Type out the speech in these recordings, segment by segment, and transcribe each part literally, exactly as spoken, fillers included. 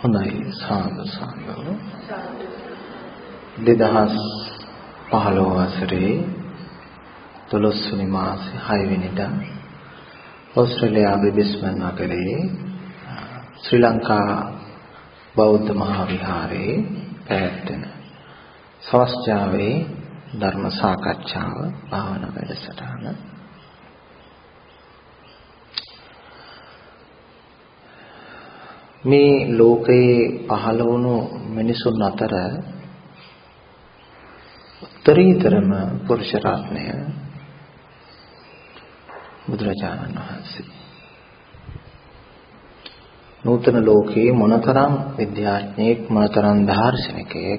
හොඳයි සාදු සාදු දෙදහස් පහළොව වසරේ දොළොස් වෙනි මාසේ හය වෙනිදා ඕස්ට්‍රේලියාවේ බිස්මන් නගරයේ ශ්‍රී ලංකා බෞද්ධ මහා විහාරයේ පැවැත්වෙන සවස්ජාවේ ධර්ම සාකච්ඡාව භාවනා වැඩසටහන මේ ලෝකයේ පහළ වුණු මිනිසුන් අතර උත්තරීතරම පුරුෂ රත්නය බුදුරජාණන් වහන්සේ. නූතන ලෝකයේ මොනතරම් විද්‍යාඥයෙක් මොනතරම් දාර්ශනිකයෙක්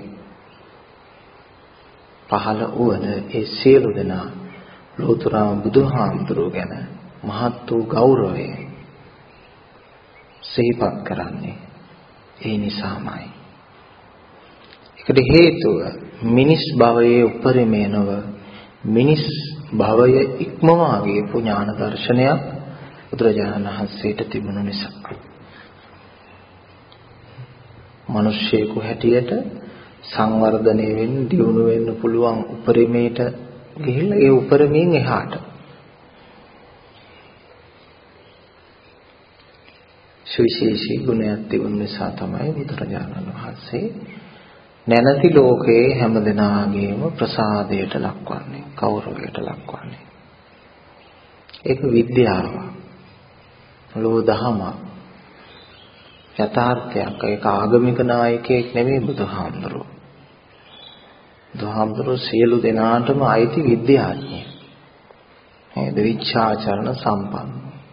පහළ වුවද ඒ සියලු දෙනා ලෝතර බුදුහාමුදුරුවෝ ගැන මහත් වූ ගෞරවය සිහිපත් කරන්නේ ඒ නිසාමයි. ඒකට හේතුව මිනිස් භවයේ උපරිමය නොව මිනිස් භවය ඉක්මවා ගියපු ඥාන දර්ශනයක් බුදුරජාණන් වහන්සේට තිබුණු නිසා. මිනිස්සෙකු හැටියට සංවර්ධනය වෙන්න දියුණු වෙන්න පුළුවන් උපරිමයට ගිහිල්ලා ඒ උපරිමයෙන් එහාට සුවිශේෂී ගුණයක් තිබුණ නිසා තමයි බුදුරජාණන් වහන්සේ නැනති ලෝකයේ හැම දෙනාගේම ප්‍රසාදයට ලක්වන්නේ, කෞරවයට ලක්වන්නේ. ඒක විද්‍යාව. ලෝ දහම යථාර්ථයක්. ඒක ආගමික නායකයෙක් නෙමෙයි බුදුහාමුදුරුවෝ. බුදුහාමුදුරුවෝ සියලු දෙනාටම අයිති විද්‍යාඥයෙක්. නේද? විචාචරණ සම්පන්න.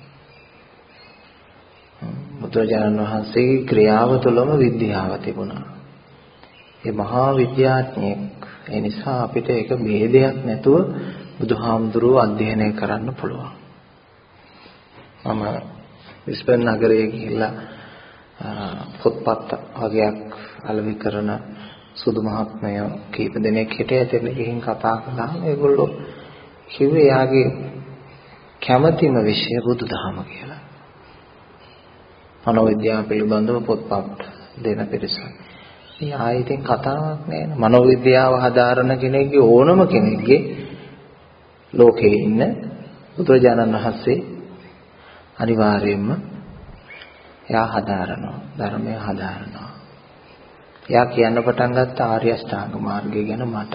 බුදුරජාණන් වහන්සේගේ ක්‍රියාව තුළම විද්‍යාව තිබුණා. ඒ මහා විද්‍යාඥයෙක්. ඒ නිසා අපිට ඒක ભેදයක් නැතුව බුදුහාමුදුරුවෝ අධ්‍යයනය කරන්න පුළුවන්. මම බිස්බර්න් නගරයේ ගිහිල්ලා පොත්පත් වගේක් අලෙවි කරන සුදු මහත්මයෝ කීප දෙනෙක් හිටියා. එතන ගිහින් කතා කළාම ඒගොල්ලෝ කිව්වේ යාගේ කැමැතිම විෂය බුදුදහම කියලා. මනෝවිද්‍යාව පිළිබඳව පොත්පත් දෙන පිරිස. ඉතින් ආයෙ ඉතින් කතාවක් නෑ. මනෝවිද්‍යාව හදාරන කෙනෙක්ගේ ඕනම කෙනෙක්ගේ ලෝකේ ඉන්න බුදුරජාණන් වහන්සේ අනිවාර්යයෙන්ම එයා හදාරනවා. ධර්මය හදාරනවා. එයා කියන්න පටන් ගත්ත ආර්ය අෂ්ටාංග මාර්ගය ගැන මට.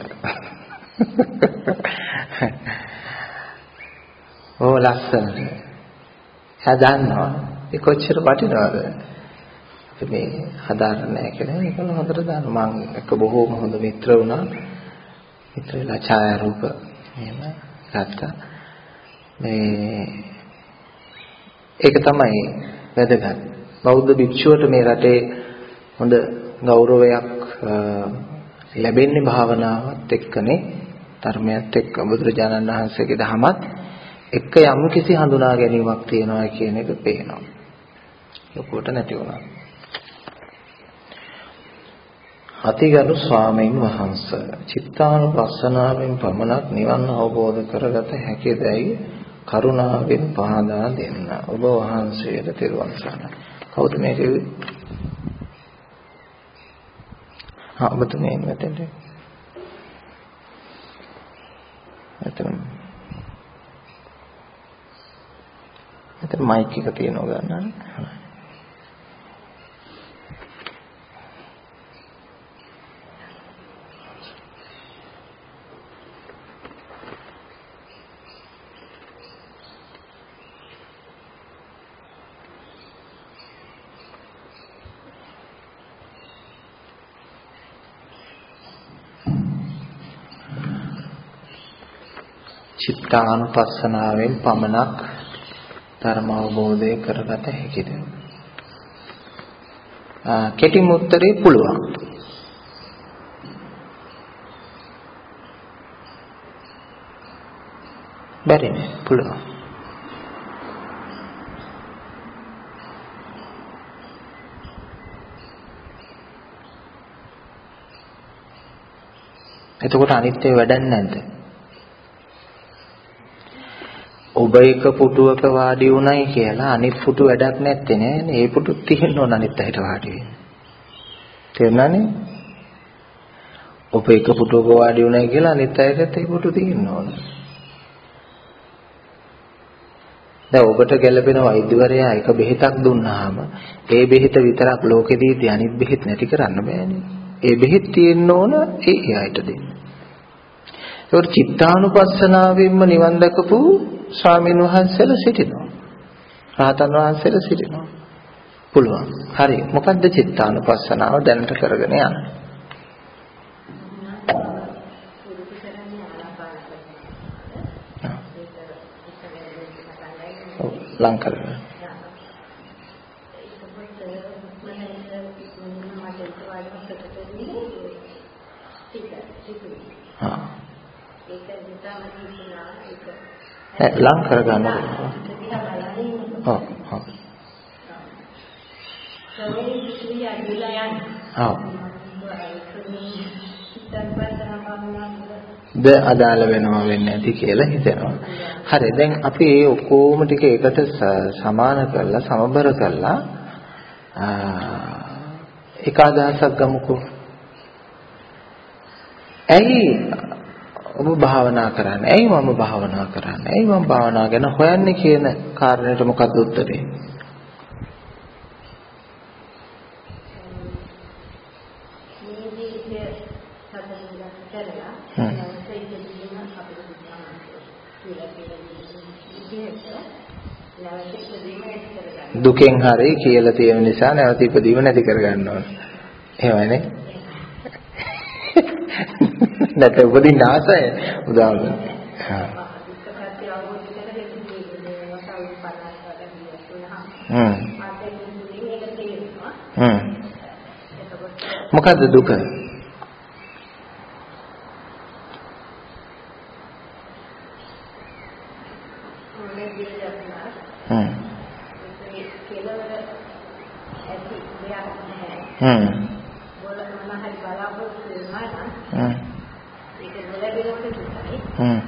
ඕ ලස්සන. එයා දන්නවා ඒ කොච්චර වටිනවද? අපි මේ හදාරන්නේ කියලා ඒක හොඳට දන්නවා. මම එක බොහෝම හොඳ මිත්‍ර වුණා. මිත්‍ර වෙලා ඡායාරූප එහෙම ගත්තා. මේ ඒක තමයි වැදගත්. බෞද්ධ භික්ෂුවට මේ රටේ හොඳ ගෞරවයක් ලැබෙන්නේ භාවනාවත් එක්කනේ. ධර්මයත් එක්ක බුදුරජාණන් වහන්සේගේ දහමත් එක්ක යම් කිසි හඳුනා ගැනීමක් තියෙනවා කියන එක පේනවා. ලොකුවට නැති වුණා. අතිගරු ස්වාමීන් වහන්සේ චිත්තානුපස්සනාවෙන් පමණක් නිවන් අවබෝධ කරගත හැකිදැයි කරුණාවෙන් පහදා දෙන්න. ඔබ වහන්සේට තෙරුවන් සරණයි. කවුද මේ කිව්වේ? හා ඔබතුමී මෙතෙන්ට. එතන. එතන මයික් එක තියෙනවා ගන්න. චිත්තානුපස්සනාවෙන් පමණක් ධර්ම අවබෝධය කරගත හැකිද? කෙටිම උත්තරේ පුළුවන්. බැරි නෑ පුළුවන්. එතකොට අනිත්‍ය වැඩන්නේ නැද්ද? ඔබ එක පුටුවක වාඩි වුණයි කියලා අනිත් පුටු වැඩක් නැත්තේ නෑනේ. ඒ පුටුත් තියෙන්න ඕන අනිත් අයට වාඩි වෙන්න. තේරුණානේ? ඔබ එක පුටුවක වාඩි වුණයි කියලා අනිත් අයටත් ඒ පුටුව තියෙන්න ඕන. දැන් ඔබට ගැළපෙන වෛද්‍යවරයා එක බෙහෙතක් දුන්නාම ඒ බෙහෙත විතරක් ලෝකෙදීදී අනිත් බෙහෙත් නැති කරන්න බෑනේ. ඒ බෙහෙත් තියෙන්න ඕන ඒ එයාට දෙන්න. ඒකට චිත්තානුපස්සනාවෙන්ම නිවන් දැකපු ස්වාමීන් වහන්සේලා සිටිනවා. රහතන් වහන්සේලා සිටිනවා. පුළුවන්. හරි. මොකද්ද චිත්තානුපස්සනාව දැනට කරගෙන යන්නේ? ලං කරගෙන. හා. ඒක ලං කරගන්න. ඔව් ඔව්. ඔව්. ද අදාළ වෙනවා වෙන්නේ නැති කියලා හිතෙනවා. හරි දැන් අපි මේ ඔක්කොම ටික එකට සමාන කරලා සමබර කරලා එක අදහසක් ගමුකෝ. ඇයි ඔබ භාවනා කරන්නේ? ඇයි මම භාවනා කරන්නේ? ඇයි මම භාවනා ගැන හොයන්නේ කියන කාරණයට මොකක්ද උත්තරේ? දුකෙන් හරි කියලා තියෙන නිසා නැවත ඉපදීම නැති කරගන්න ඕන. එහෙමනේ. නැත්නම් උපදින්න ආසය උදාහරණ. හා. හ්ම්. හ්ම්. මොකද්ද දුක? හ්ම්. හ්ම්. හ්ම්.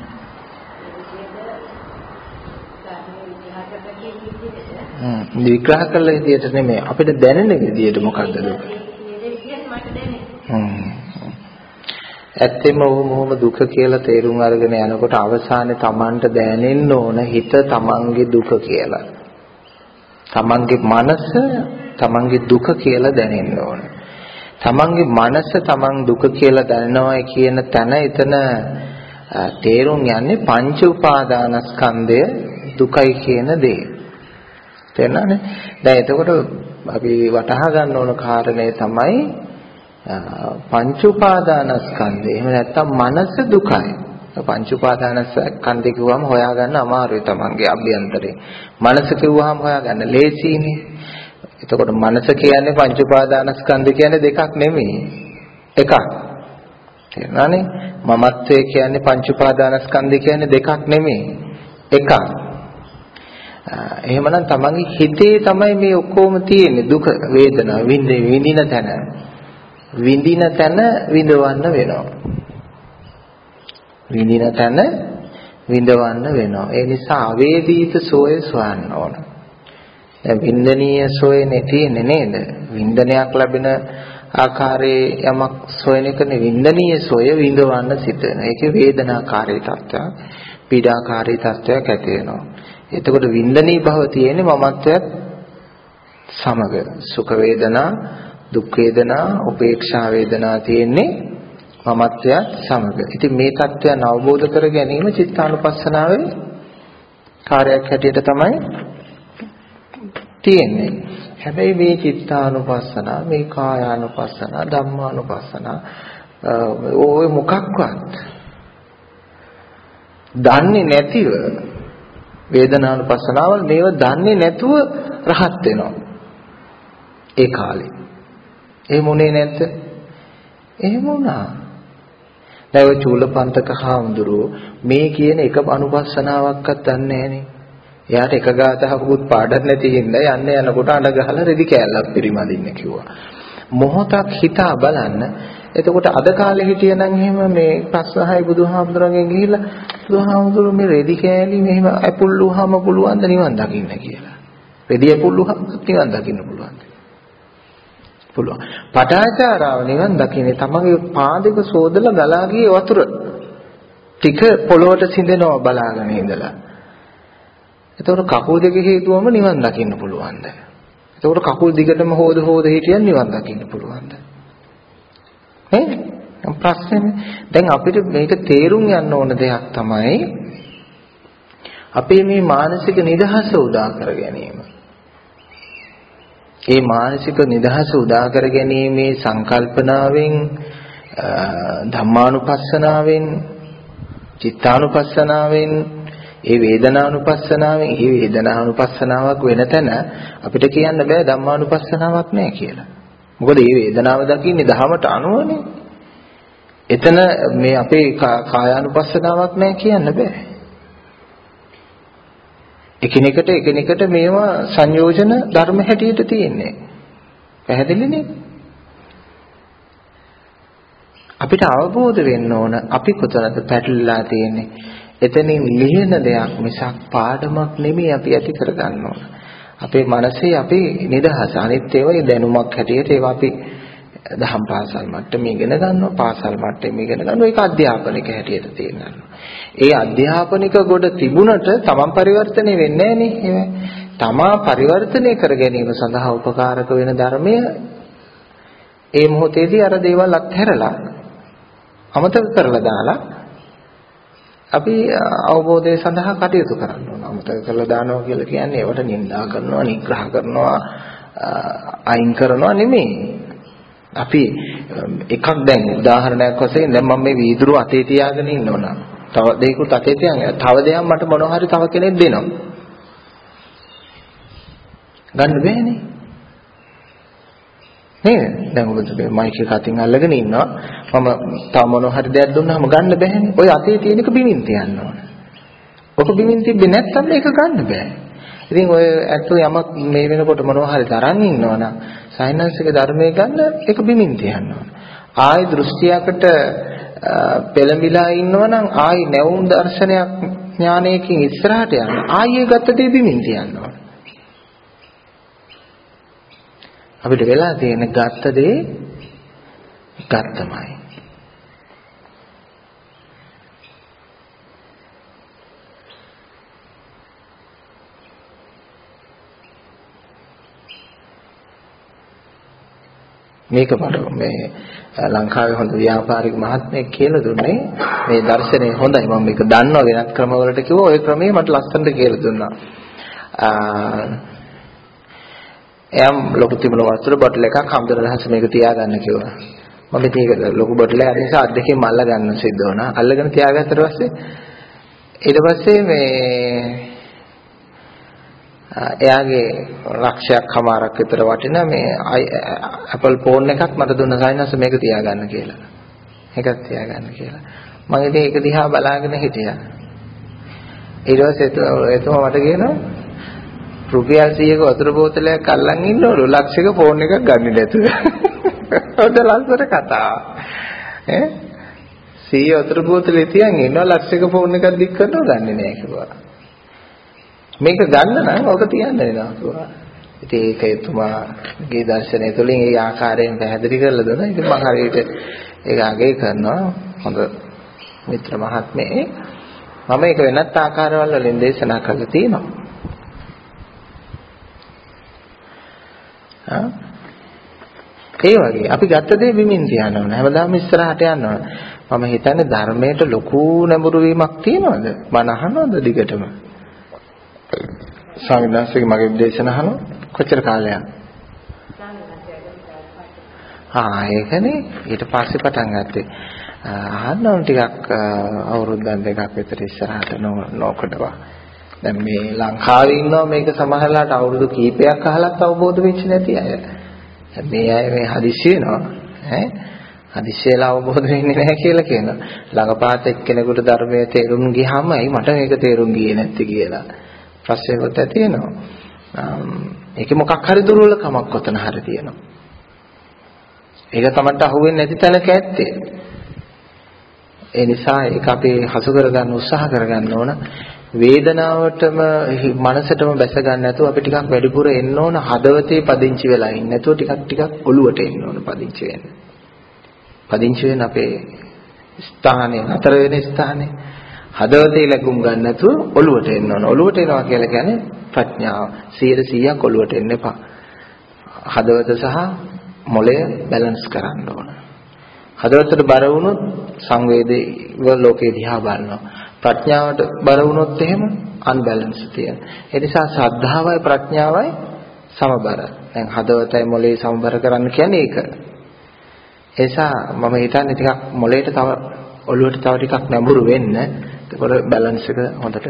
හ්ම්. විග්‍රහ කළ විදියට නෙමෙයි අපිට දැනෙන විදියට මොකද්ද දුක? හ්ම්. ඇත්තෙම මොහොම දුක කියලා තේරුම් අරගෙන යනකොට අවසානයේ Tamanට දැනෙන්න ඕන හිත Tamanගේ දුක කියලා. Tamanගේ මනස Tamanගේ දුක කියලා දැනෙන්න ඕන. Tamanගේ මනස Taman දුක කියලා දැනනවා කියන තැන එතන තේරුම් යන්නේ පංච උපාදානස්කන්ධය දුකයි කියන දේ. තේරෙනවනේ? දැන් එතකොට අපි වටහා ගන්න ඕන කාරණේ තමයි පංච උපාදානස්කන්ධය. එහෙම නැත්නම් මනස දුකයි. පංච උපාදානස්කන්ධය කිව්වම හොයාගන්න අමාරුයි Tamanගේ අභ්‍යන්තරේ. මනස කිව්වහම හොයාගන්න ලේසියිනේ. එතකොට මනස කියන්නේ පංච උපාදානස්කන්ධය කියන්නේ දෙකක් නෙමෙයි. එකක්. තේරුණානේ? මමත්වයේ කියන්නේ පංච උපාදානස්කන්ධය කියන්නේ දෙකක් නෙමෙයි. එකක්. එහෙමනම් Tamanගේ හිතේ තමයි මේ ඔක්කොම තියෙන්නේ. දුක, වේදනා, විඳින තැන. විඳින තැන විඳවන්න වෙනවා. විඳින තැන විඳවන්න වෙනවා. ඒ නිසා අවේදීත සෝය සොයන්න ඕන. දැන් වින්දනීය සොයනේ තියෙන්නේ නේද? වින්දනයක් ලැබෙන ආකාරයේ යමක් සොයන එකනේ වින්දනීය සොය විඳවන්න සිටන. ඒකේ වේදනාකාරී තත්ත්වයක්, පීඩාකාරී තත්ත්වයක් ඇති වෙනවා. එතකොට වින්දනී භව තියෙන්නේ මමත්වයට සමග. සුඛ වේදනා, දුක් වේදනා, උපේක්ෂා වේදනා තියෙන්නේ මමත්වයට සමග. ඉතින් මේ தත්ත්වයන් අවබෝධ කර ගැනීම චිත්තානුපස්සනාවේ කාර්යයක් හැටියට තමයි තියෙන්නේ. හැබැයි මේ චිත්තානුපස්සනා, මේ කායානුපස්සනා, ධම්මානුපස්සනා ඔය මොකක්වත් දන්නේ නැතිව වේදනානුපස්සනාවල් මේව දන්නේ නැතුව රහත් වෙනවා. ඒ කාලේ. එහෙම උනේ නැද්ද? එහෙම වුණා. දැන් ඔය චූලපන්තක හාමුදුරුවෝ මේ කියන එක අනුපස්සනාවක්වත් දන්නේ නැහනේ. එයාට එක ගාතහකුත් පාඩම් නැති හින්දා යන්න යනකොට අඬ ගහලා රෙදි කෑල්ලක් පිරිමදින්න කිව්වා. මොහොතක් හිතා බලන්න. එතකොට අද කාලේ හිටියනම් එහෙම මේ ප්‍රශ්නහයි බුදුහාමුදුරන්ගෙන් ගිහිල්ලා බුදුහාමුදුරු මේ රෙදි කෑලි මෙහෙම ඇපුල්ලුවාම පුළුවන් ද නිවන් දකින්න කියලා. රෙදි ඇපුල්ලුවාම නිවන් දකින්න පුළුවන්. පුළුවන්. පටාචාරාව නිවන් දකින්නේ තමගේ පාදක සෝදලා ගලා ගියේ වතුර ටික පොළොවට සිඳෙනවා බලාගෙන ඉඳලා. එතකොට කකුල් දෙක හේතුවම නිවන් දකින්න පුළුවන්ද? එතකොට කකුල් දිගටම හොද හොද හිටියන් නිවන් දකින්න පුළුවන්ද? නේද? ප්‍රශ්නේ. දැන් අපිට මේක තේරුම් යන්න ඕන දෙයක් තමයි අපේ මේ මානසික නිදහස උදා කර ගැනීම. ඒ මානසික නිදහස උදා කර ගැනීමේ සංකල්පනාවෙන් ධම්මානුපස්සනාවෙන් චිත්තානුපස්සනාවෙන් ඒ වේදනානුපස්සනාවෙන් ඒ වේදනානුපස්සනාවක් වෙන තැන අපිට කියන්න බෑ ධම්මානුපස්සනාවක් නෑ කියලා. මොකද මේ වේදනාව දකින්නේ ධහමට අනුවනේ. එතන මේ අපේ කායානුපස්සනාවක් නෑ කියන්න බෑ. එකිනෙකට එකිනෙකට මේවා සංයෝජන ධර්ම හැටියට තියෙන්නේ. පැහැදිලිනේ? අපිට අවබෝධ වෙන්න ඕන අපි කොතනද පැටලලා තියෙන්නේ. එතනින් ලියන දෙයක් මිසක් පාඩමක් නෙමෙයි අපි ඇති කරගන්න ඕන. අපේ මනසේ අපි නිදහස අනිත් ඒවා දැනුමක් හැටියට ඒවා අපි දහම් පාසල් මට්ටමේ ඉගෙන ගන්නවා, පාසල් මට්ටමේ ඉගෙන ගන්නවා. ඒක අධ්‍යාපනික හැටියට තියෙනවා. ඒ අධ්‍යාපනික ගොඩ තිබුණට තමන් පරිවර්තනය වෙන්නේ නැහැ නේ. තමා පරිවර්තනය කර ගැනීම සඳහා උපකාරක වෙන ධර්මය ඒ මොහොතේදී අර දේවල් අත්හැරලා අමතක කරලා දාලා අපි අවබෝධය සඳහා කටයුතු කරන්න ඕන. අමතක කරලා දානවා කියලා කියන්නේ ඒවට නිඳා කරනවා, නිග්‍රහ කරනවා, අයින් කරනවා නෙමෙයි. අපි එකක් දැන් උදාහරණයක් වශයෙන් දැන් මම මේ වීදුරු අතේ තියාගෙන ඉන්නවනම් තව දෙයකට අතේ තියන් තව දෙයක් මට මොනවා හරි තව කෙනෙක් දෙනවා. ගන්න බෑනේ. නේද? දැන් ඔබ මේ මයික් එක අතින් අල්ලගෙන ඉන්නවා. මම තව මොනවා හරි දෙයක් දුන්නාම ගන්න බෑනේ. ඔය අතේ තියෙන එක බිමින් තියන්න ඕන. ඔක බිමින් තිබ්බේ නැත්නම් ඒක ගන්න බෑ. ඉතින් ඔය ඇත්තෝ යමක් මේ වෙනකොට මොනවා හරි තරන් ඉන්නවනම් සයින්සික ධර්මයේ ගන්න ඒක බිමින් තියන්න ඕන. ආයි දෘෂ්ටියකට පෙළඹිලා ඉන්නවනම් ආයි නැවුම් දර්ශනයක් ඥානයකින් ඉස්සරහට යන්න. ආයි ඒ ගත්ත දේ බිමින් තියන්න ඕන. අපිට වෙලා තියෙන ගත්ත දේ ගත්තමයි. මේක මට මේ ලංකාවේ හොඳ ව්‍යාපාරික මහත්මයෙක් කියලා දුන්නේ මේ දර්ශනය හොඳයි මම මේක දන්නවා වෙනත් ක්‍රමවලට කිව්වා ඔය ක්‍රමයේ මට ලස්සනට කියලා දුන්නා. එයම් ලොකු තිබුණ වතුර බොටල් එකක් හම්බුන රහස මේක තියාගන්න කිව්වා. මම ඉතින් ඒක ලොකු බොටල් එකක් නිසා අත් දෙකෙන් මල්ල ගන්න සිද්ධ වුණා. අල්ලගෙන තියාගත්තට පස්සේ ඊට පස්සේ මේ එයාගේ ලක්ෂයක් හමාරක් විතර වටින මේ Apple phone එකක් මට දුන්න සයින්ස් මේක තියාගන්න කියලා. ඒකත් තියාගන්න කියලා. මම ඉතින් ඒක දිහා බලාගෙන හිටියා. ඊට පස්සේ එතුමා මට කියනවා රුපියල් සීයක වතුර බෝතලයක් අල්ලන් ඉන්නවලු ලක්ෂයක ෆෝන් එකක් ගන්න නැතුව. ඔන්න ලස්සන කතාව. ඈ සීය වතුර බෝතලේ තියන් ඉන්නවා ලක්ෂයක ෆෝන් එකක් දික් කරනවා ගන්නෙ නෑ කිව්වා. මේක ගන්න නම් ඔක තියන්න වෙනවා කිව්වා. ඉතින් ඒක එතුමාගේ දර්ශනය තුළින් ඒ ආකාරයෙන් පැහැදිලි කරලා දුන්නා. ඉතින් මම හරියට ඒක අගය කරනවා. හොඳ මිත්‍ර මහත්මයේ මම ඒක වෙනත් ආකාරවල වලින් දේශනා කරලා තියෙනවා. ඒ වගේ අපි ගත්ත දේ බිමින් තියන්න ඕන. හැමදාම ඉස්සරහට යන්න ඕන. මම හිතන්නේ ධර්මයට ලොකු නැඹුරු වීමක් තියනවද? මම අහනවද දිගටම? ස්වාමීන් වහන්සේගේ මගේ දේශන අහනවා කොච්චර කාලයක්? ආ ඒකනේ ඊට පස්සේ පටන් ගත්තේ. අහන්න ඕන ටිකක් අවුරුද්දක් දෙකක් විතර ඉස්සරහට නොකඩවා. දැන් මේ ලංකාවේ ඉන්නවා මේක සමහරලාට අවුරුදු කීපයක් අහලත් අවබෝධ වෙච්ච නැති අය. මේ අය මේ හදිස්සි වෙනවා ඈ හදිස්සියලා අවබෝධ වෙන්නේ නැහැ කියලා කියනවා. ළඟපාත එක්කෙනෙකුට ධර්මයේ තේරුම් ගියාම ඇයි මට මේක තේරුම් ගියේ නැත්තේ කියලා ප්‍රශ්නයකට තියෙනවා. ඒකේ මොකක් හරි දුර්වලකමක් කොතන හරි තියෙනවා. ඒක තමයි අහුවෙන්නේ නැති තැනක ඇත්තේ. ඒ නිසා ඒක අපි හසු කරගන්න උත්සාහ කරගන්න ඕන. වේදනාවටම මනසටම බැස ගන්න නැතුව අපි ටිකක් වැඩිපුර එන්න ඕන හදවතේ පදිංචි වෙලා ඉන්න නැතුව ටිකක් ටිකක් ඔළුවට එන්න ඕන පදිංචි වෙන්න. පදිංචි වෙන අපේ ස්ථානේ නතර වෙන ස්ථානේ හදවතේ ලැබුම් ගන්න නැතුව ඔළුවට එන්න ඕන. ඔළුවට එනවා කියලා කියන්නේ ප්‍රඥාව. සියයට සීයක් ඔළුවට එන්න එපා. හදවත සහ මොළය බැලන්ස් කරන්න ඕන. හදවතට බර වුණොත් සංවේදී ලෝකේ දිහා බලනවා. ප්‍රඥාවට බර වුණොත් එහෙම අන්බැලන්ස් තියෙනවා. ඒ නිසා ශ්‍රද්ධාවයි ප්‍රඥාවයි සමබර. දැන් හදවතයි මොළේ සමබර කරන්න කියන්නේ ඒක. ඒ නිසා මම හිතන්නේ ටිකක් මොළේට තව ඔළුවට තව ටිකක් නැඹුරු වෙන්න. ඒකවල බැලන්ස් එක හොඳට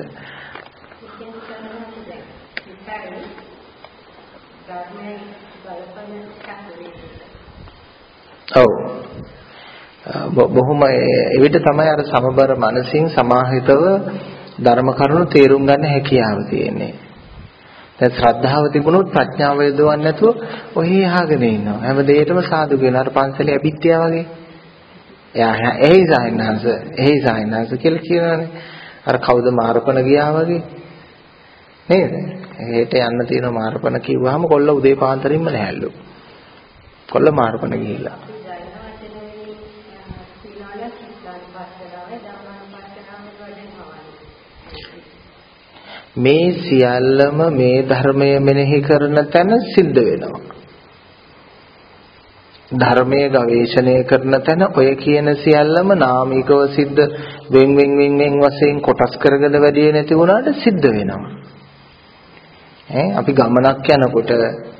ඔව් බොහොම එවිට තමයි අර සමබර මනසින් සමාහිතව ධර්ම කරුණු තේරුම් ගන්න හැකියාව තියෙන්නේ. දැන් ශ්‍රද්ධාව තිබුණොත් ප්‍රඥාව යොදවන්නේ නැතුව ඔහි අහගෙන ඉන්නවා. හැම දෙයකම සාදු කියනවා. අර පන්සලේ අභිත්‍යාව වගේ. එයා එහි සායනහස එහි සායනහස කියලා කියනවානේ. අර කවුද මාරපණ ගියා වගේ. නේද? හෙට යන්න තියෙන මාරපණ කිව්වහම කොල්ල උදේ පාන්දරින්ම නැහැලු. කොල්ල මාරපණ ගිහිල්ලා. මේ සියල්ලම මේ ධර්මය මෙනෙහි කරන තැන සිද්ධ වෙනවා. ධර්මයේ ගවේෂණය කරන තැන ඔය කියන සියල්ලම නාමිකව සිද්ධ වෙන් වෙන් වෙන් වෙන් වශයෙන් කොටස් කරගෙන වැඩි නැති වුණාට සිද්ධ වෙනවා. ඈ අපි ගමනක් යනකොට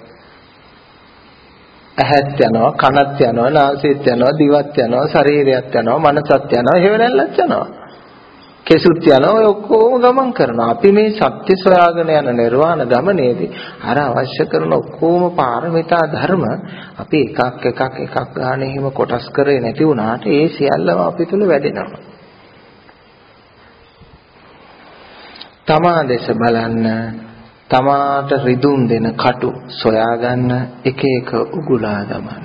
ඇහත් යනවා, කනත් යනවා, නාසයත් යනවා, දිවත් යනවා, ශරීරයත් යනවා, මනසත් යනවා, හේවණල්ලත් යනවා. කෙසුත් යනවා ඔය ඔක්කොම ගමන් කරනවා. අපි මේ සත්‍ය සොයාගෙන යන නිර්වාණ ගමනේදී අර අවශ්‍ය කරන ඔක්කොම පාරමිතා ධර්ම අපි එකක් එකක් එකක් ගන්න එහෙම කොටස් කරේ නැති වුණාට ඒ සියල්ලම අපි තුල වැඩෙනවා. තමා දෙස බලන්න, තමාට රිදුම් දෙන කටු සොයාගන්න, එක එක උගුලා දමන්න.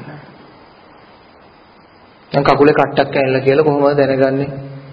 දැන් කකුලේ කට්ටක් ඇවිල්ලා කියලා කොහොමද දැනගන්නේ?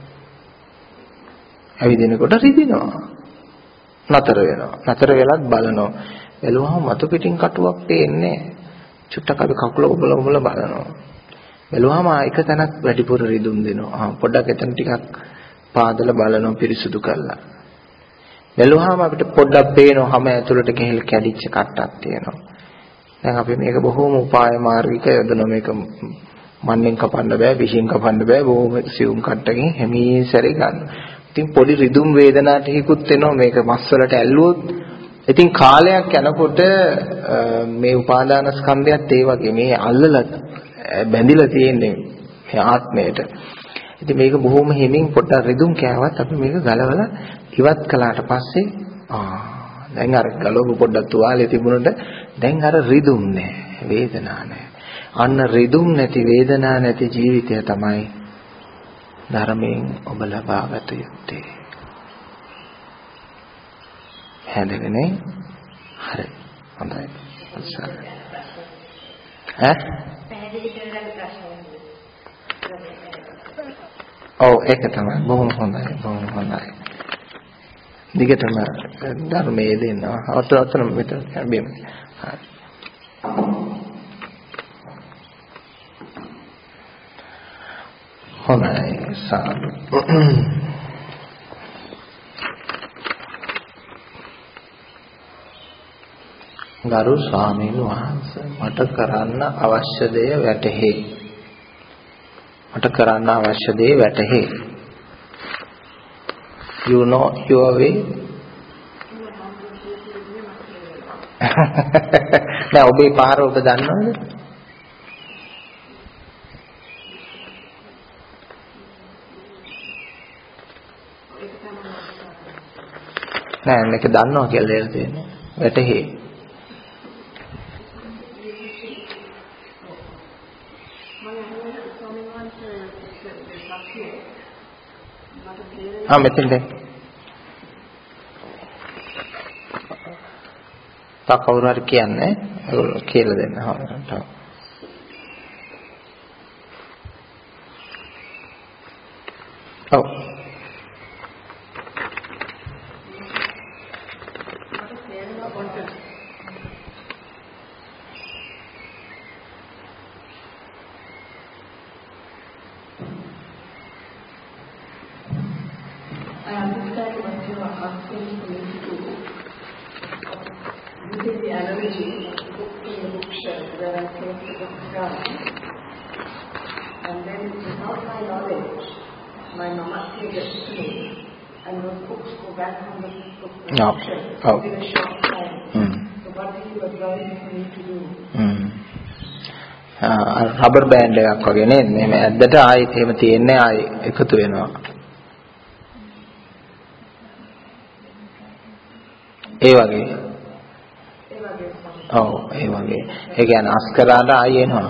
ඇවිදිනකොට රිදිනවා. නතර වෙනවා. නතර වෙලත් බලනවා. බැලුවම මතු පිටින් කටුවක් පේන්නේ. චුට්ටක් අපි කකුල ඔබල ඔබල බලනවා. බැලුවම ආයක තැනක් වැඩිපුර රිදුම් දෙනවා. ආ පොඩ්ඩක් එතන ටිකක් පාදලා බලනවා පිරිසුදු කරලා. බැලුවම අපිට පොඩ්ඩක් පේනවා හැම ඇතුළට ගිහිල් කැඩිච්ච කට්ටක් තියෙනවා. දැන් අපි මේක බොහොම උපාය මාර්ගික යොදන මේක මන්නෙන් කපන්න බෑ, විශ්ින් කපන්න බෑ. බොහොම සියුම් කට්ටකින් හැමී සැරේ ගන්න. ඉතින් පොඩි රිදුම් වේදනාවක් ටිකකුත් එනවා මේක මස් වලට ඇල්ලුවොත්. ඉතින් කාලයක් යනකොට මේ උපාදාන ස්කන්ධයත් ඒ වගේ මේ අල්ලලා බැඳිලා තියෙන්නේ මේ ආත්මයට. ඉතින් මේක බොහොම හිමින් පොඩ්ඩක් රිදුම් කෑවත් අපි මේක ගලවලා ඉවත් කළාට පස්සේ ආ දැන් අර ගලවපු පොඩ්ඩක් තුවාලේ තිබුණොත් දැන් අර රිදුම් නෑ, වේදනාවක් නෑ. අන්න රිදුම් නැති වේදනාවක් නැති ජීවිතය තමයි ධර්මයෙන් ඔබ ලබාගත යුත්තේ. හැදෙන්නේ හරි. හොඳයි. අසන්න. ඈ? පැහැදිලි කරගන්න ප්‍රශ්න. ඔව් ඒක තමයි. බොහොම හොඳයි. බොහොම හොඳයි. දිගටම ධර්මයේ දෙනවා. අතන අතන මෙතන බිම. හරි. හොඳයි සාදු. ගරු ස්වාමීන් වහන්සේ මට කරන්න අවශ්‍ය දේ වැටහි. මට කරන්න අවශ්‍ය දේ වැටහි. You know your way. නෑ ඔබේ පාර ඔබ දන්නවද? නෑ මේක දන්නවා කියලා දෙලා තියෙන්නේ. වැටහි. ආ මෙතෙන්ද. තා කවුරු හරි කියන්නේ ඒගොල්ලෝ කියලා දෙන්න. හරියට. ඔව්. asking me to do, using the analogy of the book in the bookshelf where I take the book down, and then without my knowledge, my namakya gets to me, and those books go back on the book no. bookshelf oh. within a short time. Mm. So what do you advise me to do? Mm. Rubber band එකක් වගේ නේද? මෙහෙම ඇද්දට ආයි එහෙම තියෙන්නේ ආයි එකතු වෙනවා. ඒ වගේ. ඒ වගේ. ඔව් ඒ වගේ. ඒ කියන්නේ අස්කරාට ආයි එනවා.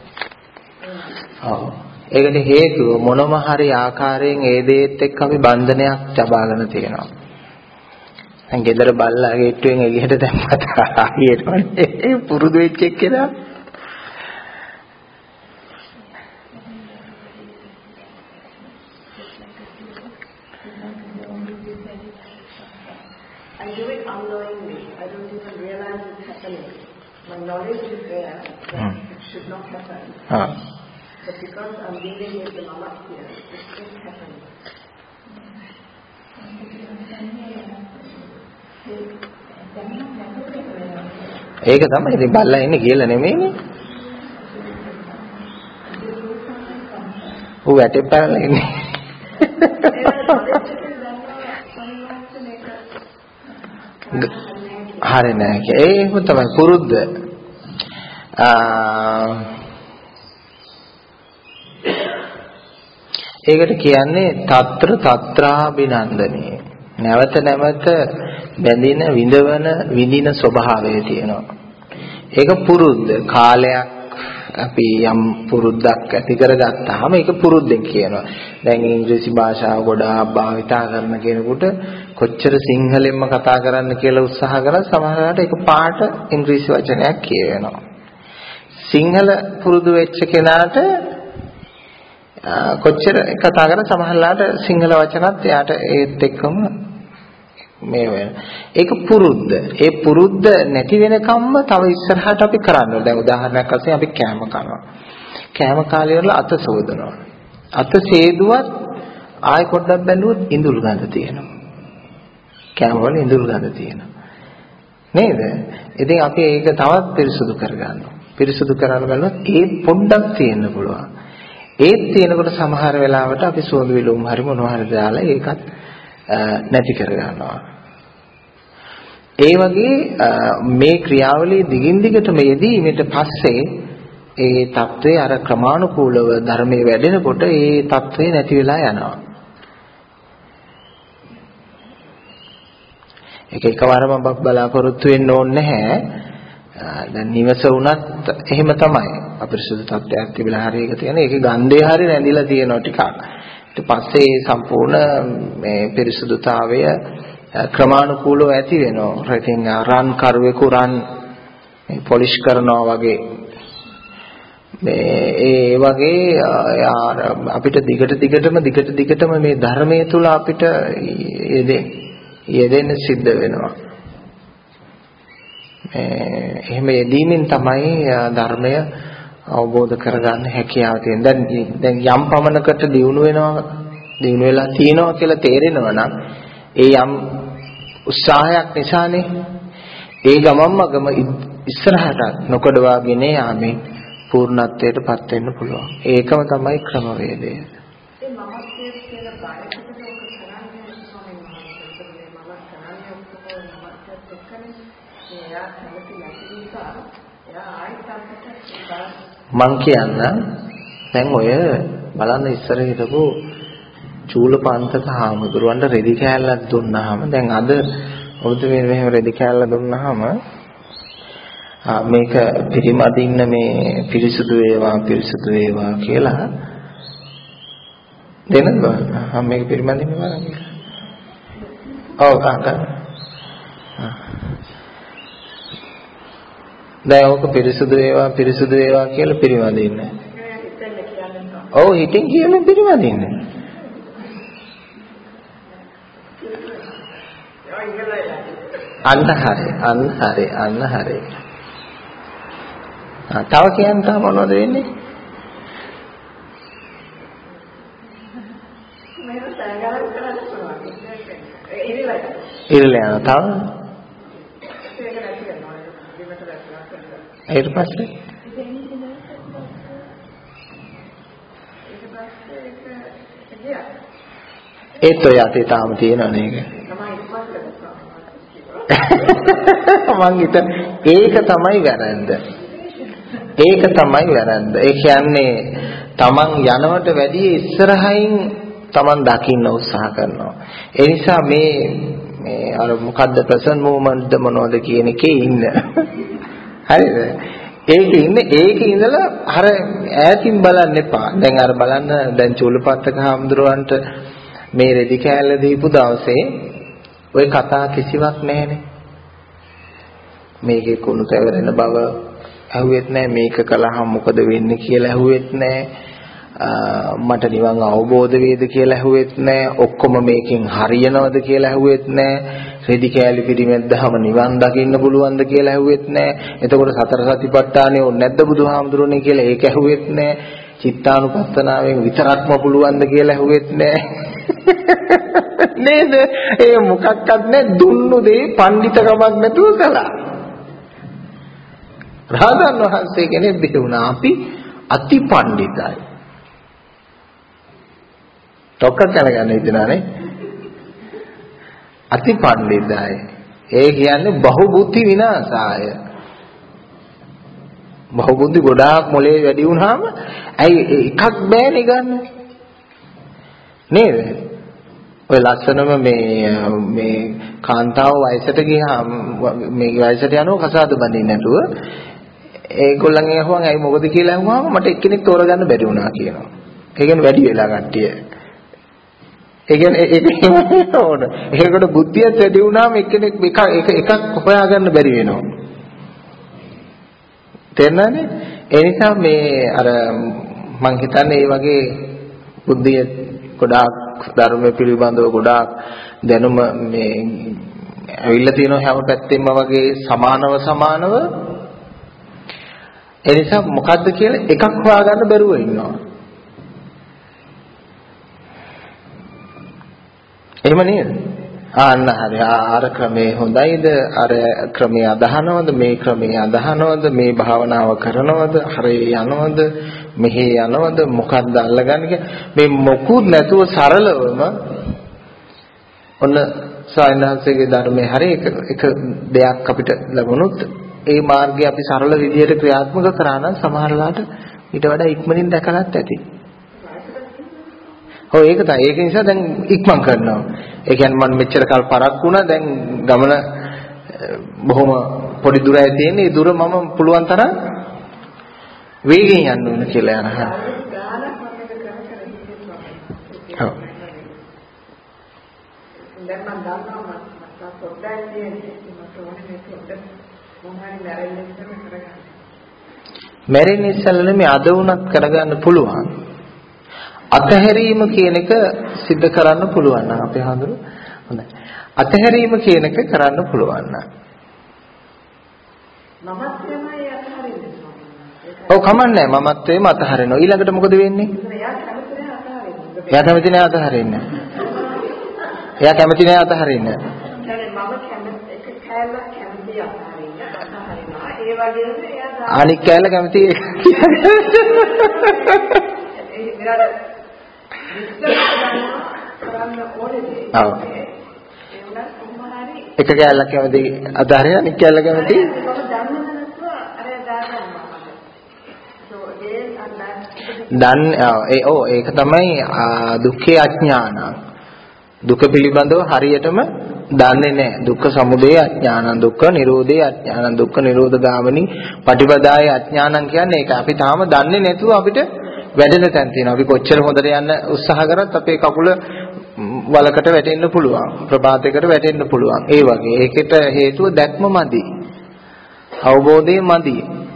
ඔව්. ඒකට හේතුව මොනම හරි ආකාරයෙන් ඒ දේත් එක්ක අපි බන්ධනයක් තබාගෙන තියෙනවා. දැන් ගෙදර බල්ලා ගේට්ටුවෙන් එළියට දැම්මත් ආයි එනවනේ. පුරුදු වෙච්ච එක්කෙනා. I do it unknowingly. I don't even realize it's happening. My knowledge is there that mm. it should not happen. Ah. But because I'm dealing with the namakya, it just happens. ඒක තමයි ඉතින් බල්ලා ඉන්නේ කියලා නෙමෙයිනේ. ඌ වැටේ පැනලා ඉන්නේ. හරි නෑ ඒක තමයි පුරුද්ද. ඒකට කියන්නේ తත්‍ර తත්‍රාබිනන්දනී. නැවත නැවත බැඳින විඳවන විඳින ස්වභාවය තියෙනවා. ඒක පුරුද්ද. කාලයක් අපි යම් පුරුද්දක් ඇති කරගත්තාම ඒක පුරුද්දෙන් කියනවා. දැන් ඉංග්‍රීසි භාෂාව ගොඩාක් භාවිතා කරන කෙනෙකුට කොච්චර සිංහලෙන්ම කතා කරන්න කියලා උත්සාහ කරා සමහරවිට ඒක පාට ඉංග්‍රීසි වචනයක් කියවෙනවා. සිංහල පුරුදු වෙච්ච කෙනාට කොච්චර කතා කරා සමහරවිට සිංහල වචනත් එයාට ඒත් එක්කම මේ වෙන. ඒක පුරුද්ද. ඒ පුරුද්ද නැති වෙනකම්ම තව ඉස්සරහට අපි කරන්න ඕනේ. දැන් උදාහරණයක් වශයෙන් අපි කෑම කනවා. කෑම කාලේ වල අත සෝදනවා. අත සේදුවත් ආයෙ පොඩ්ඩක් බැලුවොත් ඉඳුල් ගඳ තියෙනවා. කෑම වල ඉඳුල් ගඳ තියෙනවා. නේද? ඉතින් අපි ඒක තවත් පිරිසුදු කරගන්නවා. පිරිසුදු කරලා බලනොත් ඒ පොඩ්ඩක් තියෙන්න පුළුවන්. ඒත් තියෙනකොට සමහර වෙලාවට අපි සෝදු විලුම් හරි මොනවා හරි දාලා ඒකත් නැති කර ගන්නවා. ඒ වගේ මේ ක්‍රියාවලිය දිගින් දිගටම යෙදීමට පස්සේ ඒ தત્ත්වය අර ක්‍රමානුකූලව ධර්මයේ වැඩෙනකොට ඒ தત્ත්වය නැති වෙලා යනවා. ඒක එකවරම බලාපොරොත්තු වෙන්න ඕනේ නැහැ. දැන් නිවස වුණත් එහෙම තමයි. අපිරිසුදු තත්ත්වයක් තිබිලා හරි එක තියෙන. ඒකේ ගන්ධය හරි නැඳිලා තියෙනවා ටිකක්. ඊට පස්සේ සම්පූර්ණ මේ පිරිසුදුතාවය ක්‍රමානුකූලව ඇති වෙනවා. ඉතින් රන් කරුවෙකු රන් පොලිෂ් කරනවා වගේ මේ ඒ වගේ අපිට දිගට දිගටම දිගට දිගටම මේ ධර්මයේ තුල අපිට යෙදෙන්න සිද්ධ වෙනවා. එහෙම යෙදීමෙන් තමයි ධර්මය අවබෝධ කරගන්න හැකියාව තියෙන. දැන් දැන් යම් පමණකට දියුණු වෙනවා දියුණු වෙලා තියෙනවා කියලා තේරෙනවා නම් ඒ යම් උත්සාහයක් නිසානේ ඒ ගමම්මගම ඉස්සරහට නොකඩවාගෙන යාමේ පූර්ණත්වයටපත් වෙන්න පුළුවන්. ඒකම තමයි ක්‍රමවේදය. ඒ මමත්වයේ කියන බයකට ඔක කරන්නේ ස්වාමීන් වහන්සේ මේ මම කරන්නේ ඔක්කොම මමත්වයට එක්කනේ මේ යා කැමති නැති නිසා එයා ආයෙත් අපිට මං කියන්න දැන් ඔය බලන්න ඉස්සර හිටපු චූලපන්තක හාමුදුරුවන්ට රෙදි කෑල්ලක් දුන්නාම දැන් අද ඔබට මේ මෙහෙම රෙදි කෑල්ල දුන්නාම මේක පිරිමදින්න මේ පිරිසුදු වේවා පිරිසුදු වේවා කියලා දෙන්නද ආ මේක පිරිමදින්න බලන්න ඔව් කාකා දැන් ඔක පිරිසුදු වේවා පිරිසුදු වේවා කියලා පිරිමදින්න ඔව් හිතින් කියන්නේ පිරිමදින්න අන්න හරි අන්න හරි අන්න හරි ආ තව කියන්න තව මොනවද වෙන්නේ මම සංගාරම් කරලා ඉරලා යනවා. තව ඊට පස්සේ ඒත් ඔය අතේ තාම තියෙනවා නේද? මං හිත ඒක තමයි වැරද්ද. ඒක තමයි වැරද්ද. ඒ කියන්නේ තමන් යනවට වැඩිය ඉස්සරහින් තමන් දකින්න උත්සාහ කරනවා. ඒ නිසා මේ මේ අර මොකද්ද ප්‍රසන් මොමන්ට් මොනවද කියන එකේ ඉන්න. හරිද? ඒකේ ඉන්නේ ඒකේ ඉඳලා අර ඈතින් බලන්න එපා. දැන් අර බලන්න දැන් චූලපත්තක හාමුදුරුවන්ට මේ රෙදි කෑල්ල දීපු දවසේ ওই කතා කිසිවක් නැහැනේ. මේකේ කුණු තැවරෙන බව ඇහුවෙත් නැහැ, මේක කළාම මොකද වෙන්නේ කියලා ඇහුවෙත් නැහැ, මට නිවන් අවබෝධ වේද කියලා ඇහුවෙත් නැහැ, ඔක්කොම මේකෙන් හරියනවද කියලා ඇහුවෙත් නැහැ, රෙදි කෑලි පිරිමැද්දාම නිවන් දකින්න පුළුවන්ද කියලා ඇහුවෙත් නැහැ, එතකොට සතර සතිපට්ඨානෙ ඕනේ නැද්ද බුදුහාමුදුරනේ කියලා ඒක ඇහුවෙත් නැහැ, චිත්තානුපස්සනාවෙන් විතරක්ම පුළුවන්ද කියලා ඇහුවෙත් නැහැ. නේද? ඒ මොකක්වත් නැහැ, දුන්නු දේ පඬිතකමක් නැතුව කළා. රහතන් වහන්සේ කෙනෙක් දෙවුණා අපි අති පඬිතයි. තොක්ක කලගන්න ඉදනානේ. අති පඬිතයි. ඒ කියන්නේ බහුබුද්ධි විනාශාය. බහුබුද්ධි ගොඩාක් මොලේ වැඩි වුණාම ඇයි එකක් බෑනේ ගන්න. නේද? ඔය ලස්සනම මේ මේ කාන්තාව වයසට ගියාම මේ වයසට යනවා කසාද බඳින්න නැතුව ඒගොල්ලන්ගෙන් අහුවන් ඇයි මොකද කියලා අහුවාම මට එක්කෙනෙක් තෝරගන්න බැරි වුණා කියනවා. ඒ කියන්නේ වැඩි වෙලා කට්ටිය. ඒ කියන්නේ ඒක ඕන. ඒකට බුද්ධියත් වැඩි වුණාම එක්කෙනෙක් එක එක එකක් හොයාගන්න බැරි වෙනවා. තේරෙනවද? ඒ නිසා මේ අර මං හිතන්නේ මේ වගේ බුද්ධිය ගොඩාක් ධර්ම පිළිබඳව ගොඩාක් දැනුම මේ ඇවිල්ලා තියෙන හැම පැත්තෙම වගේ සමානව සමානව ඒ නිසා මොකද්ද කියලා එකක් හොයාගන්න බැරුව ඉන්නවා. එහෙම නේද? ආන්න හරි. ආර ක්‍රමේ හොඳයිද? අර ක්‍රමේ අදහනවද? මේ ක්‍රමේ අදහනවද? මේ භාවනාව කරනවද? හරේ යනවද? මෙහෙ යනවද? මොකක්ද අල්ලගන්නේ? මේ මොකුත් නැතුව සරලවම ඔන්න සායනහන්සේගේ ධර්මයේ හරි එක දෙයක් අපිට ලැබුණොත් ඒ මාර්ගය අපි සරල විදියට ක්‍රියාත්මක කරා නම් සමහරලාට ඊට වඩා ඉක්මනින් දැකලත් ඇති. ඔව් ඒක තමයි. ඒක නිසා දැන් ඉක්මන් කරනවා. ඒ කියන්නේ මම මෙච්චර කල් පරක් වුණා දැන් ගමන බොහොම පොඩි දුරයි තියෙන්නේ. ඒ දුර මම පුළුවන් තරම් වේගෙන් යන්න ඕන කියලා යනවා. ඔව්. දැන් මම දන්නවා මට පොඩ්ඩක් කියන්නේ මට ඕනේ මේ පොඩ්ඩක් මොහොමයි මැරෙන්න ඉස්සෙල්ලා කරගන්න. මැරෙන්න ඉස්සෙල්ලා මේ අද වුණත් කරගන්න පුළුවන්. අතහැරීම කියන එක सिद्ध කරන්න පුළුවන් නම් අපේ හඳුරු හොඳයි. අතහැරීම කියන එක කරන්න පුළුවන් නම් මමත්වයමයි අතහරින්නේ. ඔව් කමන්නේ මමත්වයම අතහරිනවා. ඊළඟට මොකද වෙන්නේ? එයා කැමති නෑ අතහරින්න. එයා කැමති නෑ අතහරින්න. මම කැමති එක කැලක් කැමති අතහරින්න අතහරිනවා. ඒ වගේම එයා අනික් කැල කැමති එක කැලක් කැමති අතහරින්න අනික් කැල කැමති දන් ඒ ඔව් ඒක තමයි දුක්ඛේ අඥාන. දුක පිළිබඳව හරියටම දන්නේ නැහැ. දුක්ඛ සමුදය අඥානං, දුක්ඛ නිරෝධේ අඥානං, දුක්ඛ නිරෝධ ගාමිනී පටිපදායේ අඥානං කියන්නේ ඒක. අපි තාම දන්නේ නැතුව අපිට වැඩෙන තැන් තියෙනවා. අපි කොච්චර හොඳට යන්න උත්සාහ කරත් අපේ කකුල වලකට වැටෙන්න පුළුවන්. ප්‍රපාතයකට වැටෙන්න පුළුවන්. ඒ වගේ. ඒකට හේතුව දැක්ම මදි. අවබෝධය මදි.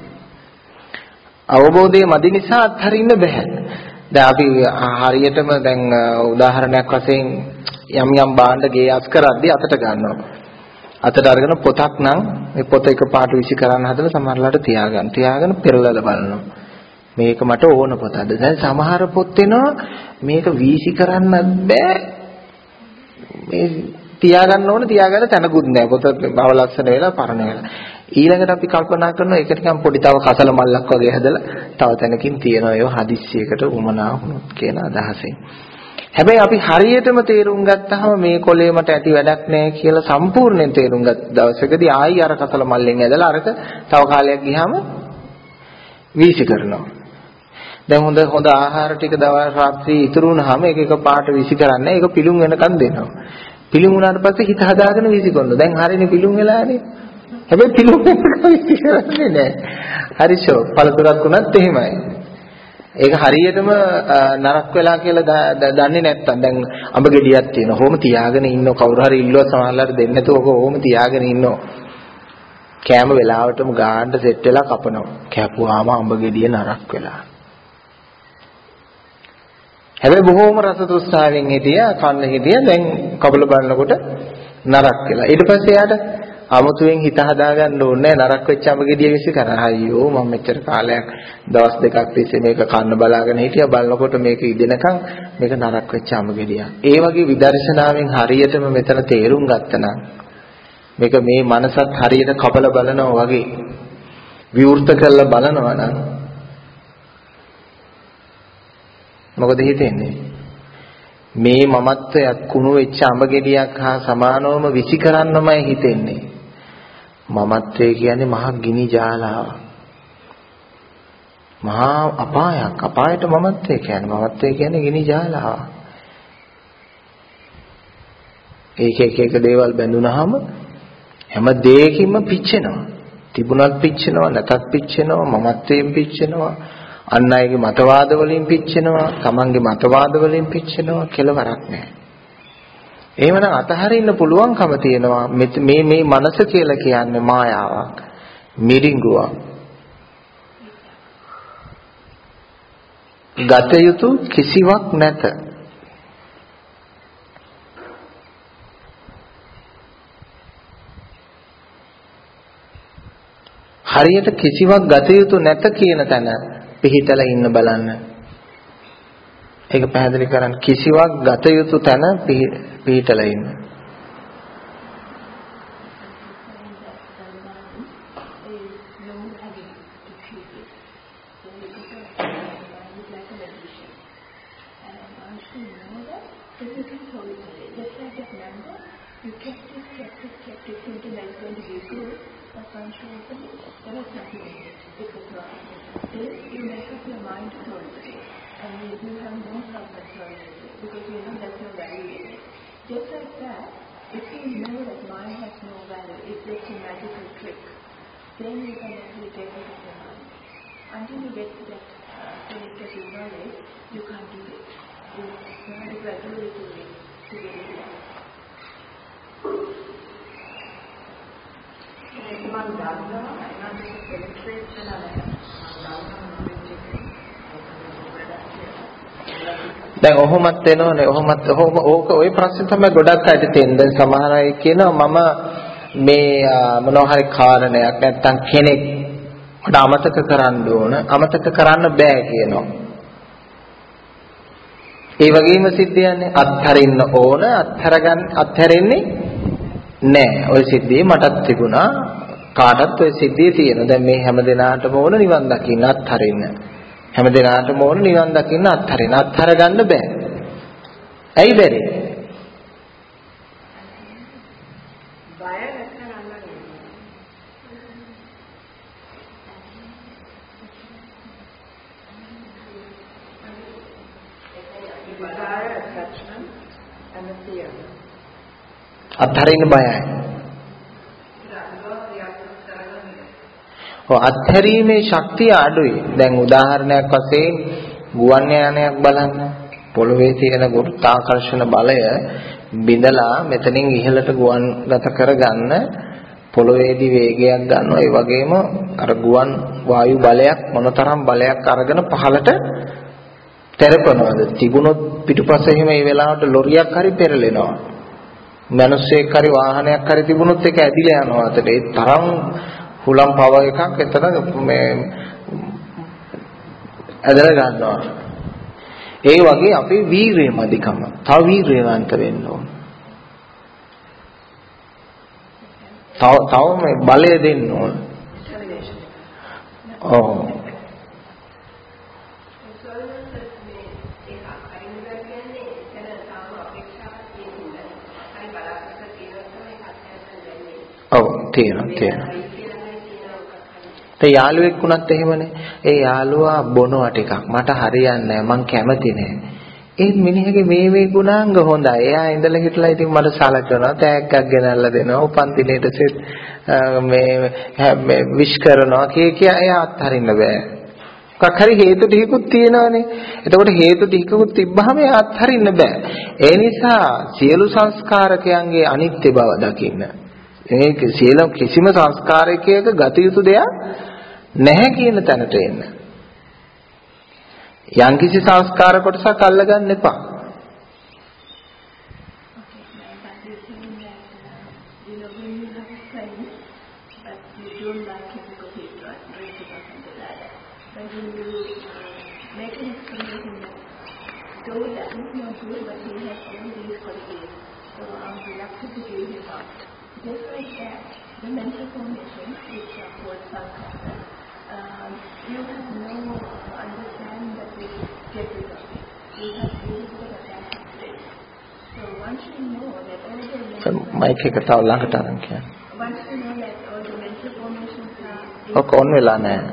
අවබෝධය මදි නිසා අත්හරින්න බෑ. දැන් අපි හරියටම දැන් උදාහරණයක් වශයෙන් යම් යම් භාණ්ඩ ගේ අස් කරද්දී අතට ගන්නවා. අතට අරගෙන පොතක් නම් මේ පොත එකපාරට විසි කරන්න හදලා සමහරලාට තියාගන්න. තියාගෙන පෙරලලා බලනවා. මේක මට ඕන පොතක්ද? දැන් සමහර පොත් එනවා මේක වීසි කරන්නත් බෑ. මේ තියාගන්න ඕන තියාගන්න තැනකුත් නැහැ. පොත බව ලස්සන වෙලා පරණ වෙලා. ඊළඟට අපි කල්පනා කරනවා ඒක නිකන් පොඩි තව කසල මල්ලක් වගේ හැදලා තව තැනකින් තියනවා ඒව හදිස්සියකට උමනා වුණොත් කියන අදහසෙන්. හැබැයි අපි හරියටම තේරුම් ගත්තාම මේ කොලේ මට ඇති වැඩක් නැහැ කියලා සම්පූර්ණයෙන් තේරුම් ගත්ත දවසකදී ආයි අර කසල මල්ලෙන් ඇදලා අරක තව කාලයක් ගියාම වීසි කරනවා. දැන් හොඳ හොඳ ආහාර ටික දවල් රාත්‍රී ඉතුරු වුණාම ඒක එක පාට වීසි කරන්නේ ඒක පිළුම් වෙනකන් දෙනවා. පිළුම් වුණාට පස්සේ හිත හදාගෙන වීසි කරනවා. දැන් හරියනේ පිළුම් වෙලානේ. හැබැයි පිළුම් වෙනකන් වීසි කරන්නේ නැහැ. හරිෂෝ පළතුරක් වුණත් එහෙමයි. ඒක හරියටම නරක වෙලා කියලා දන්නේ නැත්තම් දැන් අඹ ගෙඩියක් තියෙනවා. කොහොම තියාගෙන ඉන්නව කවුරු හරි ඉල්ලුවා සමහරවල්ලාට දෙන්නේ නැතුව ඔක කොහොම තියාගෙන ඉන්නව. කෑම වෙලාවටම ගාන්න සෙට් වෙලා කපනවා. කැපුවාම අඹ ගෙඩිය නරක වෙලා. හැබැයි බොහෝම රස තෘෂ්ණාවෙන් හිටියා කන්න හිටියා දැන් කබල බලනකොට නරක වෙලා. ඊට පස්සේ යාට 아무තුවෙන් හිත හදාගන්න ඕනේ නරක වෙච්ච අඹ ගෙඩිය විශ්ි කරා. අයියෝ මම මෙච්චර කාලයක් දවස් දෙකක් තිස්සේ මේක කන්න බලාගෙන හිටියා බලනකොට මේක ඉදෙනකන් මේක නරක වෙච්ච අඹ ගෙඩියක්. ඒ වගේ විදර්ශනාවෙන් හරියටම මෙතන තේරුම් ගත්තනම් මේක මේ මනසත් හරියට කබල බලනවා වගේ විවෘත කරලා බලනවා නම් මොකද හිතෙන්නේ මේ මමත්වයක් කුණු වෙච්ච අඹ ගෙඩියක් හා සමානවම විසි කරන්නමයි හිතෙන්නේ. මමත්වය කියන්නේ මහා ගිනි ජාලාවක්. මහා අපායක්. අපායට මමත්වය කියන්නේ මමත්වය කියන්නේ ගිනි ජාලාවක්. ඒක එක එක දේවල් බැඳුනහම හැම දෙයකින්ම පිච්චෙනවා. තිබුණත් පිච්චෙනවා නැතත් පිච්චෙනවා මමත්වයෙන් පිච්චෙනවා. අන් අයගේ මතවාද වලින් පිච්චෙනවා, තමන්ගේ මතවාද වලින් පිච්චෙනවා කෙලවරක් නැහැ. එහෙමනම් අතහරින්න පුළුවන්කම තියෙනවා මේ මේ මනස කියලා කියන්නේ මායාවක්, මිරිඟුවක්. ගත යුතු කිසිවක් නැත. හරියට කිසිවක් ගත යුතු නැත කියන තැන පිහිටලා ඉන්න බලන්න. ඒක පැහැදිලි කරන්න කිසිවක් ගත යුතු තැන පිහිටලා ඉන්න. දැන් ඔහොමත් වෙනවනේ ඔහොමත් ඔහොම ඕක ওই ප්‍රශ්නේ තමයි ගොඩක් අයට තියෙන්නේ. දැන් සමහර අය කියනවා මම මේ මොනවා හරි කාරණයක් නැත්තම් කෙනෙක් මට අමතක කරන්න ඕන අමතක කරන්න බෑ කියනවා. ඒ වගේම සිද්ධියන්නේ අත්හරින්න ඕන අත්හැරගන්න අත්හැරෙන්නේ නෑ. ওই සිද්ධිය මටත් තිබුණා කාටත් ওই සිද්ධිය තියෙනවා. දැන් මේ හැම දිනාටම ඕන නිවන් දකින්න අත්හරින්න. හැම දිනාටම ඕන නිවන් දකින්න අත්හරින්න අත්හැර ගන්න බෑ. ඇයි බැරි? බය නැත්නම් desire, attachment, and the fear. අත්හරින්න බයයි. ඔව් අත්හැරීමේ ශක්තිය අඩුයි. දැන් උදාහරණයක් වශයෙන් ගුවන් යානයක් බලන්න. පොළොවේ තියෙන ගුරුත්වාකර්ෂණ බලය බිඳලා මෙතනින් ඉහළට ගුවන් ගත කරගන්න පොළොවේදී වේගයක් ගන්නවා. ඒ වගේම අර ගුවන් වායු බලයක් මොනතරම් බලයක් අරගෙන පහළට තෙරපනවද? තිබුණොත් පිටුපස එහෙම මේ වෙලාවට ලොරියක් හරි පෙරලෙනවා. මිනිස්සෙක් හරි වාහනයක් හරි තිබුණොත් ඒක ඇදිලා යනවා. අතට ඒ තරම් හුලම් පව එකක් එතන මේ ඇදලා ගන්නවා. ඒ වගේ අපි වීරියම අධිකම. තව වීරියවන්ත වෙන්න ඕන. තව තව මේ බලය දෙන්න ඕන. ඔව්. ඔව් තියෙනවා තියෙනවා. ඒ යාළුවෙක් වුණත් එහෙමනේ. ඒ යාළුවා බොනවා ටිකක්. මට හරියන්නේ නැහැ. මං කැමති නැහැ. ඒ මිනිහගේ මේ මේ ගුණාංග හොඳයි. එයා ඉඳලා හිටලා ඉතින් මට සලකනවා, තෑග්ගක් ගෙනල්ලා දෙනවා, උපන් දිනේට සෙත් මේ මේ විශ් කරනවා කිය කිය එයා අත්හරින්න බෑ. මොකක් හරි හේතු ටිකකුත් තියෙනවානේ. එතකොට හේතු ටිකකුත් තිබ්බහම එයා අත්හරින්න බෑ. ඒ නිසා සියලු සංස්කාරකයන්ගේ අනිත්‍ය බව දකින්න. මේ සියලු කිසිම සංස්කාරයකයක ගත යුතු දෙයක් නැහැ කියන තැනට එන්න. යම්කිසි සංස්කාර කොටසක් අල්ලගන්න එපා. මයික් එක තව ළඟට අරන් කියන්න. ඔක ඔන් වෙලා නැහැ.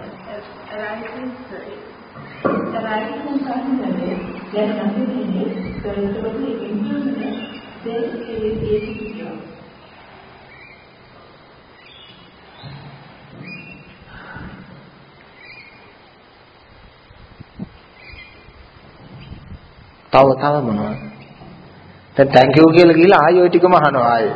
තව තව මොනවද? දැන් thank you කියලා ගිහලා ආයෙ ওই ටිකම අහනවා ආයෙ.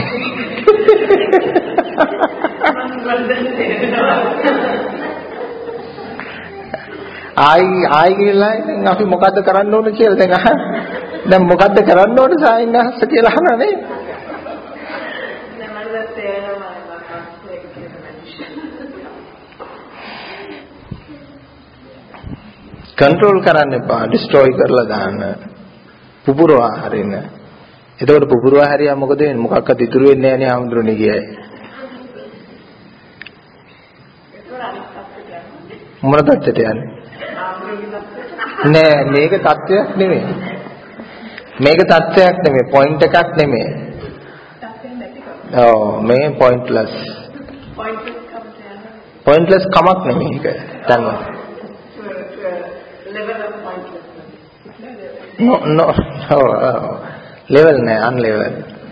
ආයි ආයි කියලා දැන් අපි මොකද්ද කරන්න ඕන කියලා දැන් අහ. දැන් මොකද්ද කරන්න ඕන සායින් අහස්ස කියලා අහනවා නේ. කන්ට්‍රෝල් කරන්න එපා, ඩිස්ට්‍රොයි කරලා දාන්න. පුපුරවා හරින්න. එතකොට පුපුරවා හරියා මොකද වෙන්නේ? මොකක්වත් ඉතුරු වෙන්නේ නැහැ නේ ආම්ද්‍රෝනේ කියයි. මොන තත්ත්වයට යන්නේ? නෑ මේක තත්ත්වයක් නෙමෙයි. මේක තත්ත්වයක් නෙමෙයි, පොයින්ට් එකක් නෙමෙයි. ඔව් මේ පොයින්ට්ලස්. පොයින්ට්ලස් කමක් නෙමෙයි ඒක. දැන් No, no, no. Level නෑ, unlevel.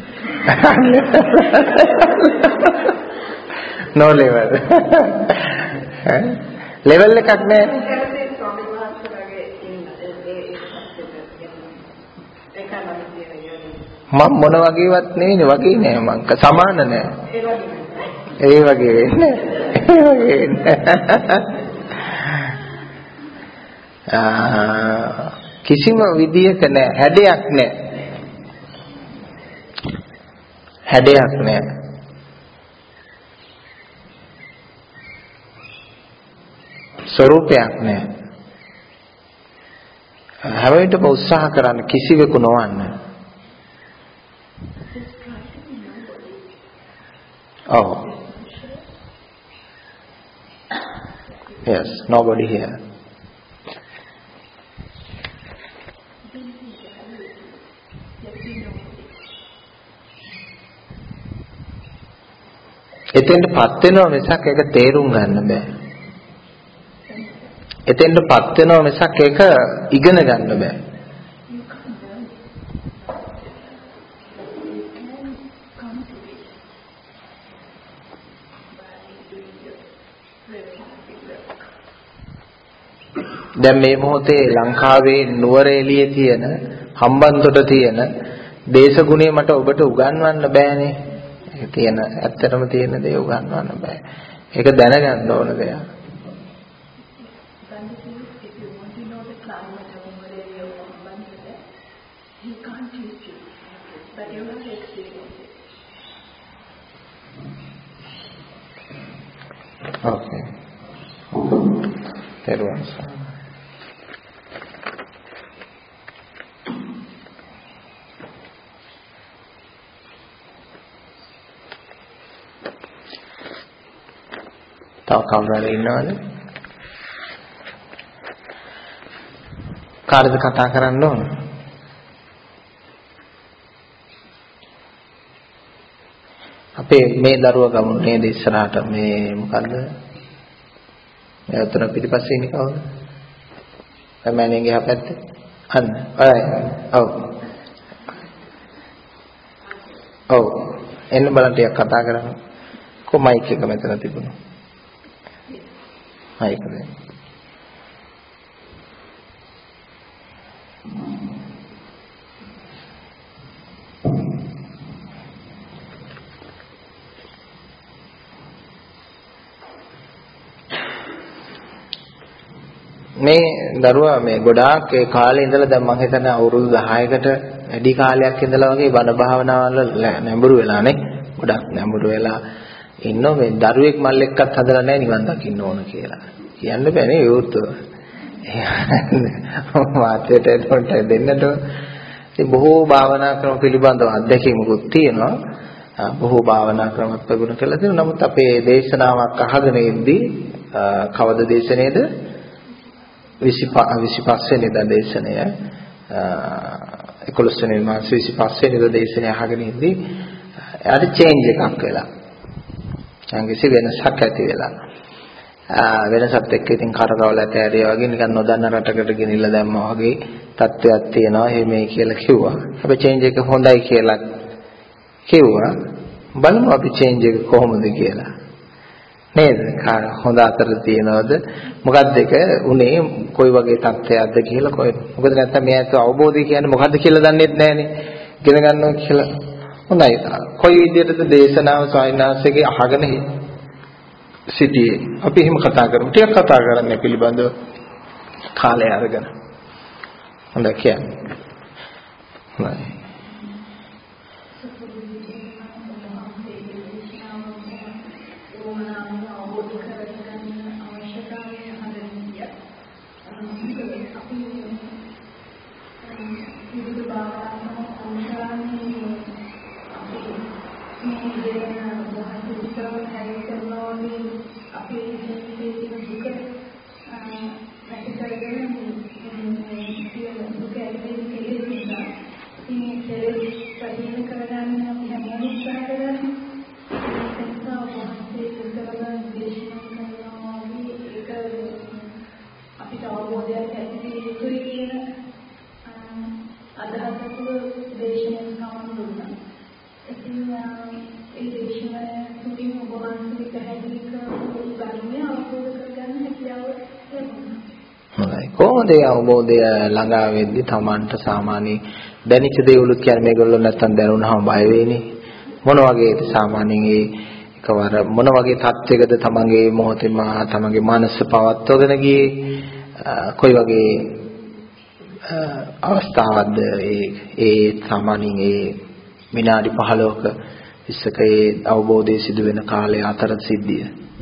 No level. Level එකක් නෑ. මම මොන වගේවත් නෙවෙයි වගේ නෑ මං සමාන නෑ. ඒ වගේ වෙන්නේ. ඒ වගේ වෙන්නේ. ආ කිසිම විදියක නෑ, හැඩයක් නෑ. හැඩයක් නෑ. ස්වરૂපයක් නෑ. හැම විටම උත්සාහ කරන්න කිසිවෙකු නොවන්න. Oh. Yes, nobody here. එතෙන්ටපත් වෙනවා මිසක් ඒක තේරුම් ගන්න බෑ. එතෙන්ටපත් වෙනවා මිසක් ඒක ඉගෙන ගන්න බෑ. දැන් මේ මොහොතේ ලංකාවේ නුවර එළියේ තියෙන හම්බන්තොට තියෙන දේශගුණය මට ඔබට උගන්වන්න බෑනේ. ඒක තියෙන ඇත්තටම තියෙන දේ උගන්වන්න බෑ. ඒක දැනගන්න ඕන දෙයක්. Okay. Everyone. තව කවුරු හරි ඉන්නවද? කාටද කතා කරන්න ඕන? අපේ මේ දරුවා ගමු නේද ඉස්සරහට මේ මොකද්ද? මේ අතන පිටිපස්සේ ඉන්නේ කවුද? මෑණියන් ගියා පැත්තේ. අන්න. ඔය. ඔව්. ඔව්. එන්න බලන්න ටිකක් කතා කරමු. කො මයික් එක මෙතන තිබුණා. මයික් එක. මේ දරුවා මේ ගොඩාක් ඒ කාලේ ඉඳලා දැන් මම හිතන්නේ අවුරුදු දහයකට වැඩි කාලයක් ඉඳලා වගේ බණ භාවනාවල නැඹුරු වෙලානේ. ගොඩක් නැඹුරු වෙලා ඉන්නෝ මේ දරුවෙක් මල්ලෙක්වත් හදලා නැහැ නිවන් දකින්න ඕන කියලා. කියන්න බෑනේ යෝතුව. මාත්‍යට එතකොට දෙන්නට ඉතින් බොහෝ භාවනා ක්‍රම පිළිබඳව අත්දැකීමකුත් තියෙනවා. බොහෝ භාවනා ක්‍රමත් ප්‍රගුණ කළා තියෙනවා. නමුත් අපේ දේශනාවක් අහගෙන ඉඳි කවද දේශනේද? විසිපහ වෙනිදා දේශනය එකොළොස් වෙනි මාස විසිපහ වෙනිදා දේශනය අහගෙන ඉඳි එයාට චේන්ජ් එකක් වෙලා. සංගීසි වෙනසක් ඇති වෙලා. වෙනසත් එක්ක ඉතින් කරකවල ඇතෑරිය වගේ නිකන් නොදන්න රටකට ගෙනිල්ලා දැම්මා වගේ තත්ත්වයක් තියෙනවා. එහෙම මේ කියලා කිව්වා. හැබැයි චේන්ජ් එක හොඳයි කියලා කිව්වා. බලමු අපි චේන්ජ් එක කොහොමද කියලා. නේද? හොඳ අතර තියනවද? මොකක්ද ඒක උනේ කොයි වගේ තත්ත්වයක්ද කියලා කොයි මොකද නැත්තම් මෙයාට අවබෝධය කියන්නේ මොකද්ද කියලා දන්නේ නැහැනේ. ඉගෙන ගන්නවා කියලා. හොඳයි. කොයි විදිහටද දේශනාව සායනාසයේ අහගෙන සිටියේ. අපි එහෙම කතා කරමු. ටිකක් කතා කරන්න පිළිබඳව කාලය අරගෙන. හොඳයි කියන්නේ. හොඳයි. කොහොමද අවබෝධය ළඟා වෙද්දි Tamanට සාමාන්‍ය දැනිච්ච දේවලු කියන්නේ මේගොල්ලෝ නැත්තම් දැනුණාම බය වෙන්නේ මොන වගේද සාමාන්‍යයෙන් ඒ එකවර මොන වගේ තත්යකද Tamanගේ මොහොතේම Tamanගේ මනස පවත්වගෙන ගියේ කොයි වගේ අවස්ථාවක්ද ඒ ඒ සාමාන්‍යයෙන් ඒ විනාඩි පහළොවක ඉස්සක ඒ අවබෝධය සිදු වෙන කාලය අතර සිද්ධිය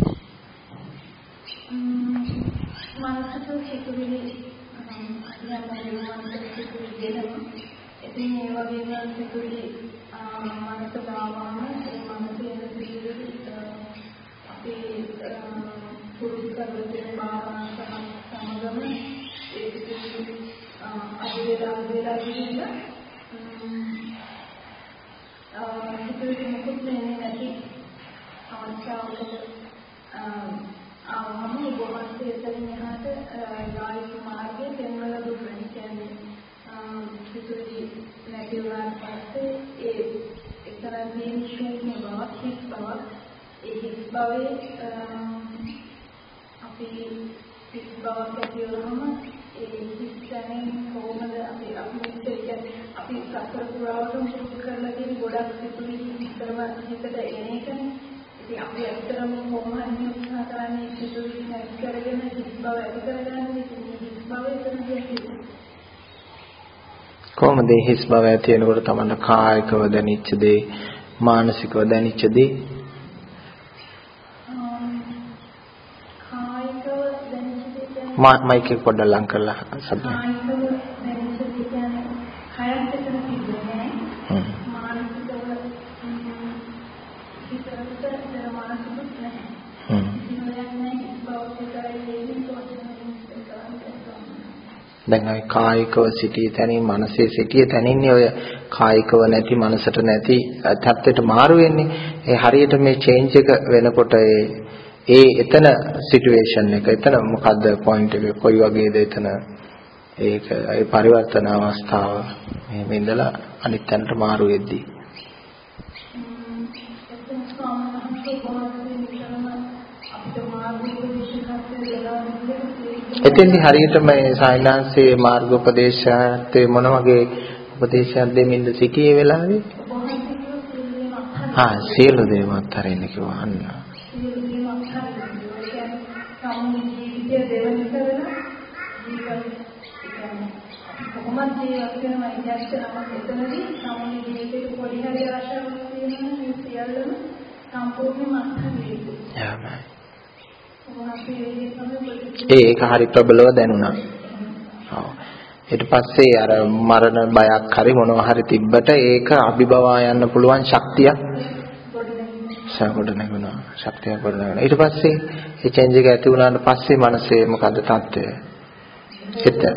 කොහොමද හිස් බව ඇති වෙනකොට තමයි කායිකව දැනෙච්ච දේ මානසිකව දැනෙච්ච දේ මා මයික් එක පොඩ්ඩක් ලං කරලා සබ්ද දැන් අය කායිකව සිටිය තැනින් මනසේ සිටිය තැනින්නේ ඔය කායිකව නැති මනසට නැති තත්ත්වයට මාරු වෙන්නේ. ඒ හරියට මේ චේන්ජ් එක වෙනකොට ඒ ඒ එතන සිටුේෂන් එක එතන මොකද්ද පොයින්ට් එක කොයි වගේද එතන ඒක ඒ පරිවර්තන අවස්ථාව මෙහෙම ඉඳලා අනිත් තැනට මාරු වෙද්දී එතෙන්දි හරියට මේ සායනාංශයේ මාර්ගෝපදේශාර්ථයේ මොන වගේ උපදේශයක් දෙමින්ද සිටියේ වෙලාවේ ආ සියලු දේවල් අතරින් කිව්වා අන්න ඒක හරි ප්‍රබලව දැනුණා. ඔව්. ඊට පස්සේ අර මරණ බයක් හරි මොනවා හරි තිබ්බට ඒක අභිබවා යන්න පුළුවන් ශක්තියක් සාගොඩ නැගුණා. ශක්තියක් ගොඩ නැගුණා. ඊට පස්සේ ඒ චේන්ජ් එක ඇති වුණාට පස්සේ මනසේ මොකද තත්ත්වය? එතන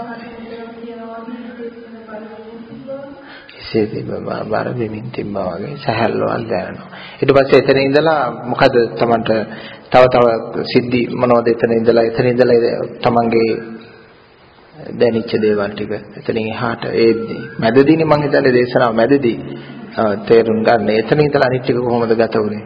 ඉතින් බාර දෙමින් තිබ්බා වගේ සහැල්ලුවක් දැනෙනවා. ඊට පස්සේ එතන ඉඳලා මොකද තමන්ට තව තව සිද්ධි මොනවද එතන ඉඳලා එතන ඉඳලා තමන්ගේ දැනෙච්ච දේවල් ටික එතනින් එහාට ඒද්දි මැදදීනේ මම හිතන්නේ දේශනාව මැදදී තේරුම් ගන්න. එතන ඉඳලා අනිත් ටික කොහොමද ගත වුනේ?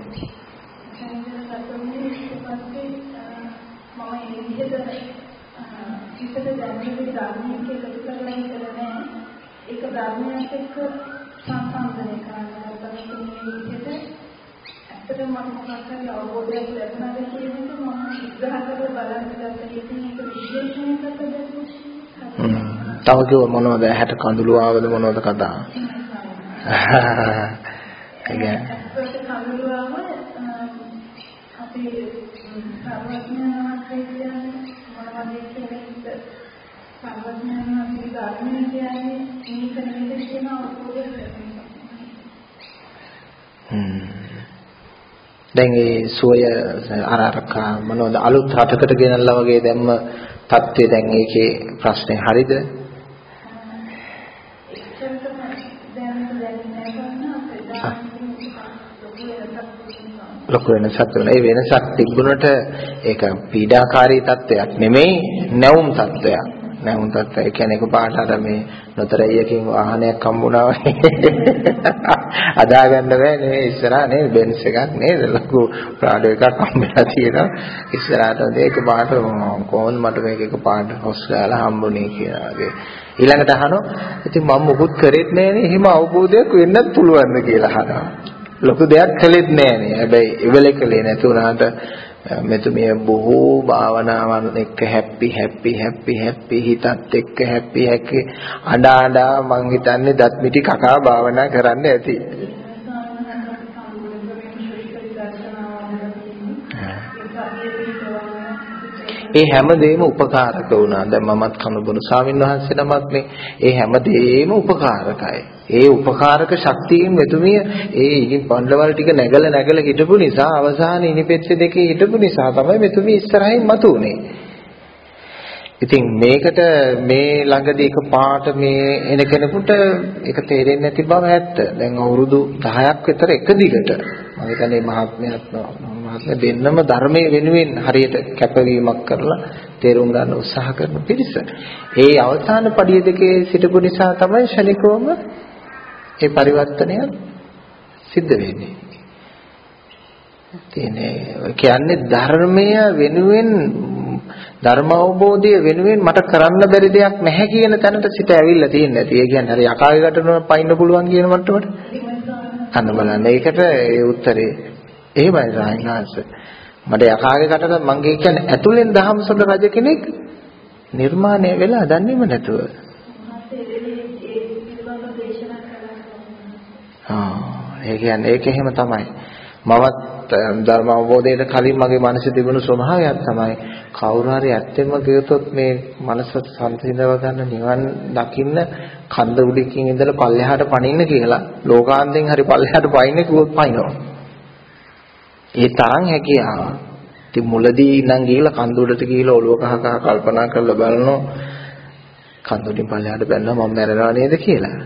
තව කිව්ව මොනවද හැට කඳුළු ආවද මොනවද කතා? ඒ කඳුළු ආව අපි සර්වඥාන්වහන්සේ කියන්නේ මොනවද කියන්නේ සර්වඥාන්වහන්සේ ධර්මයේ කියන්නේ මේ කෙනෙක් කියන අවබෝධය හ්ම් දැන් ඒ සෝය අරරකා මොනවද අලුත් රටකට ගෙනල්ලා වගේ දැම්ම තත්ත්වය දැන් ඒකේ ප්‍රශ්නේ හරිද? ලොකු වෙනසක් තියෙනවා. ඒ වෙනසක් තිබුණට ඒක පීඩාකාරී තත්ත්වයක් නෙමෙයි නැවුම් තත්ත්වයක්. නැවුම් තත්ත්වය කියන්නේ එකපාරට අර මේ නොතරයකින් වාහනයක් හම්බුණා වගේ අදාගන්න බෑ නෙමෙයි ඉස්සරහා නේ බෙන්ස් එකක් නේද ලොකු ප්‍රාඩෝ එකක් හම්බෙලා තියෙනවා ඉස්සරහට එකපාරට කොහොමද මට මේක එකපාරට හොස් ගාලා හම්බුනේ කියලා වගේ ඊළඟට අහනවා ඉතින් මම මොකුත් කරෙත් නෑනේ එහෙම අවබෝධයක් වෙන්නත් පුළුවන්ද කියලා අහනවා ලොකු දෙයක් කළෙත් නෑනේ හැබැයි ඉවල කළේ නැතුණාට මෙතුමිය බොහෝ භාවනාවන් එක්ක හැපි හැපි හැපි හැපි හිතත් එක්ක හැපි හැකි අඬා අඬා මං හිතන්නේ දත් මිටි කකා භාවනා කරන්න ඇති. ඒ හැමදේම උපකාරක වුණා. දැන් මමත් කනුබුණු ස්වාමීන් වහන්සේ නමක් නේ. ඒ හැමදේම උපකාරකයි. ඒ උපකාරක ශක්තියෙන් මෙතුමිය ඒ ඉනි පණ්ඩවල ටික නැගල නැගල හිටපු නිසා අවසානයේ ඉනිපෙත්ත දෙකේ හිටපු නිසා තමයි මෙතුමිය ඉස්සරහින් මතුනේ. ඉතින් මේකට මේ ළඟදී එක පාට මේ එන කෙනෙකුට ඒක තේරෙන්නේ නැති බව ඇත්ත. දැන් අවුරුදු දහයක් විතර එක දිගට මම හිතන්නේ මහත්මයාත් මහත්මයා දෙන්නම ධර්මයේ වෙනුවෙන් හරියට කැපවීමක් කරලා තේරුම් ගන්න උත්සාහ කරන පිරිස. ඒ අවසාන පඩිය දෙකේ සිටපු නිසා තමයි ශනිකවම ඒ පරිවර්තනය සිද්ධ වෙන්නේ. කියන්නේ ධර්මය වෙනුවෙන් ධර්ම අවබෝධය වෙනුවෙන් මට කරන්න බැරි දෙයක් නැහැ කියන තැනට සිත ඇවිල්ලා තියෙන්නේ නැති. ඒ කියන්නේ හරි යකාගේ ගැටන පයින්න පුළුවන් කියන මට්ටමට. අන්න බලන්න. ඒකට ඒ උත්තරේ එහෙමයි රායනාංශ. මට යකාගේ ගැටන මං කියන්නේ ඇතුලෙන් දහම්සොඬ රජ කෙනෙක් නිර්මාණය වෙලා දන්නේම නැතුව. ආ ඒ කියන්නේ ඒක එහෙම තමයි. මමත් ධර්ම අවබෝධයට කලින් මගේ මනසේ තිබුණු ස්වභාවයක් තමයි කවුරු හරි ඇත්තෙම කියතොත් මේ මනස සංසිඳව ගන්න නිවන් දකින්න කන්ද උඩකින් ඉඳලා පල්ලෙහාට පනින්න කියලා ලෝකාන්තෙන් හරි පල්ලෙහාට පයින්න කිව්වොත් පයින්නවා. ඒ තරම් හැකියාව. ඉතින් මුලදී ඉඳන් ගිහලා කන්ද උඩට ගිහලා ඔලුව කහ කහ කල්පනා කරලා බලනවා කන්දුලින් පල්ලෙහාට බැලුවා මම මැරෙනවා නේද කියලා.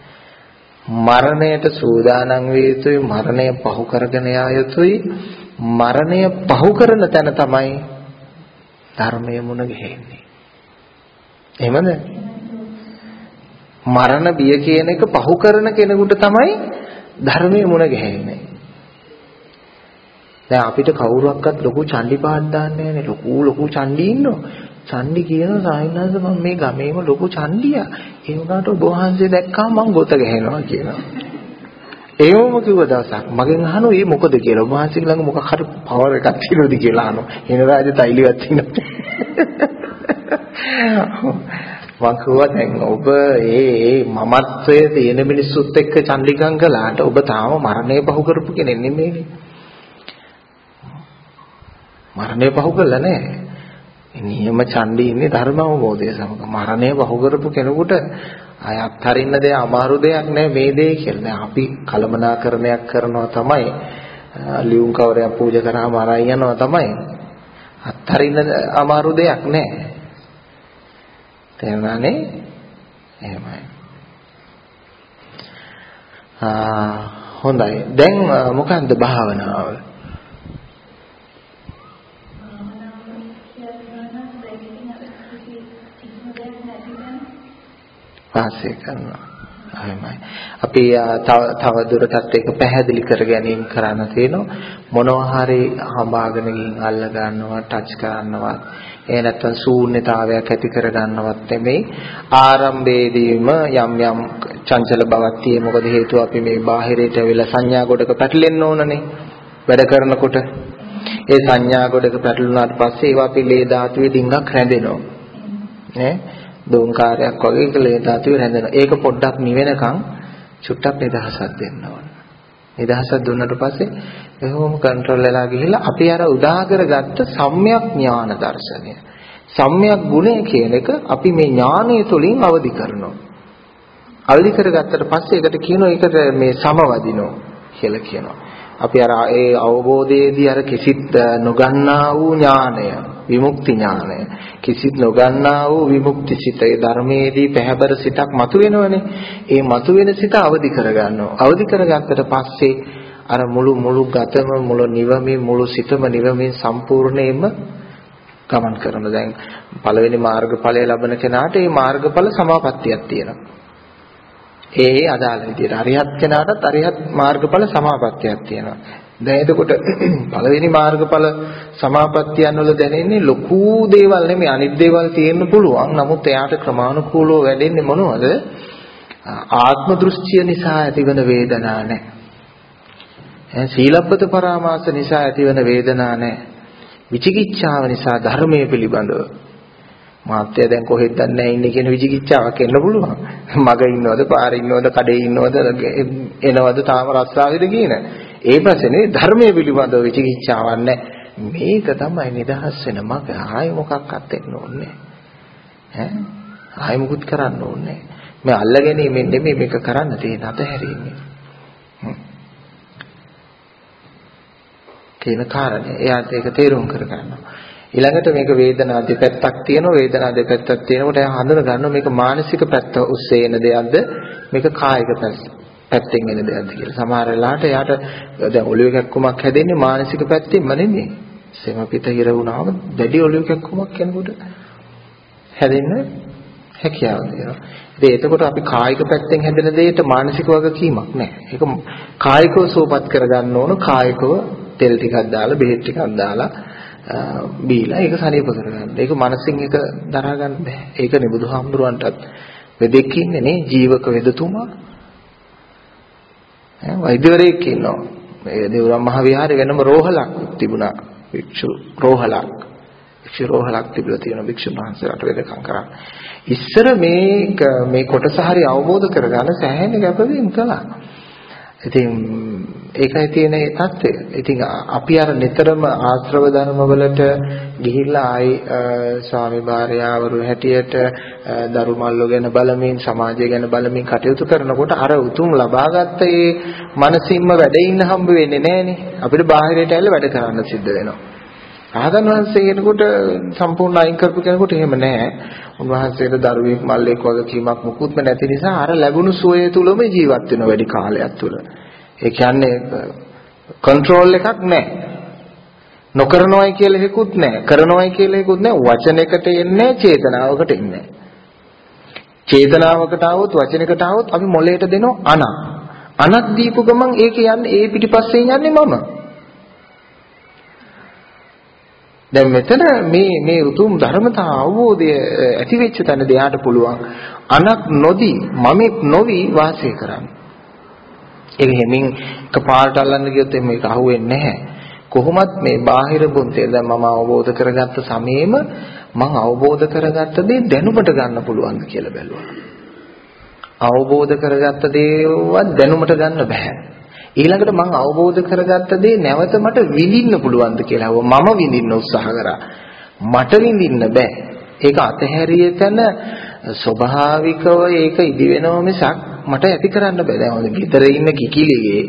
මරණයට සූදානම් විය යුතුයි, මරණය පහු කරගෙන යා යුතුයි. මරණය පහු කරන තැන තමයි ධර්මය මුණ ගැහෙන්නේ. එහෙමද? මරණ බිය කියන එක පහු කරන කෙනෙකුට තමයි ධර්මයේ මුණ ගැහෙන්නේ. දැන් අපිට කවුරුවක්වත් ලොකු චණ්ඩි පාඩ දාන්නේ නැහැ නේ. ලොකු ලොකු චණ්ඩි ඉන්නවා. චණ්ඩි කියනවා සායනස මම මේ ගමේම ලොකු චණ්ඩියා. ඒ වුණාට ඔබ වහන්සේ දැක්කම මං ගොත ගහනවා කියනවා. ඒවම කිව්ව දවසක් මගෙන් අහනවා "ඒ මොකද කියලා. ඔබ වහන්සේ ළඟ මොකක් හරි පවර් එකක් තියෙනවද කියලා අහනවා. එන රාජ තෛලියක් තියෙනවා. මං කිව්වා දැන් ඔබ ඒ ඒ මමත්වයේ තියෙන මිනිස්සුත් එක්ක චණ්ඩිකම් කළාට ඔබ තාම මරණය පහු කරපු කෙනෙක් නෙමෙයිනේ. මරණය පහු කළා නෑ. නියම චණ්ඩි ඉන්නේ ධර්ම අවබෝධය සමග. මරණය පහු කරපු කෙනෙකුට අය අත්හරින්න දෙය අමාරු දෙයක් නෑ මේ දේ කියලා. දැන් අපි කලමනාකරණයක් කරනවා තමයි ලියුම් කවරයක් පූජා කරාම අරයි යනවා තමයි. අත්හරින්න අමාරු දෙයක් නෑ. තේරුණානේ? එහෙමයි. ආ හොඳයි. දැන් මොකක්ද භාවනාව? වාසය කරනවා. එහෙමයි. අපි තව තව දුරටත් ඒක පැහැදිලි කර ගැනීම කරන්න තියෙනවා. මොනවා හරි හඹාගෙන ගින් අල්ල ගන්නවා, ටච් කරනවත්, ඒ නැත්තම් ශූන්‍යතාවයක් ඇති කර ගන්නවත් නෙමෙයි. ආරම්භයේදීම යම් යම් චංචල බවක් තියෙන. මොකද හේතුව අපි මේ බාහිරයට වෙලා සංඥා ගොඩක පැටලෙන්න ඕනනේ. වැඩ කරනකොට ඒ සංඥා ගොඩක පැටලුණාට පස්සේ ඒවා අපි ලේ ධාතුවේ ඩිංගක් රැඳෙනවා. නේ? දෝංකාරයක් වගේ කලේ ධාතුවේ රැඳෙනවා. ඒක පොඩ්ඩක් නිවෙනකන් චුට්ටක් නිදහසක් දෙන්න ඕන. නිදහසක් දුන්නට පස්සේ එහෙම කන්ට්‍රෝල් වෙලා ගිහිල්ලා අපි අර උදා කරගත්ත සම්‍යක් ඥාන දර්ශනය. සම්‍යක් ගුණය කියන එක අපි මේ ඥානය තුළින් අවදි කරනවා. අවදි කරගත්තට පස්සේ ඒකට කියනවා ඒකට මේ සමවදිනවා කියලා කියනවා. අපි අර ඒ අවබෝධයේදී අර කිසිත් නොගන්නා වූ ඥානය, විමුක්ති ඥානය, කිසිත් නොගන්නා වූ විමුක්ති සිත, ඒ ධර්මයේදී පැහැබර සිතක් මතුවෙනවනේ. ඒ මතුවෙන සිත අවදි කරගන්නවා. අවදි කරගත්තට පස්සේ අර මුළු මුළු ගතම මුළු නිවමින් මුළු සිතම නිවමින් සම්පූර්ණයෙන්ම ගමන් කරන. දැන් පළවෙනි මාර්ගඵලය ලබන කෙනාට මේ මාර්ගඵල සමාපත්තියක් තියෙනවා. ඒ ඒ අදාළ විදියට අරිහත් කෙනාටත් අරිහත් මාර්ගඵල සමාපත්තියක් තියෙනවා. දැන් එතකොට පළවෙනි මාර්ගඵල සමාපත්තියන් වල දැනෙන්නේ ලොකු දේවල් නෙමෙයි, අනිත් දේවල් තියෙන්න පුළුවන්. නමුත් එයාට ක්‍රමානුකූලව වැඩෙන්නේ මොනවද? ආත්ම දෘෂ්ටිය නිසා ඇතිවන වේදනා නැහැ. සීලබ්බත පරාමාස නිසා ඇතිවන වේදනා නැහැ. විචිකිච්ඡාව නිසා ධර්මයේ පිළිබඳව මාත්‍ය දැන් කොහෙද දන්නේ ඉන්නේ කියන විචිකිච්ඡාවක් එන්න පුළුවන්. මග ඉන්නවද, පාරේ ඉන්නවද, කඩේ ඉන්නවද, එනවද තාම රස්සාවේද කියන. ඒ ප්‍රශ්නේ ධර්මයේ පිළිබඳව විචිකිච්ඡාවක් නැහැ. මේක තමයි නිදහස් වෙන මග. ආයෙ මොකක්වත් එන්න ඕනේ නැහැ. ඈ ආයෙ මුකුත් කරන්න ඕනේ නැහැ. මේ අල්ලගැනීමෙන් නෙමෙයි මේක කරන්න තියෙන අතහැරීමෙන්. කියන කාරණේ. එයාට ඒක තේරුම් කර ගන්නවා. ඊළඟට මේක වේදනා දෙපැත්තක් තියෙනවා. වේදනා දෙපැත්තක් තියෙනකොට එයා හඳුන ගන්නවා මේක මානසික පැත්ත ඔස්සේ එන දෙයක්ද, මේක කායික පැත්තෙන් එන දෙයක්ද කියලා. සමහර වෙලාවට එයාට දැන් ඔළුවේ කැක්කුමක් හැදෙන්නේ මානසික පැත්තෙන්ම නෙමෙයි. සෙම පිට හිර වුණාම දැඩි ඔළුවේ කැක්කුමක් කෙනෙකුට හැදෙන්න හැකියාව තියෙනවා. ඉතින් එතකොට අපි කායික පැත්තෙන් හැදෙන දෙයට මානසික වගකීමක් නැහැ. ඒක කායිකව සුවපත් කරගන්න ඕන. කායිකව තෙල් ටිකක් දාලා, බෙහෙත් ටිකක් දාලා බීලා ඒක සනීප කරගන්න. ඒක මනසින් එක දරා ගන්න බෑ. ඒකනේ බුදුහාමුදුරන්ටත් වෙදෙක් ඉන්නේ නේ, ජීවක වෙදතුමා. ඈ වෛද්‍යවරයෙක් ඉන්නවා. මේ දේවරම් මහ විහාරේ වෙනම රෝහලක් තිබුණා. වික්ෂු රෝහලක්. වික්ෂු රෝහලක් තිබිලා තියෙනවා වික්ෂුන් වහන්සේලාට වෙදකම් කරා. ඉස්සර මේ මේ කොටස හරි අවබෝධ කරගන්න සෑහෙන කැපවීම කළා. ඉතින් ඒකයි තියෙන ඒ தත්ත්වය. ඉතින් අපි අර නිතරම ආශ්‍රව ධර්ම වලට ගිහිල්ලා ආයි ස්වාමි භාර්යාවරු හැටියට දරු මල්ලෝ ගැන බලමින්, සමාජය ගැන බලමින් කටයුතු කරනකොට අර උතුම් ලබාගත්ත ඒ මනසින්ම වැඩ ඉන්න හම්බ වෙන්නේ නැහනේ. අපිට බාහිරයට ඇවිල්ලා වැඩ කරන්න සිද්ධ වෙනවා. රහතන් වහන්සේ කෙනෙකුට සම්පූර්ණ අයින් කරපු කෙනෙකුට එහෙම නැහැ. උන්වහන්සේට දරුවෙක් මල්ලෙක් වගේ කීමක් මුකුත්ම නැති නිසා අර ලැබුණු සුවය තුලම ජීවත් වෙන වැඩි කාලයක් තුල. ඒ කියන්නේ කන්ට්‍රෝල් එකක් නැහැ. නොකරනවයි කියලා එකකුත් නැහැ. කරනවයි කියලා එකකුත් නැහැ. වචනයකට එන්නේ චේතනාවකට එන්නේ. චේතනාවකට આવොත් වචනයකට આવොත් අපි මොලේට දෙනවා අන. අනක් දීපු ගමන් ඒක යන්නේ ඒ පිටිපස්සේ යන්නේ මම. දැන් මෙතන මේ මේ උතුම් ධර්මතා අවබෝධය ඇති වෙච්ච තැන දෙයාට පුළුවන් අනක් නොදී මමෙක් නොවි වාසය කරන්න. ඒක හැමින් එකපාරට අල්ලන්න ගියොත් මේක අහුවෙන්නේ නැහැ. කොහොමත් මේ බාහිර බුද්ධිය දැන් මම අවබෝධ කරගත්ත සමයේම මම අවබෝධ කරගත්ත දේ දැනුමට ගන්න පුළුවන්ද කියලා බැලුවා. අවබෝධ කරගත්ත දේවත් දැනුමට ගන්න බෑ. ඊළඟට මම අවබෝධ කරගත්ත දේ නැවත මට විඳින්න පුළුවන්ද කියලා මම විඳින්න උත්සාහ කරා. මට විඳින්න බෑ. ඒක අතහැරිය තැන ස්වභාවිකව ඒක ඉදි වෙනව මිසක් මට ඇති කරන්න බෑ. දැන් ඔය ගෙදර ඉන්න කිකිලියේ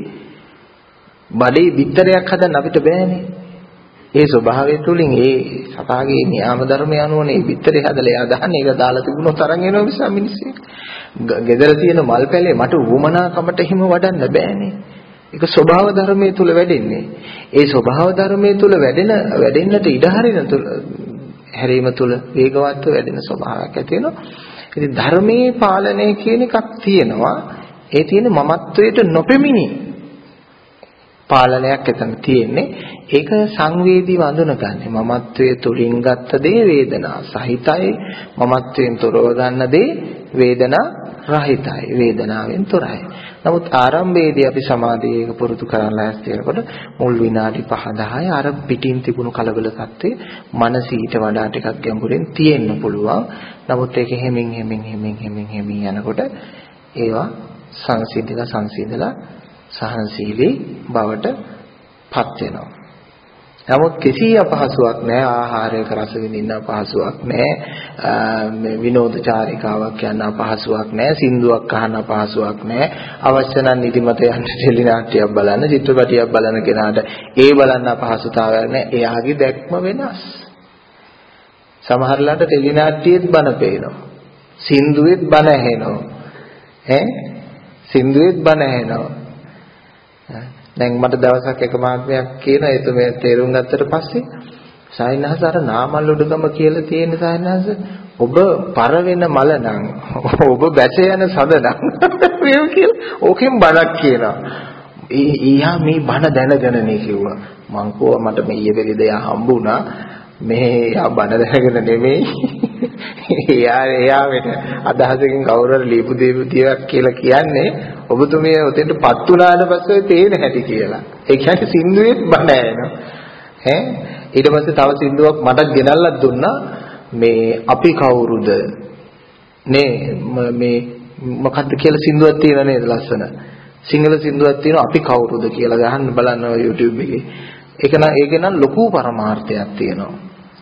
බඩේ බිත්තරයක් හදන්න අපිට බෑනේ. ඒ ස්වභාවය තුලින් ඒ සතාගේ න්‍යාම ධර්මය අනුවනේ මේ බිත්තරේ හදලා එයා දාන්නේ. ඒක දාලා තිබුණොත් තරන් එනවා මිස මිනිස්සු. ගෙදර තියෙන මල් පැලේ මට වුමනාකමට හිම වඩන්න බෑනේ. ඒක ස්වභාව ධර්මයේ තුල වැඩෙන්නේ. ඒ ස්වභාව ධර්මයේ තුල වැඩෙන වැඩෙන්නට ඉඩ හරින තුල හැරීම තුල වේගවත්ව වැඩෙන ස්වභාවයක් ඇති වෙනවා. ඉතින් ධර්මයේ පාලනය කියන එකක් තියෙනවා. ඒ තියෙන්නේ මමත්වයට නොපෙමිණි පාලනයක් එතන තියෙන්නේ. ඒක සංවේදීව අඳුනගන්නේ. මමත්වයේ තුලින් ගත්ත දේ වේදනා සහිතයි. මමත්වයෙන් තොරව ගන්න දේ වේදනා රහිතයි. වේදනාවෙන් තොරයි. නමුත් ආරම්භයේදී අපි සමාධියක පුරුදු කරලා ලෑස්ති වෙනකොට මුල් විනාඩි පහ දහය අර පිටින් තිබුණු කලබල තත්ත්වේ මනස ඊට වඩා ටිකක් ගැඹුරින් තියෙන්න පුළුවන්. නමුත් ඒක හැමින් හැමින් හැමින් හැමින් හැමින් යනකොට ඒවා සංසිඳලා සංසිඳලා සහනශීලී බවට පත් වෙනවා. නමුත් කිසි අපහසුාවක් නැහැ. ආහාරයක රස විඳින්න අපහසුාවක් නැහැ. මේ විනෝදචාරිකාවක් යන අපහසුාවක් නැහැ. සින්දුවක් අහන්න අපහසුාවක් නැහැ. අවශ්‍ය නම් නිදිමත යන්න ටෙලි නාට්‍යයක් බලන්න, චිත්‍රපටියක් බලන කෙනාට ඒ බලන්න අපහසුතාවයක් නැහැ. එයාගේ දැක්ම වෙනස්. සමහරලාට ටෙලි නාට්‍යයේත් බන පේනවා. සින්දුවේත් බන ඇහෙනවා. ඈ සින්දුවේත් බන ඇහෙනවා. දැන් මට දවසක් එක මාත්මයක් කියන ඒක මේ තේරුම් ගත්තට පස්සේ සායනහස අර නාමල් උඩගම කියලා තියෙන සායනහස ඔබ පර වෙන මල නම් ඔබ බැස යන සද නම් මේ කියලා ඕකෙන් බණක් කියනවා. ඊහා මේ බණ දැනගෙනනේ කිව්වා. මං කෝ මට මේ ඊයේ පෙරේද යා හම්බුණා. මේ යා බණ දැනගෙන නෙමෙයි. එයා එයා වෙන අදහසකින් කවුරුහරි ලියපු දේවියක් කියලා කියන්නේ ඔබතුමිය උතෙන්ටපත් උනාට පස්සේ තේරෙන හැටි කියලා. ඒ කියන්නේ සින්දුවේත් බණ ඇහෙනවා. ඈ ඊට පස්සේ තව සින්දුවක් මට ගෙනල්ලා දුන්නා මේ අපි කවුරුද නේ මේ මොකක්ද කියලා සින්දුවක් තියෙන නේද ලස්සන. සිංහල සින්දුවක් තියෙනවා අපි කවුරුද කියලා ගහන්න බලන්න YouTube එකේ. ඒක නම් ඒක නම් ලොකු පරමාර්ථයක් තියෙනවා.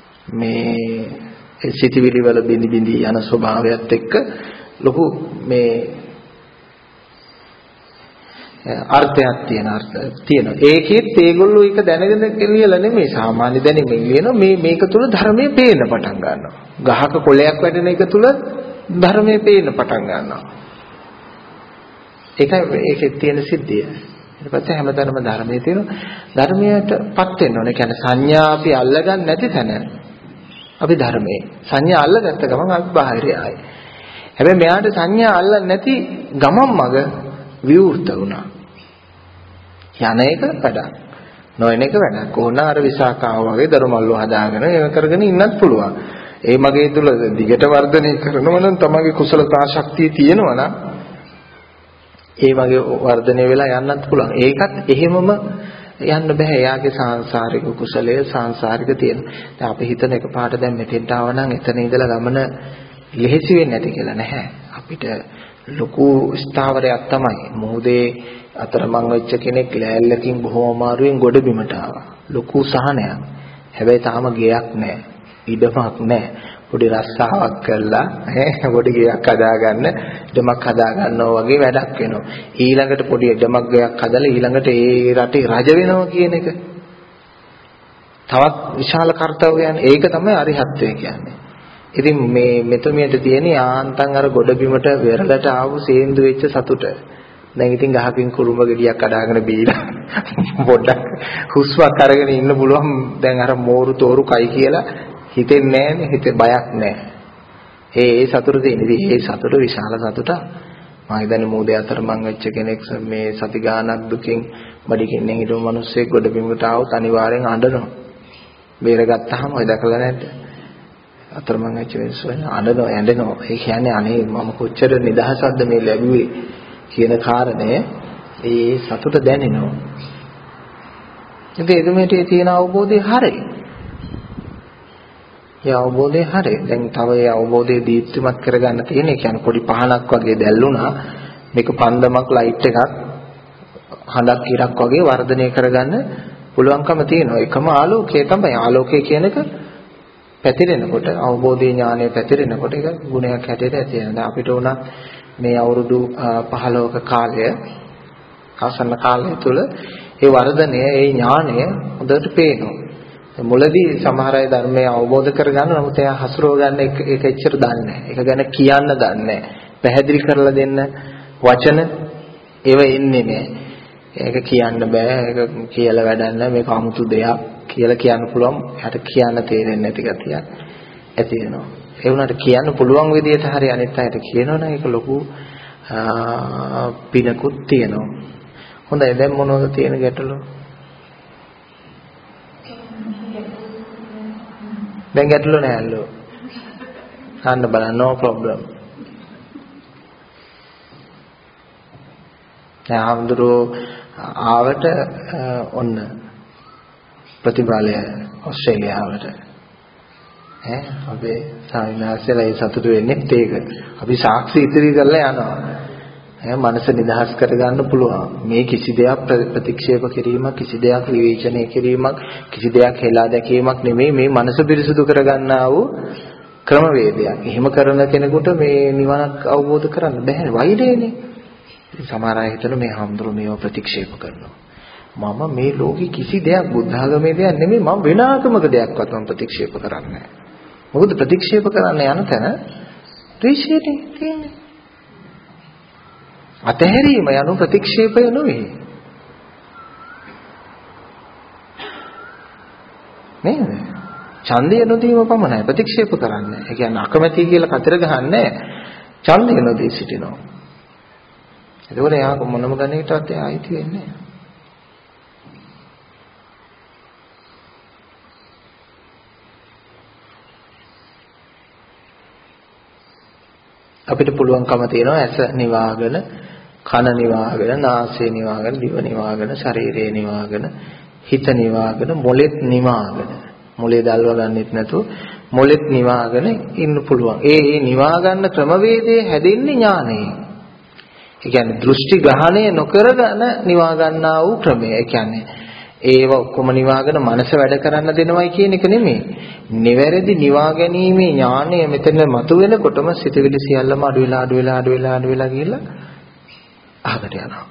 මේ සිතිවිලි වල බිනි බිනි යන ස්වභාවයත් එක්ක ලොකු මේ අර්ථයක් තියෙන අර්ථයක් තියෙනවා. ඒකෙත් ඒගොල්ලෝ ඒක දැනගෙන කියලා නෙමෙයි සාමාන්‍ය දැනීමෙන් ලියන මේ මේක තුල ධර්මයේ පේන්න පටන් ගන්නවා. ගහක කොළයක් වැඩෙන එක තුල ධර්මයේ පේන්න පටන් ගන්නවා. ඒකයි ඒකේ තියෙන සිද්ධිය. ඊට පස්සේ හැමතැනම ධර්මයේ තියෙන ධර්මයටපත් වෙන්න ඕනේ. කියන්නේ සංඥා අපි අල්ලගන්න නැති තැන අපි ධර්මයේ සංඥා අල්ලගත්ත ගමන් අපි බාහිරයි. හැබැයි මෙයාට සංඥා අල්ලන්නේ නැති ගමන් මග විවෘත වුණා. යන එක වැඩක්. නොයන එක වැඩක්. කොහොනා අර විසාකාව වගේ දරුමල්ලෝ හදාගෙන ඒව කරගෙන ඉන්නත් පුළුවන්. ඒ මගේ තුල දිගට වර්ධනය කරනවා නම් තමගේ කුසලතා ශක්තිය තියෙනවා නම් ඒ වගේ වර්ධනය වෙලා යන්නත් පුළුවන්. ඒකත් එහෙමම යන්න බෑ. එයාගේ සාංශාරික කුසලය සාංශාරික තියෙන. දැන් අපි හිතන එකපාරට දැන් මෙතෙන්ට ආව නම් එතන ඉඳලා ගමන ලෙහෙසි වෙන්නේ නැති කියලා නැහැ. අපිට ලොකු ස්ථාවරයක් තමයි. මොහොතේ අතරමං වෙච්ච කෙනෙක් ලෑල්ලකින් බොහොම අමාරුවෙන් ගොඩ බිමට ආවා. ලොකු සහනයක්. හැබැයි තාම ගෙයක් නැහැ. ඉඩමක් නැහැ. පොඩි රස්සාවක් කරලා ඈ පොඩි ගෙයක් හදාගන්න, ඉඩමක් හදාගන්නවා වගේ වැඩක් වෙනවා. ඊළඟට පොඩි ඉඩමක් ගෙයක් හදලා ඊළඟට ඒ රටේ රජ වෙනවා කියන එක. තවත් විශාල කාර්යයක්. ඒක තමයි අරිහත්ත්වය කියන්නේ. ඉතින් මේ මෙතුමියට තියෙන යාන්තම් අර ගොඩ බිමට වෙරළට ආපු සේන්දු වෙච්ච සතුට. දැන් ඉතින් ගහකින් කුරුඹ ගෙඩියක් අඩාගෙන බීලා පොඩ්ඩක් හුස්මක් අරගෙන ඉන්න පුළුවන්. දැන් අර මෝරු තෝරු කයි කියලා හිතෙන්නේ නැහැ නේ. හිතේ බයක් නැහැ. ඒ ඒ සතුට තියෙන්නේ. ඒ සතුට විශාල සතුටක්. මම හිතන්නේ මූදේ අතරමං වෙච්ච කෙනෙක් මේ සති ගානක් දුකින් බඩගින්නෙන් හිටපු මිනිස්සෙක් ගොඩ බිමකට ආවොත් අනිවාර්යෙන් අඬනවා. බේරගත්තාම ඔය දැකලා නැද්ද? අතරමං වෙච්ච මිනිස්සු අඬනවා, ඇඬෙනවා. ඒ කියන්නේ අනේ මම කොච්චර නිදහසක්ද මේ ලැබුවේ කියන කාරණය ඒ සතුට දැනෙනවා. ඉතින් එදුමේට තියෙන අවබෝධය හරියි. ඒ අවබෝධය හරියි. දැන් තව ඒ අවබෝධය දීප්තිමත් කරගන්න තියෙන. ඒ කියන්නේ පොඩි පහනක් වගේ දැල්ුණා. මේක පන්දමක් ලයිට් එකක් හඳක් ඉරක් වගේ වර්ධනය කරගන්න පුළුවන්කම තියෙනවා. එකම ආලෝකය තමයි. ආලෝකය කියන එක පැතිරෙනකොට අවබෝධී ඥානය පැතිරෙනකොට ඒක ගුණයක් හැටියට ඇති වෙනවා. අපිට උනත් මේ අවුරුදු පහළොවක කාලය ආසන්න කාලය තුල ඒ වර්ධනය, ඒ ඥානය හොඳට පේනවා. මුලදී සමහර අය ධර්මය අවබෝධ කරගන්න නමුත් එයා හසුරව ගන්න එක එක එච්චර දන්නේ නැහැ. ඒක ගැන කියන්න දන්නේ නැහැ. පැහැදිලි කරලා දෙන්න වචන ඒව එන්නේ නැහැ. ඒක කියන්න බෑ. ඒක කියලා වැඩක් නැහැ. මේක 아무තු දෙයක් කියලා කියන්න පුළුවන්. එයාට කියන්න තේරෙන්නේ නැති ගතියක් ඇති වෙනවා. ඒ වුණාට කියන්න පුළුවන් විදිහට හරි අනිත් අයට කියනවනම් ඒක ලොකු පිනකුත් තියෙනවා. හොඳයි දැන් මොනවද තියෙන ගැටලු? දැන් ගැටලු නෑලු. ගන්න බලන්න no problem. දැන් ආම්දුරෝ ආවට ඔන්න ප්‍රතිබලය ඔස්ට්‍රේලියාවට ඈ අපේ සාමිනාසලා ඒ සතුටු වෙන්නේ ඒක. අපි සාක්ෂි ඉදිරි කරලා යනවා. ඈ මනස නිදහස් කරගන්න පුළුවන්. මේ කිසි දෙයක් ප්‍රතික්ෂේප කිරීමක්, කිසි දෙයක් විවේචනය කිරීමක්, කිසි දෙයක් හෙලා දැකීමක් නෙමෙයි මේ මනස පිරිසුදු කරගන්නා වූ ක්‍රමවේදයක්. එහෙම කරන කෙනෙකුට මේ නිවනක් අවබෝධ කරන්න බැහැ. වෛරයනේ. සමහර අය හිතන මේ හැමදෙරෝ මේව ප්‍රතික්ෂේප කරනවා. මම මේ ලෝකේ කිසි දෙයක් බුද්ධ ආගමේ දෙයක් නෙමෙයි මම වෙන ආගමක දෙයක්වත් මම ප්‍රතික්ෂේප කරන්නේ නැහැ. මොකද ප්‍රතික්ෂේප කරන්න යන තැන ද්වේෂයනේ තියෙන්නේ. අතහැරීම යනු ප්‍රතික්ෂේපය නෙවෙයි. නේද? ඡන්දය නොදීම පමණයි ප්‍රතික්ෂේප කරන්නේ. ඒ කියන්නේ අකමැති කියලා කතර ගහන්නේ ඡන්දය නොදී සිටිනවා. ඒකෝර යා මොනම ගණයකටවත් එයා අයිති වෙන්නේ නැහැ. අපිට පුළුවන්කම තියෙනවා ඇස නිවාගෙන, කන නිවාගෙන, නාසය නිවාගෙන, දිව නිවාගෙන, ශරීරය නිවාගෙන, හිත නිවාගෙන, මොලෙත් නිවාගෙන. මොලේ දල්ව ගන්නෙත් නැතුව මොලෙත් නිවාගෙන ඉන්න පුළුවන්. ඒ ඒ නිවා ගන්න ක්‍රමවේදයේ හැදෙන්නේ ඥානයෙන්. ඒ කියන්නේ දෘෂ්ටි ග්‍රහණය නොකරගෙන නිවා ගන්නා වූ ක්‍රමය. ඒ කියන්නේ ඒව ඔක්කොම නිවාගෙන මනස වැඩ කරන්න දෙනවයි කියන එක නෙමෙයි. නිවැරදි නිවා ගැනීමේ ඥානය මෙතන මතුවෙනකොටම සිතවිලි සියල්ලම අඩු වෙලා අඩු වෙලා අඩු වෙලා අඩු වෙලා ගිහලා අහකට යනවා.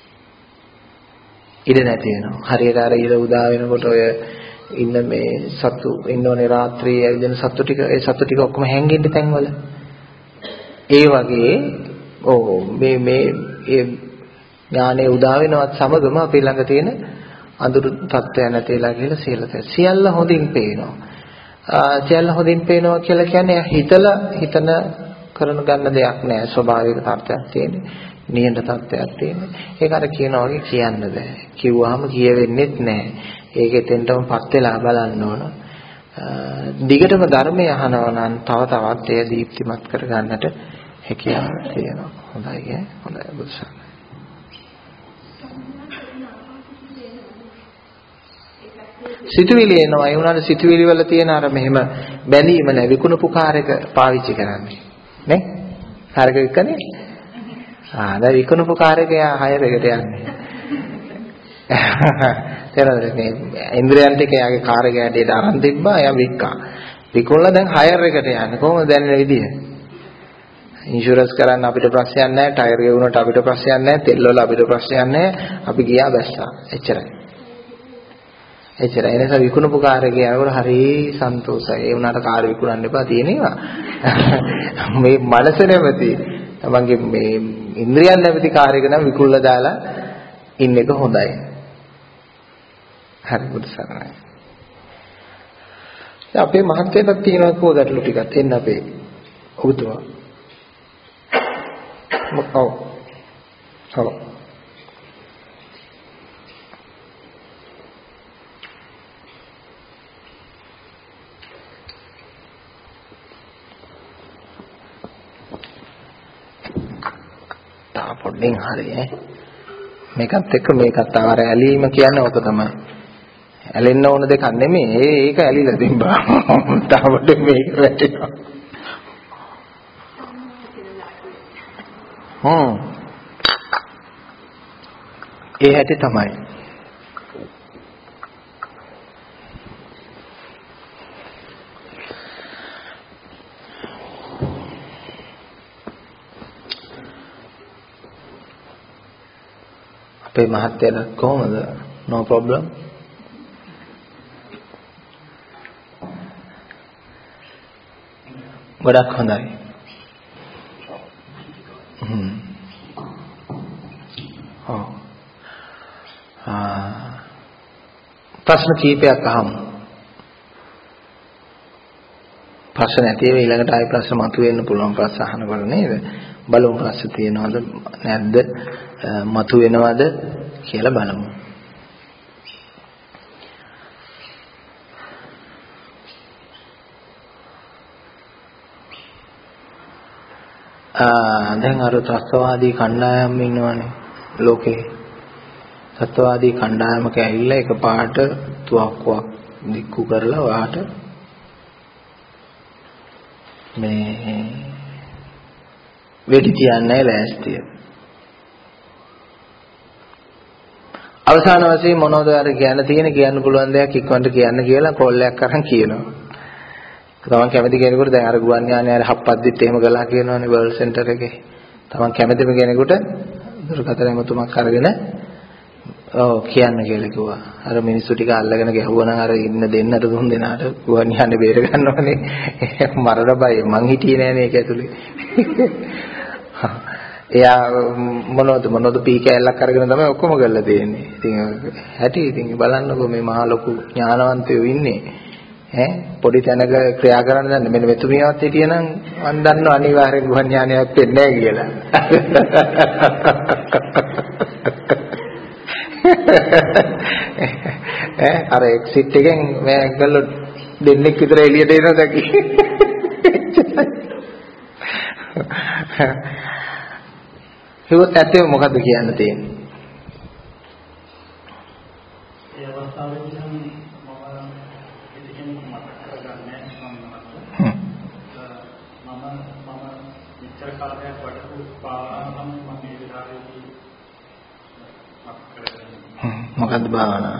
ඉඩ නැති වෙනවා. හරියට අර ඉර උදා වෙනකොට ඔය ඉන්න මේ සතු ඉන්නෝනේ රාත්‍රියේ ඇවිදින සතු ටික ඒ සතු ටික ඔක්කොම හැංගෙන්න තැන්වල. ඒ වගේ ඕ මේ මේ ඒ ඥානෙ උදා වෙනවත් සමගම අපේ ළඟ තියෙන අඳුරු තත්ත්වය නැතිලා කියලා සියල්ල සියල්ල හොඳින් පේනවා. සියල්ල හොඳින් පේනවා කියලා කියන්නේ හිතලා හිතන කරන ගන්න දෙයක් නෑ. ස්වභාවික තත්ත්වයක් තියෙන්නේ. නියඳ තත්ත්වයක් තියෙන්නේ. ඒක අර කියනවා වගේ කියන්න බෑ. කිව්වහම කියවෙන්නේත් නෑ. ඒක එතෙන්ටම පත් වෙලා බලන්න ඕන. දිගටම ධර්මය අහනවා නම් තව තවත් එය දීප්තිමත් කර ගන්නට හැකියාව තියෙනවා. හොඳයි ඈ. හොඳයි බුදුසසුන. සිතුවිලි එනවා. ඒ වුණාට සිතුවිලි වල තියෙන අර මෙහෙම බැඳීම නැ විකුණපු කාර් එක පාවිච්චි කරන්නේ. නේ? කාර් එක විකන්නේ? ආ දැන් විකුණපු කාර් එක යා හයර් එකට යන්නේ. තේරෙනවද මේ ඉන්ද්‍රයන් ටික යාගේ කාර් එක ඇඩේට අරන් තිබ්බා. එයා වික්කා. විකුණලා දැන් හයර් එකට යන්නේ. කොහොමද දැනෙන විදිය? ඉන්ෂුරන්ස් කරන්න අපිට ප්‍රශ්නයක් නැහැ. ටයර් ගෙවුනට අපිට ප්‍රශ්නයක් නැහැ. තෙල් වල අපිට ප්‍රශ්නයක් නැහැ. අපි ගියා බැස්සා. එච්චරයි. එච්චර. ඒ නිසා විකුණපු කාර් එකේ යනකොට හරි සන්තෝෂයි. ඒ වුණාට කාර් විකුණන්න එපා තියෙනවා. මේ මනස නැමැති තමන්ගේ මේ ඉන්ද්‍රියන් නැමැති කාර් එක නම් විකුණලා දාලා ඉන්න එක හොඳයි. හරි බුදු සරණයි. අපේ මහත්කමක් තියෙනවා කෝ ගැටලු ටිකක් එන්න අපේ ඔබතුමා. ඔව්. ඔව්. තා පොඩ්ඩෙන් හරි ඈ. මේකත් එක්ක මේකත් ආර ඇලීම කියන්නේ ඕක තමයි. ඇලෙන්න ඕන දෙකක් නෙමෙයි. ඒක ඇලිලා තිබ්බා. තාමත් මේක වැටෙනවා. හ්ම්. ඒ හැටි තමයි. අපේ මහත්තයාට කොහොමද? No problem. ගොඩක් හොඳයි. හ්ම්. ඔව්. ආ ප්‍රශ්න කීපයක් අහමු. ප්‍රශ්න නැති ඒවා ඊළඟට ආයෙ ප්‍රශ්න මතුවෙන්න පුළුවන් ප්‍රශ්න අහනකොට නේද? බලමු ප්‍රශ්න තියෙනවද නැද්ද? මතුවෙනවද කියලා බලමු. ආ දැන් අර ත්‍ස්තවාදී කණ්ඩායම් ඉන්නවනේ ලෝකේ. ත්‍ස්තවාදී කණ්ඩායමක ඇවිල්ලා එකපාරට තුවක්කුවක් දික්කු කරලා වාට මේ වෙඩි තියන්නේ ලෑස්තිය. අවසාන වශයෙන් මොනවද අර කියන්න තියෙන කියන්න පුළුවන් දෙයක් ඉක්මනට කියන්න කියලා කෝල් එකක් අරන් කියනවා. තමන් කැමති කෙනෙකුට දැන් අර ගුවන් යානේ අර හප්පද්දිත් එහෙම ගලා කියනවනේ වර්ල්ඩ් සෙන්ටර් එකේ. තමන් කැමතිම කෙනෙකුට දුරකථන ඇමතුමක් අරගෙන ඔව් කියන්න කියලා කිව්වා. අර මිනිස්සු ටික අල්ලගෙන ගැහුවා නම් අර ඉන්න දෙන්නට දුන් දෙනාට ගුවන් යානේ බේර ගන්නවනේ. මරණ බය මං හිටියේ නෑනේ ඒක ඇතුලේ. එයා මොනවද මොනවද පී කැලලක් අරගෙන තමයි ඔක්කොම කරලා තියෙන්නේ. ඉතින් හැටි ඉතින් බලන්නකෝ මේ මහා ලොකු ඥානවන්තයෝ ඉන්නේ. ඈ පොඩි තැනක ක්‍රියා කරන්න දන්නේ මෙන්න මෙතුමියවත් හිටියනම් මම දන්නවා අනිවාර්යෙන් ගුවන් ඥානයක් වෙන්නේ නැහැ කියලා. ඈ අර එක්සිට් එකෙන් මම ගල්ල දෙන්නෙක් විතර එළියට එනවා දැකි. ඒවත් ඇත්තේ මොකද්ද කියන්න තියෙන්නේ? ඒ අවස්ථාවේදී නම් මම ඉතින් මතක කරගන්නේ මම මම මම විතර කාලයක් වඩපු භාවනාව මම මේ විදිහටදී මතක කරගන්නවා. මොකද්ද භාවනාව?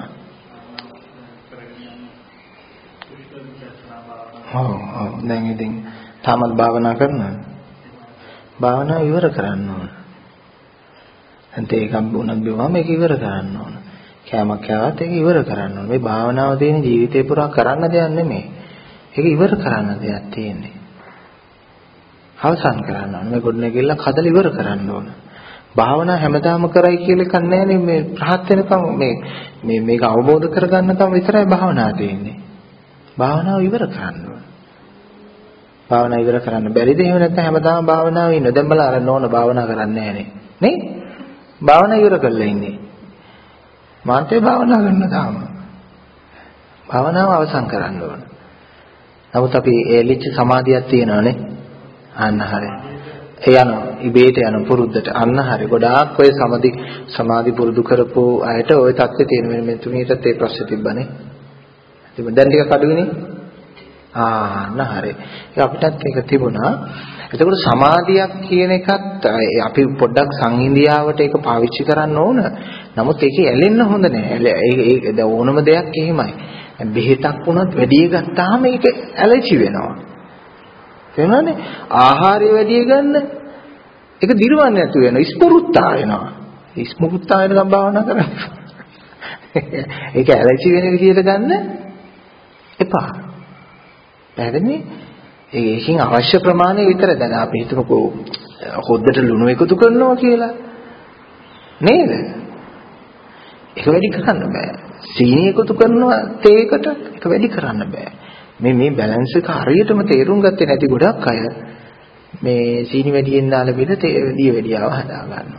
ඔව් ඔව් දැන් ඉතින් තාමත් භාවනා කරනවද? භාවනාව ඉවර කරන්න ඕන. අන්ත ඒකක් වුණත් බිවම මේක ඉවර කරන්න ඕන. කෑමක් කෑවත් ඒක ඉවර කරන්න ඕන. මේ භාවනාව තියෙන ජීවිතේ පුරා කරන්න දෙයක් නෙමෙයි. ඒක ඉවර කරන්න දෙයක් තියෙන්නේ. අවසන් කරන්න ඕන. මේ ගොඩනැගිල්ල කදලා ඉවර කරන්න ඕන. භාවනාව හැමදාම කරයි කියලා එකක් නැහැ මේ රහත් වෙනකම් මේ මේ මේක අවබෝධ කරගන්නකම් විතරයි භාවනාව තියෙන්නේ. භාවනාව ඉවර කරන්න ඕන. භාවනාව ඉවර කරන්න බැරිද? එහෙම නැත්නම් හැමදාම භාවනාවේ ඉන්න. දැන් බලන්න අර නෝන භාවනා කරන්නේ නැහැ නේ. භාවනා ඉවර කරලා ඉන්නේ. මාන්තේ භාවනා කරන්න තාම. භාවනාව අවසන් කරන්න ඕන. නමුත් අපි එලිච්ච සමාධියක් තියෙනවානේ. අන්න හරිය. ඒ යනවා ඉබේට යන පුරුද්දට අන්න හරිය. ගොඩාක් ඔය සමාධි සමාධි පුරුදු කරපු අයට ওই தත්ත්වය තියෙන මෙන්න මේ තුමීටත් ඒ ප්‍රශ්නේ තිබ්බනේ. ඉතින් දැන් ටිකක් අඩුයිනේ. ආ නහරේ. ඒක අපිටත් ඒක තිබුණා. එතකොට සමාධියක් කියන එකත් අපි පොඩ්ඩක් සංහිඳියාවට ඒක පාවිච්චි කරන්න ඕන. නමුත් ඒකේ ඇලෙන්න හොඳ නෑ. ඒක දැන් ඕනම දෙයක් එහෙමයි. බෙහෙතක් වුණත් වැඩි ගත්තාම ඒක ඇලර්ජි වෙනවා. තේරුණානේ? ආහාරය වැඩි ගන්න ඒක දිරවන්නේ නැතු වෙනවා. ඉස්මෘත්තා වෙනවා. ඉස්මෘත්තා වෙනකම් භාවනා කරන්න. ඒක ඇලර්ජි වෙන විදිහට ගන්න එපා. පැහැදිලිනේ? ඒකකින් අවශ්‍ය ප්‍රමාණය විතර දැන් අපි හිතමුකෝ හොද්දට ලුණු එකතු කරනවා කියලා. නේද? ඒක වැඩි කරන්න බෑ. සීනි එකතු කරනවා තේකට ඒක වැඩි කරන්න බෑ. මේ මේ බැලන්ස් එක හරියටම තේරුම් ගත්තේ නැති ගොඩක් අය මේ සීනි වැඩියෙන් දාලා බිල තේ වැඩි වැඩියව හදා ගන්නවා.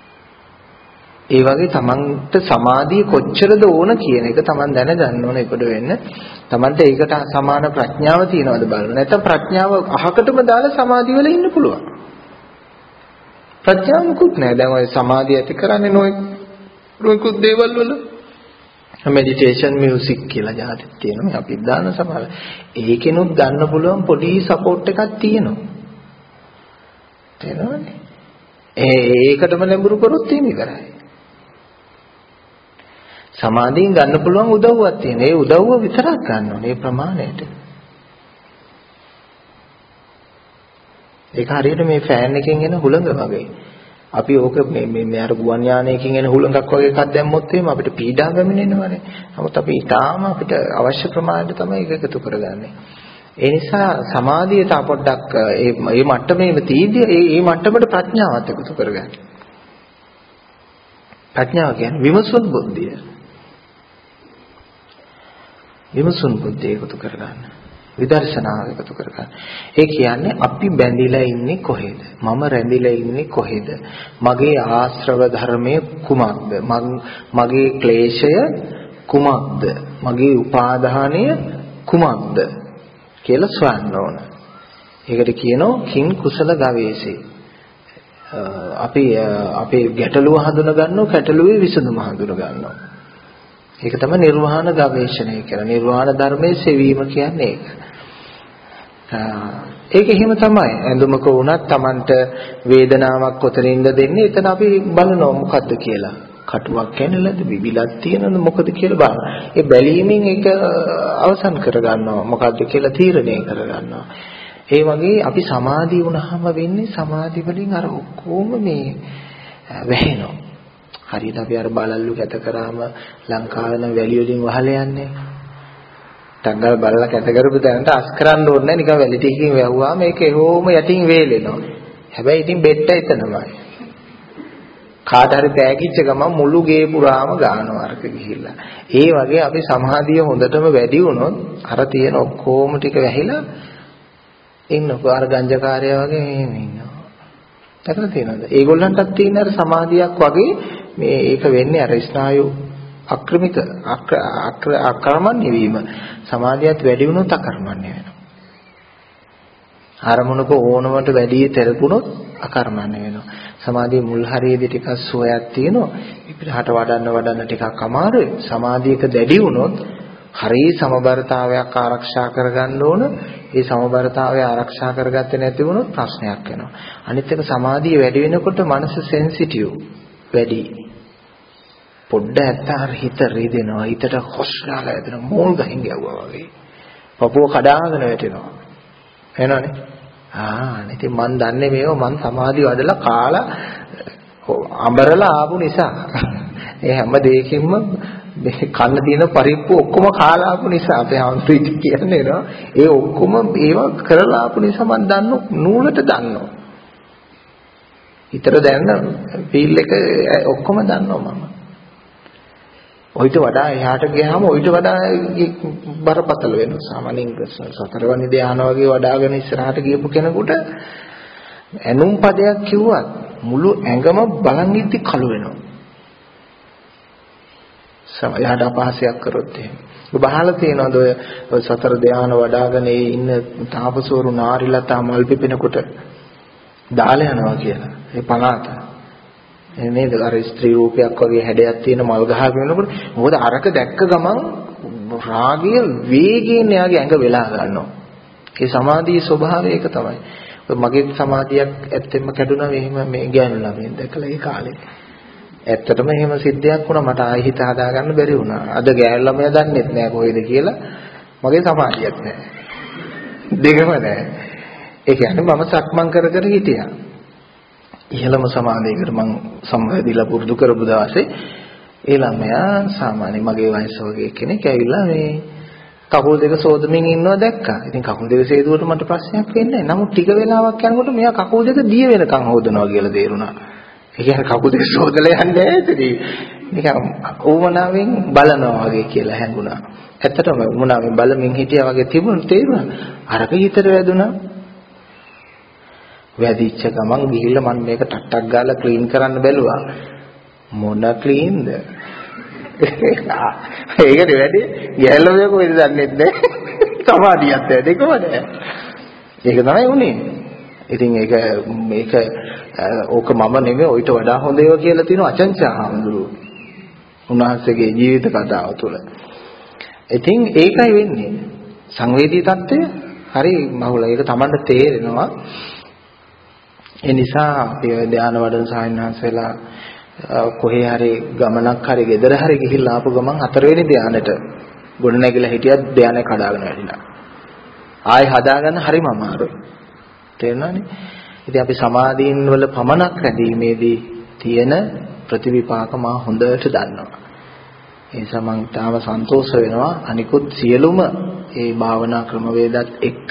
ඒ වගේ තමන්ට සමාධිය කොච්චරද ඕන කියන එක තමන් දැනගන්න ඕන ඒකට වෙන්න. තමන්ට ඒකට සමාන ප්‍රඥාව තියනවද බලන්න. නැත්නම් ප්‍රඥාව අහකටම දාලා සමාධිය වල ඉන්න පුළුවන්. ප්‍රඥාව මුකුත් නැහැ. දැන් ඔය සමාධිය ඇති කරන්නේ නොයි නොයිකුත් දේවල් වල මෙඩිටේෂන් මියුසික් කියලා જાතික් තියෙනවා. අපි දාන සමහර. ඒකෙනුත් ගන්න පුළුවන් පොඩි සපෝට් එකක් තියෙනවා. තේරෙනවද? ඒ ඒකටම ලැබුරු කරොත් තියෙන ඉවරයි. සමාධියෙන් ගන්න පුළුවන් උදව්වක් තියෙනවා. ඒ උදව්ව විතරක් ගන්න ඕනේ මේ ප්‍රමාණයට. ඒක හරියට මේ ෆෑන් එකෙන් එන හුළඟ වගේ. අපි ඕක මේ මේ අර ගුවන් යානයකින් එන හුළඟක් වගේ එකක් දැම්මොත් එහෙම අපිට පීඩා ගැමිනෙනවනේ. නමුත් අපි ඊටාම අපිට අවශ්‍ය ප්‍රමාණයට තමයි ඒක එකතු කරගන්නේ. ඒ නිසා සමාධිය තා පොඩ්ඩක් මේ මේ මට්ටමේම තීන්දිය මේ මේ මට්ටමට ප්‍රඥාවත් එකතු කරගන්න. ප්‍රඥාව කියන්නේ විමසුන් බුද්ධිය. විමසුන් බුද්ධිය එකතු කරගන්න. විදර්ශනාව එකතු කරගන්න. ඒ කියන්නේ අපි බැඳිලා ඉන්නේ කොහෙද? මම රැඳිලා ඉන්නේ කොහෙද? මගේ ආශ්‍රව ධර්මයේ කුමක්ද? මගේ ක්ලේශය කුමක්ද? මගේ උපාදානය කුමක්ද? කියලා සොයන්න ඕන. ඒකට කියනවා කිං කුසල ගවේෂේ. අපි අපේ ගැටලුව හඳුන ගන්නවා, ගැටලුවේ විසඳුම හඳුන ගන්නවා. ඒක තමයි නිර්වාණ ගවේෂණය කියලා. නිර්වාණ ධර්මයේ සෙවීම කියන්නේ ඒක. ඒක එහෙම තමයි. ඇඳුමක වුණත් Tamanට වේදනාවක් කොතනින්ද දෙන්නේ? එතන අපි බලනවා මොකද්ද කියලා. කටුවක් කැනලද බිබිලක් තියෙනවද මොකද කියලා බලන්න. ඒ බැලීමෙන් ඒක අවසන් කරගන්නවා. මොකද්ද කියලා තීරණය කරගන්නවා. ඒ වගේ අපි සමාධිය වුණාම වෙන්නේ සමාධි වලින් අර ඔක්කොම මේ වැහෙනවා. හරියට අපි අර බලල්ලු කැත කරාම ලංකාවේ වැලි වලින් වහලා යන්නේ. ටංගල් බලලා කැත කරපු තැනට අස් කරන්න ඕනේ නැහැ. නිකන් වැලි ටිකකින් වැහුවාම ඒක එහෙම යටින් වේලෙනවා. හැබැයි ඉතින් බෙට්ට එතනමයි. කාට හරි පෑගිච්ච ගමන් මුළු ගේ පුරාම ගානවා අරක ගිහිල්ලා. ඒ වගේ අපි සමාධිය හොඳටම වැඩි වුණොත් අර තියෙන ඔක්කොම ටික වැහිලා ඉන්නකෝ අර ගංජකාරයා වගේ මෙහෙම ඉන්නවා. දැකලා තියෙනවද? ඒගොල්ලන්ටත් තියෙන අර සමාධියක් වගේ මේ ඒක වෙන්නේ අර ස්නායු අක්‍රමිත අක්‍රමණ්‍ය වීම. සමාධියත් වැඩි වුණොත් අකර්මණ්‍ය වෙනවා. අරමුණක ඕනමට වැඩි තෙරපුණොත් අකර්මණ්‍ය වෙනවා. සමාධියේ මුල් හරියේදී ටිකක් සුවයක් තියෙනවා. ඉතින් වඩන්න වඩන්න ටිකක් අමාරුයි. සමාධියක දැඩි වුණොත් හරිය සමබරතාවයක් ආරක්ෂා කරගන්න ඕන. ඒ සමබරතාවය ආරක්ෂා කරගත්තේ නැති වුණොත් ප්‍රශ්නයක් වෙනවා. අනිත් එක සමාධිය වැඩි වෙනකොට මනස සෙන්සිටිව් වැඩි. පොඩ්ඩ ඇත්ත හිත රිදෙනවා. හිතට හොස්නාලා ඇදෙන මෝල් ගහින් ගැව්වා වගේ. පපුව කඩාගෙන වැටෙනවා. එනවනේ. ආ ඉතින් මන් දන්නේ මේව මන් සමාධිය වඩලා කාලා අඹරලා ආපු නිසා. ඒ හැම දෙයකින්ම මේ කන්න තියෙන පරිප්පු ඔක්කොම කාලා ආපු නිසා අපේ හාමුදුරුවෝ කියන්නේ නේද? ඒ ඔක්කොම ඒවා කරලා ආපු නිසා මම දන්නු නූලට දන්නවා. ඊතර දැනන ෆීල් එක ඔක්කොම දන්නවා මම. ඔయిత වඩා එහාට ගියාම ඔయిత වඩා බරපතල වෙනවා. සාමාන්‍යයෙන් සතරවනි ධානය වගේ වඩාගෙන ඉස්සරහට ගියපු කෙනෙකුට ඇනුම් පදයක් කිව්වත් මුළු ඇඟම බලන් ඉද්දි කළු වෙනවා. සමහරවිට අපහාසයක් කරොත් එහෙම. ඔබ අහලා තියෙනවද ඔය සතර ධානය වඩාගෙන ඉන්න තාපසවරු නාරිලතා මල් පිපෙනකොට දාලා යනවා කියලා. ඒ පනාත. නේද? අර ස්ත්‍රී රූපයක් වගේ හැඩයක් තියෙන මල් ගහක වෙනකොට මොකද අරක දැක්ක ගමන් රාගය වේගයෙන් එයාගේ ඇඟ වෙලා ගන්නවා. ඒ සමාධියේ ස්වභාවය ඒක තමයි. මගේ සමාධියක් ඇත්තෙන්ම කැඩුනා මෙහෙම මේ ගෑනු ළමෙන් දැකලා ඒ කාලේ. ඇත්තටම එහෙම සිද්ධියක් වුණා මට ආයෙ හිත හදා ගන්න බැරි වුණා. අද ගෑනු ළමයා දන්නෙත් නෑ කොහෙද කියලා. මගේ සමාධියක් නෑ. දෙකම නෑ. ඒ කියන්නේ මම සක්මන් කර කර හිටියා. ඉහළම සමාධියකට මම සම්වැදිලා පුරුදු කරපු දවසේ ඒ ළමයා සාමාන්‍ය මගේ වයස වගේ කෙනෙක් ඇවිල්ලා මේ කකුල් දෙක සෝදමින් ඉන්නවා දැක්කා. ඉතින් කකුල් දෙක සේදුවට මට ප්‍රශ්නයක් වෙන්නේ නැහැ. නමුත් ටික වෙලාවක් යනකොට මෙයා කකුල් දෙක දිය වෙනකන් හොදනවා කියලා තේරුණා. ඒ කියන්නේ කකුල් දෙක සෝදලා යන්නේ නැහැ. නිකන් ඕමනාවෙන් බලනවා වගේ කියලා හැඟුණා. ඇත්තටම ඕමනාවෙන් බලමින් හිටියා වගේ තිබුණ තේරුණා. අරක හිතට වැදුනා. වැදිච්ච ගමන් ගිහිල්ලා මම මේක ටක් ටක් ගාලා ක්ලීන් කරන්න බැලුවා. මොන ක්ලීන්ද? ඒකට වැඩි ගැලවෙක කොහෙද දන්නේ නැහැ. සමාධියක් නැහැ කොහොමද? ඒක තමයි උනේ. ඉතින් ඒක මේක ඕක මම නෙමෙයි ඔయిత වඩා හොඳ ඒවා කියලා තියෙන අචංචා හාමුදුරුවෝ. උන්වහන්සේගේ ජීවිත කතාව තුළ. ඉතින් ඒකයි වෙන්නේ. සංවේදී తত্ত্বය හරි මහුල. ඒක Tamanට තේරෙනවා. ඒ නිසා ඒ ධාන වඩන සායනහන්සලා කොහේ හරි ගමනක් හරි ගෙදර හරි ගිහිල්ලා ආපු ගමන් හතරවෙනි ධානයට ගොඩ නැගිලා හිටියත් ධානය කඩාගෙන වැටිලා. ආයෙ හදාගන්න හරිම අමාරුයි. තේරෙනවනේ? ඉතින් අපි සමාධීන් වල පමනක් රැඳීමේදී තියෙන ප්‍රතිවිපාක මා හොඳට දන්නවා. ඒ නිසා මම තාම සන්තෝෂ වෙනවා අනිකුත් සියලුම ඒ භාවනා ක්‍රමවේදات එක්ක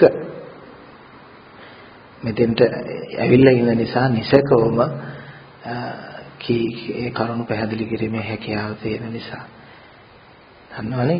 මෙතෙන්ට ඇවිල්ලා ඉන්න නිසා නිසකවම කී ඒ කරුණු පැහැදිලි කිරීමේ හැකියාව තියෙන නිසා. දන්නවනේ?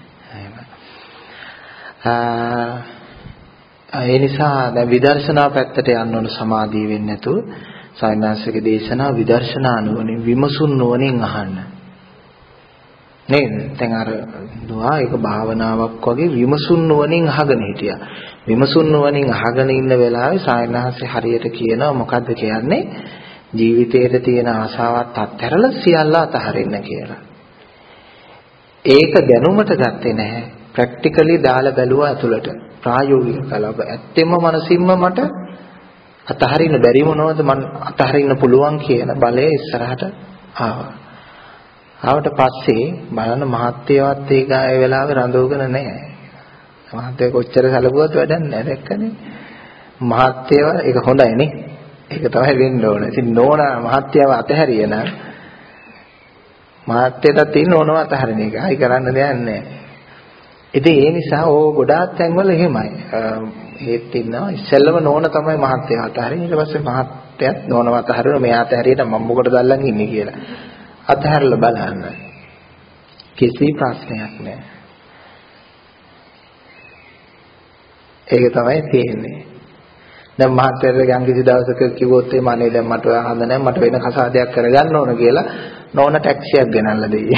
ඒ නිසා දැන් විදර්ශනා පැත්තට යන්න ඕන සමාධිය වෙන්නේ නැතුව සායනාසිකේ දේශනා විදර්ශනා නුවණින් විමසුන් නුවණින් අහන්න. නේද? දැන් අර දුවා ඒක භාවනාවක් වගේ විමසුන් නුවණින් අහගෙන හිටියා. විමසුන් නුවණින් අහගෙන ඉන්න වෙලාවේ සායනාසි හරියට කියනවා මොකද්ද කියන්නේ? ජීවිතයේ තියෙන ආසාවත් අත්හැරලා සියල්ල අතහරින්න කියලා. ඒක දැනුමට ගත්තේ නැහැ. ප්‍රැක්ටිකලි දාලා බැලුවා ඇතුළට. ප්‍රායෝගික කලාව ඇත්තෙම මනසින්ම මට අතහරින්න බැරි මොනවද මම අතහරින්න පුළුවන් කියන බලය ඉස්සරහට ආවා. ආවට පස්සේ බලන්න මහත්යවත් ඒ ගාය වෙලාවේ රඳවගෙන නැහැ. මහත්ය කොච්චර සැලකුවත් වැඩක් නැහැ දැක්කනේ. මහත්යව ඒක හොඳයි නේ. ඒක තමයි වෙන්න ඕනේ. ඉතින් නෝනා මහත්යව අතහැරිය නම් මහත්යට තියෙන ඕනව අතහරින එක. ආයි කරන්න දෙයක් නැහැ. ඉතින් ඒ නිසා ඕ ගොඩාක් තැන්වල එහෙමයි. ඒත් ඉන්නවා ඉස්සෙල්ලම නෝන තමයි මහත්යව අතහරින්නේ. ඊට පස්සේ මහත්යත් නෝනව අතහරිනවා. මෙයා අතහැරියට මම මොකටද අල්ලන් ඉන්නේ කියලා. අතහැරලා බලන්න. කිසි ප්‍රශ්නයක් නැහැ. ඒක තමයි තියෙන්නේ. දැන් මහත්යර යම් කිසි දවසක කිව්වොත් එහම අනේ දැන් මට හඳ නැහැ මට වෙන කසාදයක් කරගන්න ඕන කියලා නෝන ටැක්සියක් ගෙනල්ලා දෙයි.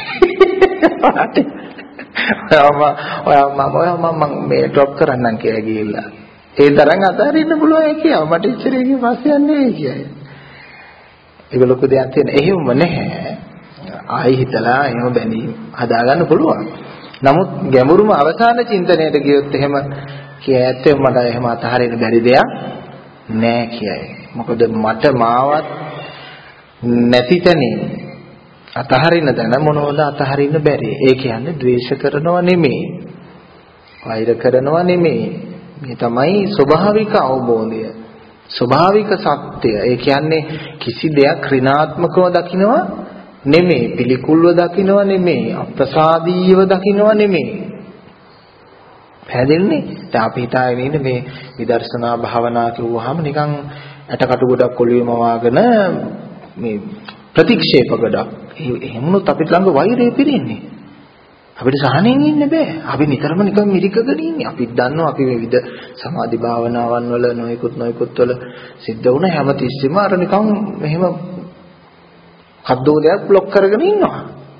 ඔයාම ඔයාම ඔයාම මම මේ ඩ්‍රොප් කරන්නම් කියලා ගිහිල්ලා. ඒ තරම් අතහරින්න පුළුවන් කියලා මට ඉච්චරේකින් පස්සේ යන්නේ කියයි. ඒක ලොකු දෙයක් තියෙන. එහෙම නැහැ. ආයි හිතලා එහෙම බැඳීම් හදාගන්න පුළුවන්. නමුත් ගැඹුරුම අවසාන චින්තනයට ගියොත් එහෙම කියඇත්තේ මට එහෙම අතහරින්න බැරි දෙයක් නෑ කියයි. මොකද මට මාවත් නැති තැනින් අතහරින්න දැන මොනවද අතහරින්න බැරි. ඒ කියන්නේ ද්වේෂ කරනව නෙමෙයි. වෛර කරනව නෙමෙයි. මේ තමයි ස්වභාවික අවබෝධය. ස්වභාවික සත්‍යය. ඒ කියන්නේ කිසි දෙයක් ඍණාත්මකව දකින්නවා නෙමෙයි. පිළිකුල්ව දකින්නවා නෙමෙයි. අප්‍රසාදීව දකින්නවා නෙමෙයි. පැහැදිලිනේ? දැන් අපි හිතාගෙන ඉන්නේ මේ විදර්ශනා භාවනා කිව්වහම නිකන් ඇටකටු ගොඩක් ඔළුවේම වාගෙන මේ ප්‍රතික්ෂේප ගොඩක්. එහෙමනොත් අපිට ළඟ වෛරය පිරෙන්නේ. අපිට සහනෙන් ඉන්න බෑ. අපි නිතරම නිකන් මිරිකගෙන ඉන්නේ. අපි දන්නවා අපි මේ විද සමාධි භාවනාවන් වල නොයෙකුත් නොයෙකුත් වල සිද්ධ වුණ හැම තිස්සෙම අර නිකන් මෙහෙම කද්දෝලයක් બ્લોක් කරගෙන ඉන්නවා.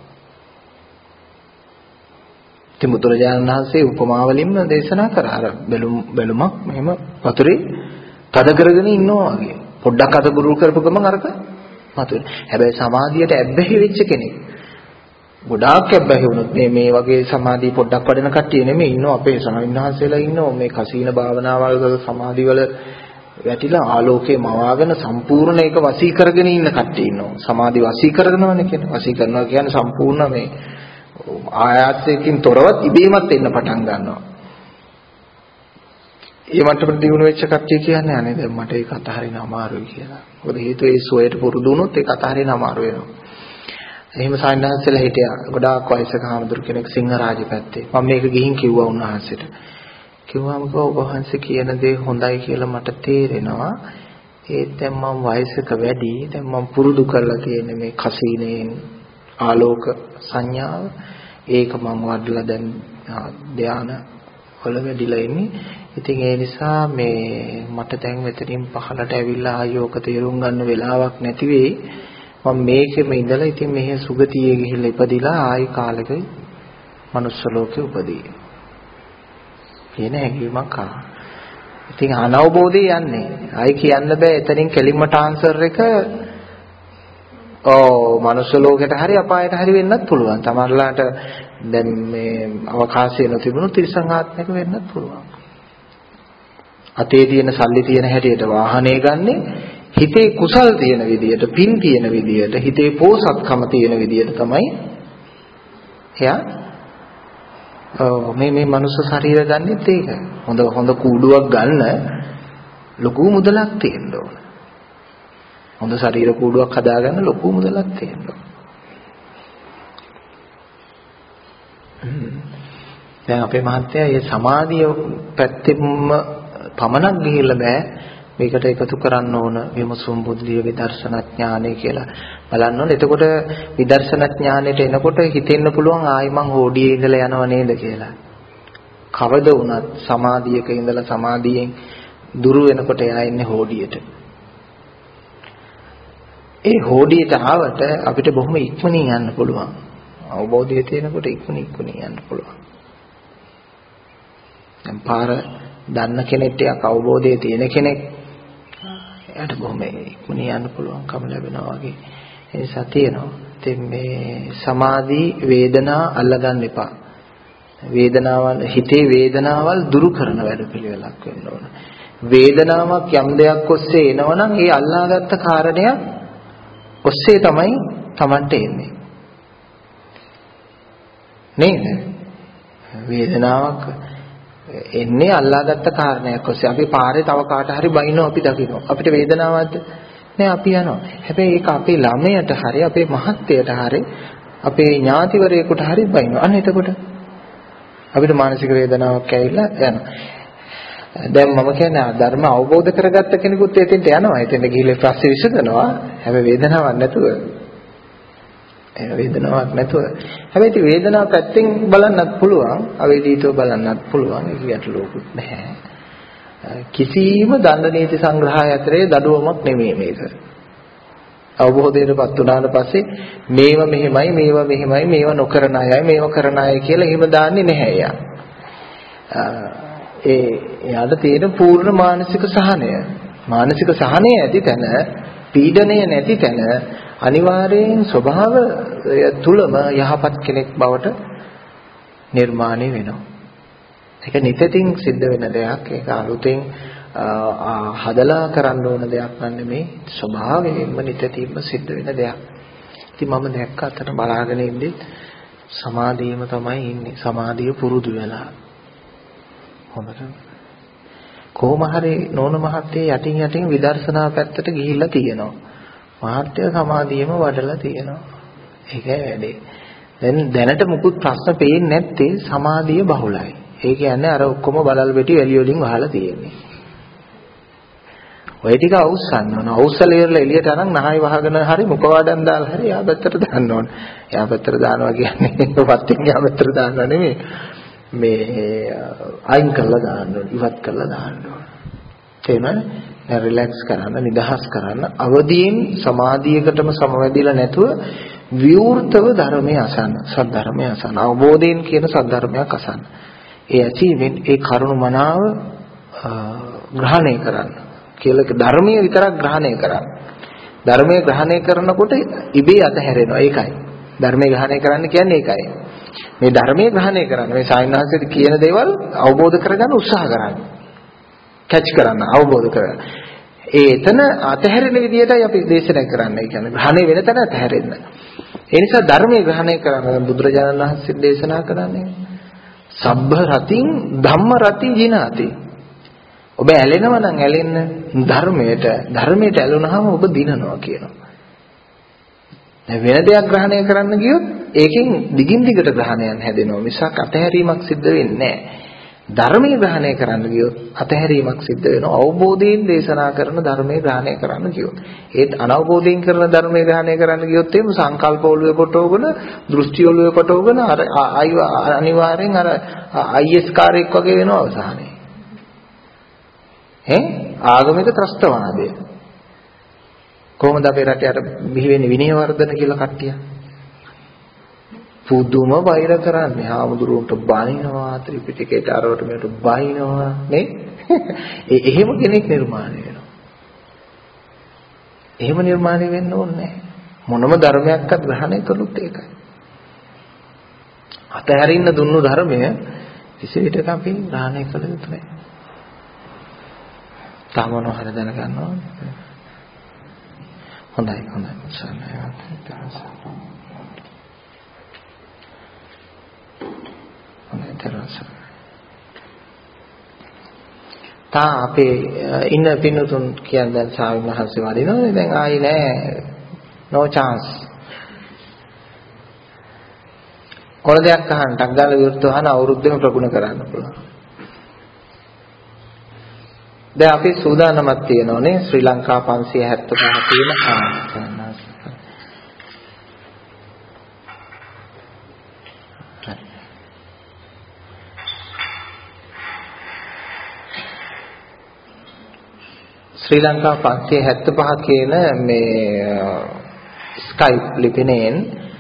ඉතින් බුදුරජාණන් වහන්සේ උපමාවලින්ම දේශනා කරා. අර බැලුම් බැලුමක් මෙහෙම වතුරේ තද කරගෙන ඉන්නවා වගේ. පොඩ්ඩක් අත බුරුල් කරපු ගමන් අරක වතුර. හැබැයි සමාධියට ඇබ්බැහි වෙච්ච කෙනෙක්. ගොඩාක් ඇබ්බැහි වුණොත් මේ මේ වගේ සමාධිය පොඩ්ඩක් වඩන කට්ටිය නෙමෙයි ඉන්නවා අපේ ස්වාමීන් වහන්සේලා ඉන්නවා මේ කසීන භාවනාවල් වල සමාධිවල වැටිලා ආලෝකේ මවාගෙන සම්පූර්ණ ඒක වසී කරගෙන ඉන්න කට්ටිය ඉන්නවා. සමාධි වසී කරගෙනවනේ කියන්නේ. වසී කරනවා කියන්නේ සම්පූර්ණ මේ ආයාසයෙන් තොරව ඉබේමත් එන්න පටන් ගන්නවා. ඒ මට්ටමට දිනු වෙච්ච කට්ටිය කියන්නේ අනේ දැන් මට ඒක අතහරින්න අමාරුයි කියලා. මොකද හේතුව ඒ සෝයට පුරුදු වුණොත් ඒක අතහරින්න අමාරු වෙනවා. එහෙම සායනහන්සලා හිටියා. ගොඩාක් වයසක හාමුදුරු කෙනෙක් සිංහරාජ පැත්තේ. මම මේක ගිහින් කිව්වා උන්වහන්සේට. කිව්වම ඔබ වහන්සේ කියන දේ හොඳයි කියලා මට තේරෙනවා. ඒත් දැන් මම වයසක වැඩි. දැන් මම පුරුදු කරලා තියෙන මේ කසීනෙන් ආලෝක සංඥාව. ඒක මම වඩලා දැන් ධානය වල වැඩිලා ඉන්නේ. ඉතින් ඒ නිසා මේ මට දැන් මෙතනින් පහලට ඇවිල්ලා ආයෝක තේරුම් ගන්න වෙලාවක් නැති වෙයි. මම මේකෙම ඉඳලා ඉතින් මෙහි සුගතියේ ගිහිල්ලා ඉපදිලා ආයි කාලෙක මනුස්ස ලෝකෙ උපදී. කියන හැඟීමක් ආවා. ඉතින් අනවබෝධය යන්නේ. ආයි කියන්න බෑ එතනින් කෙලින්ම ට්‍රාන්ස්ෆර් එක ඔව් මනුස්ස ලෝකෙට හරි අපායට හරි වෙන්නත් පුළුවන්. තමන්ලාට දැන් මේ අවකාශය නොතිබුණු තිරිසන් ආත්මයක වෙන්නත් පුළුවන්. අතේ තියෙන සල්ලි තියෙන හැටියට වාහනේ ගන්නෙ හිතේ කුසල් තියෙන විදියට, පින් තියෙන විදියට, හිතේ පෝසත්කම තියෙන විදියට තමයි එයා මේ මේ මනුස්ස ශරීර ගන්නෙත් ඒක. හොඳ හොඳ කූඩුවක් ගන්න ලොකු මුදලක් තියෙන්න ඕන. හොඳ ශරීර කූඩුවක් හදාගන්න ලොකු මුදලක් තියෙන්න ඕන. දැන් අපේ මහත්තයා මේ සමාධිය පැත්තෙම පමණක් ගිහිල්ලා බෑ. මේකට එකතු කරන්න ඕන විමසුම් බුද්ධිය විදර්ශනා ඥානය කියලා බලන්න ඕනේ. එතකොට විදර්ශනා ඥානයට එනකොට හිතෙන්න පුළුවන් ආයි මං හෝඩියේ ඉඳලා යනව නේද කියලා. කවද වුණත් සමාධියක ඉඳලා සමාධියෙන් දුරු වෙනකොට එයා ඉන්නේ හෝඩියට. ඒ හෝඩියට ආවට අපිට බොහොම ඉක්මනින් යන්න පුළුවන්. අවබෝධය තියෙනකොට ඉක්මනින් ඉක්මනින් යන්න පුළුවන්. දැන් පාර දන්න කෙනෙක් ටිකක් අවබෝධය තියෙන කෙනෙක් එයාට බොහොම ඉක්මනින් යන්න පුළුවන්කම ලැබෙනවා වගේ. ඒ නිසා තියෙනවා. ඉතින් මේ සමාධි වේදනා අල්ලගන්න එපා. වේදනාවල් හිතේ වේදනාවල් දුරු කරන වැඩපිළිවෙලක් වෙන්න ඕන. වේදනාවක් යම් දෙයක් ඔස්සේ එනවනම් ඒ අල්ලාගත්ත කාරණය ඔස්සේ තමයි Tamanට එන්නේ. නේද? වේදනාවක් එන්නේ අල්ලාගත්ත කාරණයක් ඔස්සේ. අපි පාරේ තව කාට හරි බයිනවා අපි දකිනවා. අපිට වේදනාවක්ද? නෑ අපි යනවා. හැබැයි ඒක අපේ ළමයට හරි අපේ මහත්යට හරි අපේ ඥාතිවරයෙකුට හරි බයිනවා. අන්න එතකොට අපිට මානසික වේදනාවක් ඇවිල්ලා යනවා. දැන් මම කියන්නේ ධර්ම අවබෝධ කරගත්ත කෙනෙකුත් එතෙන්ට යනවා. එතෙන්ට ගිහිල්ලා ප්‍රශ්න විසඳනවා. හැබැයි වේදනාවක් නැතුව. ඒ වේදනාවක් නැතුව. හැබැයි ඉතින් වේදනාව පැත්තෙන් බලන්නත් පුළුවන්. අවේදීතව බලන්නත් පුළුවන්. ඒක ගැටලුවකුත් නැහැ. කිසිම දණ්ඩ නීති සංග්‍රහය ඇතරේ දඩුවමක් නෙමෙයි මේක. අවබෝධයටපත් වුණාට පස්සේ මේව මෙහෙමයි මේව මෙහෙමයි මේව නොකරන අයයි මේව කරන අය කියලා එහෙම දාන්නේ නැහැ යා. ඒ එයාට තියෙන පූර්ණ මානසික සහනය. මානසික සහනය ඇති තැන, පීඩනය නැති තැන අනිවාර්යෙන් ස්වභාවය තුලම යහපත් කෙනෙක් බවට නිර්මාණය වෙනවා. ඒක නිතින් සිද්ධ වෙන දෙයක්. ඒක අලුතෙන් හදලා කරන්න ඕන දෙයක් නෙමෙයි. ස්වභාවයෙන්ම නිතින්ම සිද්ධ වෙන දෙයක්. ඉතින් මම දැක්ක අතන බලාගෙන ඉඳි සමාධියම තමයි ඉන්නේ. සමාධිය පුරුදු වෙලා. හොඳට. කොහොම හරි නෝන මහත්තයා යටින් යටින් විදර්ශනා පැත්තට ගිහිල්ලා තියෙනවා. මහත්තයා සමාධියම වඩලා තියෙනවා. ඒකයි වැඩේ. දැන් දැනට මුකුත් ප්‍රශ්න පේන්නේ නැත්තේ සමාධිය බහුලයි. ඒ කියන්නේ අර ඔක්කොම බලල් වෙටි වැලිය වලින් වහලා තියෙන්නේ. ඔය ටික අවුස්සන්න ඕන. අවුස්සලා ඉවරලා එළියට අරන් නහය වහගෙන හරි මුඛවාඩම් දාලා හරි යා පැත්තට දාන්න ඕන. යා පැත්තට දානවා කියන්නේ වත්තින් යා පැත්තට දානවා නෙමෙයි. මේ අයින් කරලා දාන්න ඕන. ඉවත් කරලා දාන්න ඕන. තේරෙනවද? දැන් රිලැක්ස් කරන්න, නිදහස් කරන්න, අවදීන් සමාධියකටම සමවැදිලා නැතුව විවෘතව ධර්මයේ අසන්න. සද්ධර්මයේ අසන්න. අවබෝධයෙන් කියන සද්ධර්මයක් අසන්න. ඒ ඇසීමෙන් ඒ කරුණ මනාව ග්‍රහණය කරන්න. කියලා ධර්මයේ විතරක් ග්‍රහණය කරන්න. ධර්මයේ ග්‍රහණය කරනකොට ඉබේ අතහැරෙනවා. ඒකයි. ධර්මයේ ග්‍රහණය කරන්න කියන්නේ ඒකයි. මේ ධර්මයේ ග්‍රහණය කරන්න. මේ සායනහන්සේට කියන දේවල් අවබෝධ කරගන්න උත්සාහ කරන්න. කැච් කරන්න, අවබෝධ කරගන්න. ඒ එතන අතහැරෙන විදියටයි අපි දේශනා කරන්නේ. ඒ කියන්නේ ග්‍රහණය වෙන තැන අතහැරෙන්න. ඒ නිසා ධර්මයේ ග්‍රහණය කරන්න බුදුරජාණන් වහන්සේ දේශනා කරන්නේ සබ්බ රතින් ධම්ම රති ජිනාති. ඔබ ඇලෙනවා නම් ඇලෙන්න ධර්මයට. ධර්මයට ඇලුනහම ඔබ දිනනවා කියනවා. දැන් වෙන දෙයක් ග්‍රහණය කරන්න ගියොත් ඒකෙන් දිගින් දිගට ග්‍රහණයන් හැදෙනවා මිසක් අතහැරීමක් සිද්ධ වෙන්නේ නැහැ. ධර්මයේ ග්‍රහණය කරන්න ගියොත් අතහැරීමක් සිද්ධ වෙනවා. අවබෝධයෙන් දේශනා කරන ධර්මයේ ග්‍රහණය කරන්න ගියොත්. ඒත් අනවබෝධයෙන් කරන ධර්මයේ ග්‍රහණය කරන්න ගියොත් එහෙම සංකල්ප ඔළුවේ කොටවගෙන, දෘෂ්ටි ඔළුවේ කොටවගෙන අර අනිවාර්යෙන් අර ආයි එස් කාර්යයක් වගේ වෙනවා අවසානයේ. ඈ ආගමික ත්‍රස්තවාදය. කොහොමද අපේ රටේ අර බිහි වෙන්නේ විනය වර්ධන කියලා කට්ටිය? පුදුම වෛර කරන්නේ. හාමුදුරුවන්ට බනිනවා, ත්‍රිපිටකයට අරවට මෙවට බනිනවා නේ? ඒ එහෙම කෙනෙක් නිර්මාණය වෙනවා. එහෙම නිර්මාණය වෙන්න ඕනේ නැහැ. මොනම ධර්මයක්වත් ග්‍රහණය කළොත් ඒකයි. අතහැරින්න දුන්නු ධර්මය කිසි විටක අපි ග්‍රහණය කළ යුතු නැහැ. තාම මොනවා හරි දැනගන්න ඕනේ. හොඳයි හොඳයි සන්නයි. තා අපේ ඉන්න පින්නතුන් කියන දැන් ස්වාමීන් වහන්සේ වදිනවා දැන් ආයි නෑ no chance. කොළ දෙයක් අහන්න ටක් ගාලා විවෘතව අහන අවුරුද්දෙම ප්‍රගුණ කරන්න පුළුවන්. දැන් අපි සූදානමක් තියෙනෝනේ ශ්‍රී ලංකා පන්සිය හැත්තෑ පහ තියෙන ආ ශ්‍රී ලංකා පන්සිය හැත්තෑ පහ කියන මේ ස්කයිප් ලිපිණයෙන්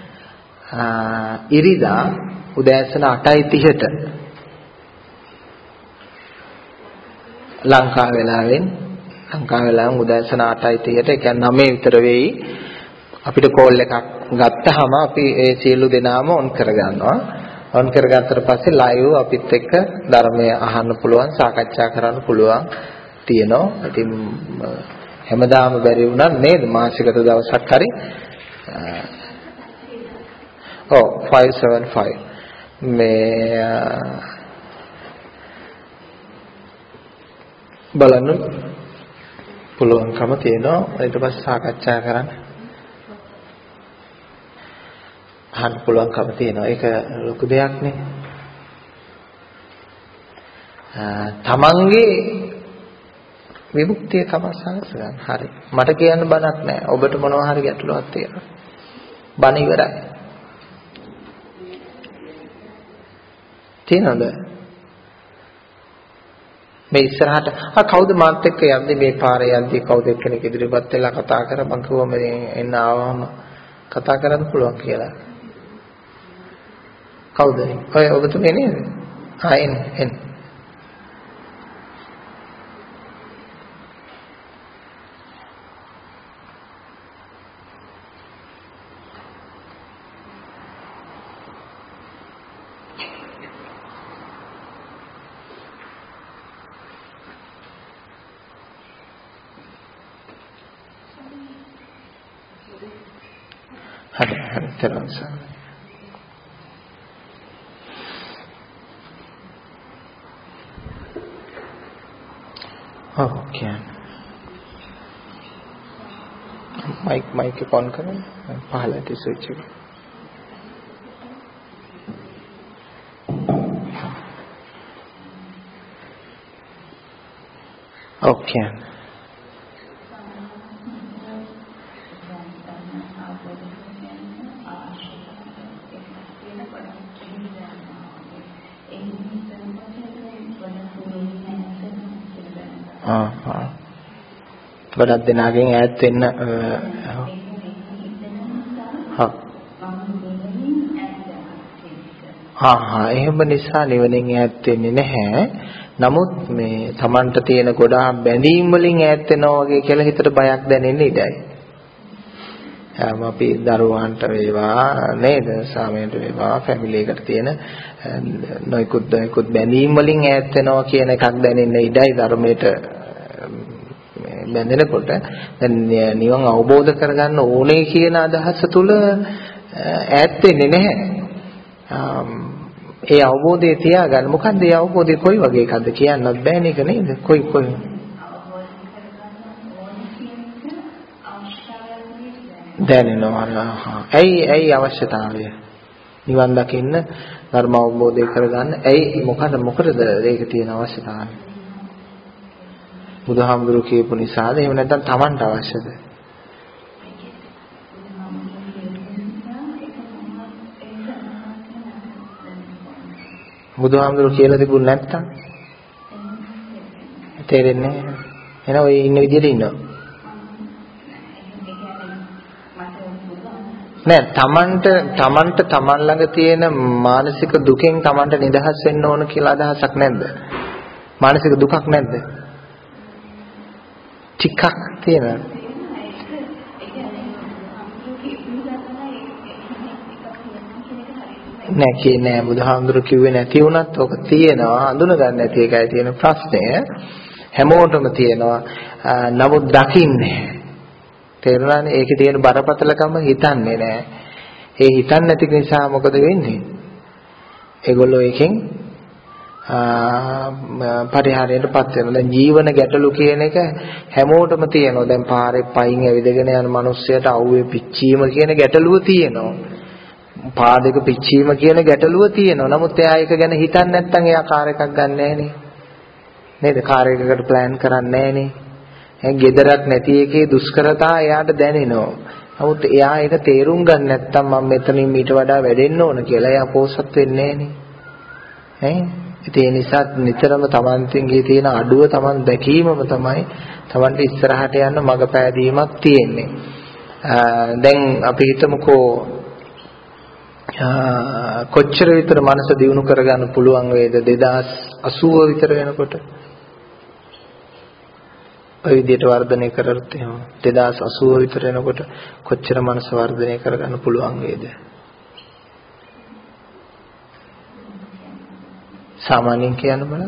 ඉරිදා උදෑසන අටයි තිහට ලංකා වෙලාවෙන් ලංකා වෙලාවෙන් උදෑසන අටයි තිහට ඒ කියන්නේ නවය විතර වෙයි අපිට කෝල් එකක් ගත්තාම අපි ඒ සියලු දෙනාම ඔන් කරගන්නවා. ඔන් කරගත්තට පස්සේ ලයිව් අපිත් එක්ක ධර්මය අහන්න පුළුවන්, සාකච්ඡා කරන්න පුළුවන් තියෙනවා. ඉතින් හැමදාම බැරි වුණා නේද මාසිකට දවසක් හරි ඔව් five seven five මේ බලන්න පුළුවන්කම තියෙනවා. ඊට පස්සේ සාකච්ඡා කරන්න අහන්න පුළුවන්කම තියෙනවා. ඒක ලොකු දෙයක් නේ. තමන්ගේ විමුක්තිය තමයි සංස ගන්න. හරි. මට කියන්න බණක් නැහැ. ඔබට මොනවා හරි ගැටලුවක් තියෙනවා. බණ ඉවරයි. තියෙනවද? මේ ඉස්සරහට ආ කවුද මාත් එක්ක යන්නේ මේ පාරේ යද්දි කවුද එක්කෙනෙක් ඉදිරියපත් වෙලා කතා කරා මං කිව්වා මේ එන්න ආවම කතා කරන්න පුළුවන් කියලා. කවුද? ඔය ඔබතුමේ නේද? ආ එන්න එන්න. Hadi, hadi, terang sana. Okay. Mic, mic on करें. पहले तो switch करें. Okay. हाँ हाँ बड़ा दिन आगे आए तो इन हाँ हाँ हाँ ये बनिसा निवनिंग आए तो इन है නමුත් මේ Tamanට තියෙන ගොඩාක් බැඳීම් වලින් ඈත් වෙනවා වගේ කියලා හිතට බයක් දැනෙන්නේ ඉඩයි. හැම අපි දරුවන්ට වේවා නේද සාමයට වේවා ෆැමිලි එකට තියෙන නොයිකුත් නොයිකුත් බැඳීම් වලින් ඈත් වෙනවා කියන එකක් දැනෙන්න ඉඩයි ධර්මයට බැඳෙනකොට දැන් නිවන් අවබෝධ කරගන්න ඕනේ කියන අදහස තුල ඈත් වෙන්නේ නැහැ. ඒ අවබෝධය තියාගන්න. මොකන්ද ඒ අවබෝධය කොයි වගේ එකක්ද කියන්නත් බෑනේ ඒක නේද? කොයි කොයි දැනෙනවා. ඇයි ඇයි අවශ්‍යතාවය? නිවන් දකින්න ධර්ම අවබෝධය කරගන්න. ඇයි මොකද මොකටද ඒක තියෙන අවශ්‍යතාවය? බුදුහාමුදුරුවෝ කියපු නිසාද? එහෙම නැත්නම් Tamanට අවශ්‍යද? බුදුහාමුදුරුවෝ කියලා තිබුණ නැත්තම් තේරෙන්නේ නැහැ. එහෙනම් ඔය ඉන්න විදිහට ඉන්නවා. නෑ තමන්ට තමන්ට තමන් ළඟ තියෙන මානසික දුකෙන් තමන්ට නිදහස් වෙන්න ඕන කියලා අදහසක් නැද්ද? මානසික දුකක් නැද්ද? ටිකක් තියෙනවා. නෑ කියන්නේ බුදුහාමුදුරුවෝ කිව්වේ නැති වුණත් ඔක තියෙනවා. අඳුන ගන්න නැති එකයි තියෙන ප්‍රශ්නය. හැමෝටම තියෙනවා. නමුත් දකින්නේ තේරුණානේ. ඒකේ තියෙන බරපතලකම හිතන්නේ නැහැ. ඒ හිතන්නේ නැති නිසා මොකද වෙන්නේ? ඒගොල්ලෝ එකෙන් පරිහාරයටපත් වෙනවා. දැන් ජීවන ගැටලු කියන එක හැමෝටම තියෙනවා. දැන් පාරේ පයින් ඇවිදගෙන යන මිනිස්සයාට අවුවේ පිච්චීම කියන ගැටලුව තියෙනවා. පාදයක පිච්චීම කියන ගැටලුව තියෙනවා. නමුත් එයා ඒක ගැන හිතන්නේ නැත්නම් එයා කාර් එකක් ගන්න නැහනේ. නේද? කාර් එකකට ප්ලෑන් කරන්නේ නැහනේ. ගෙදරක් නැති එකේ දුෂ්කරතා එයාට දැනෙනවා. නමුත් එයා ඒක තේරුම් ගන්න නැත්නම් මම මෙතනින් ඊට වඩා වැඩෙන්න ඕන කියලා එයා පෝසත් වෙන්නේ නැහනේ. ඈ ඒ නිසා නිතරම තමන්ගේ තියෙන අඩුව තමන් දැකීමම තමයි තමන්ට ඉස්සරහට යන්න මඟ පෑදීමක් තියෙන්නේ. දැන් අපි හිතමුකෝ කොච්චර විතර මනස දියුණු කරගන්න පුළුවන් වේද දෙදාස් අසූව විතර වෙනකොට? ඔය විදිහට වර්ධනය කරත් එහෙම දෙදාස් අසූව විතර වෙනකොට කොච්චර මනස වර්ධනය කරගන්න පුළුවන් වේද? සාමාන්‍යයෙන් කියන්න බලන්න.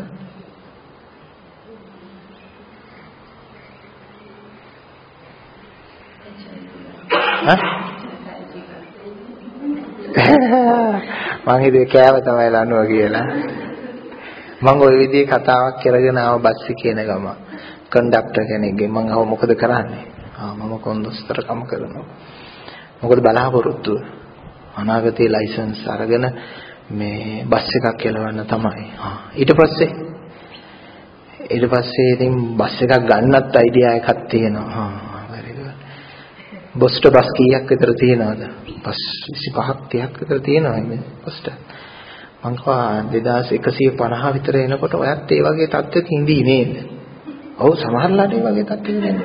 මං හිතුවේ කෑව තමයි ලනුව කියලා. මං ওই විදිහේ කතාවක් කරගෙන ආව බස් එකේ යන ගම. කන්ඩක්ටර් කෙනෙක්ගෙන් මං අහුව මොකද කරන්නේ? ආ මම කොන්දොස්තරකම කරනවා. මොකද බලාපොරොත්තු අනාගතයේ ලයිසන්ස් අරගෙන මේ බස් එකක් කෙලවන්න තමයි. ආ ඊට පස්සේ ඊට පස්සේ ඉතින් බස් එකක් ගන්නත් අයිඩියා එකක් තියෙනවා. ආ very good. බස්ට බස් කීයක් විතර තියෙනවද? බස් විසිපහක් තිහක් විතර තියෙනවා මේ බස්ට. මං කවා දෙදාස් එකසිය පනහ විතර එනකොට ඔයත් ඒ වගේ තත්ත්වයක ඉඳී නේද? ඔව් සමහරලාට ඒ වගේ තත්ත්වෙක ඉන්නේ.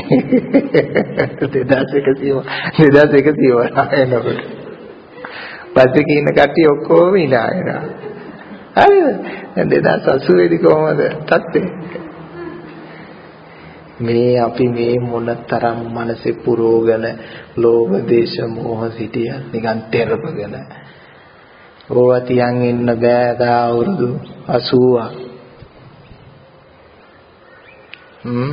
දෙදාස් එකසිය දෙදාස් එකසිය එනකොට බස් එකේ ඉන්න කට්ටිය ඔක්කොම ඉඳාගෙන. හරිද? දැන් දෙදාස් අසූ දී කොහමද තත්ත්වය? මේ අපි මේ මොනතරම් මනසේ පුරෝගන ලෝභ දේශ මොහ සිටිය නිකන් තෙරපගෙන ඕවා තියන් ඉන්න බෑ දා අවුරුදු අසූවක්. හ්ම්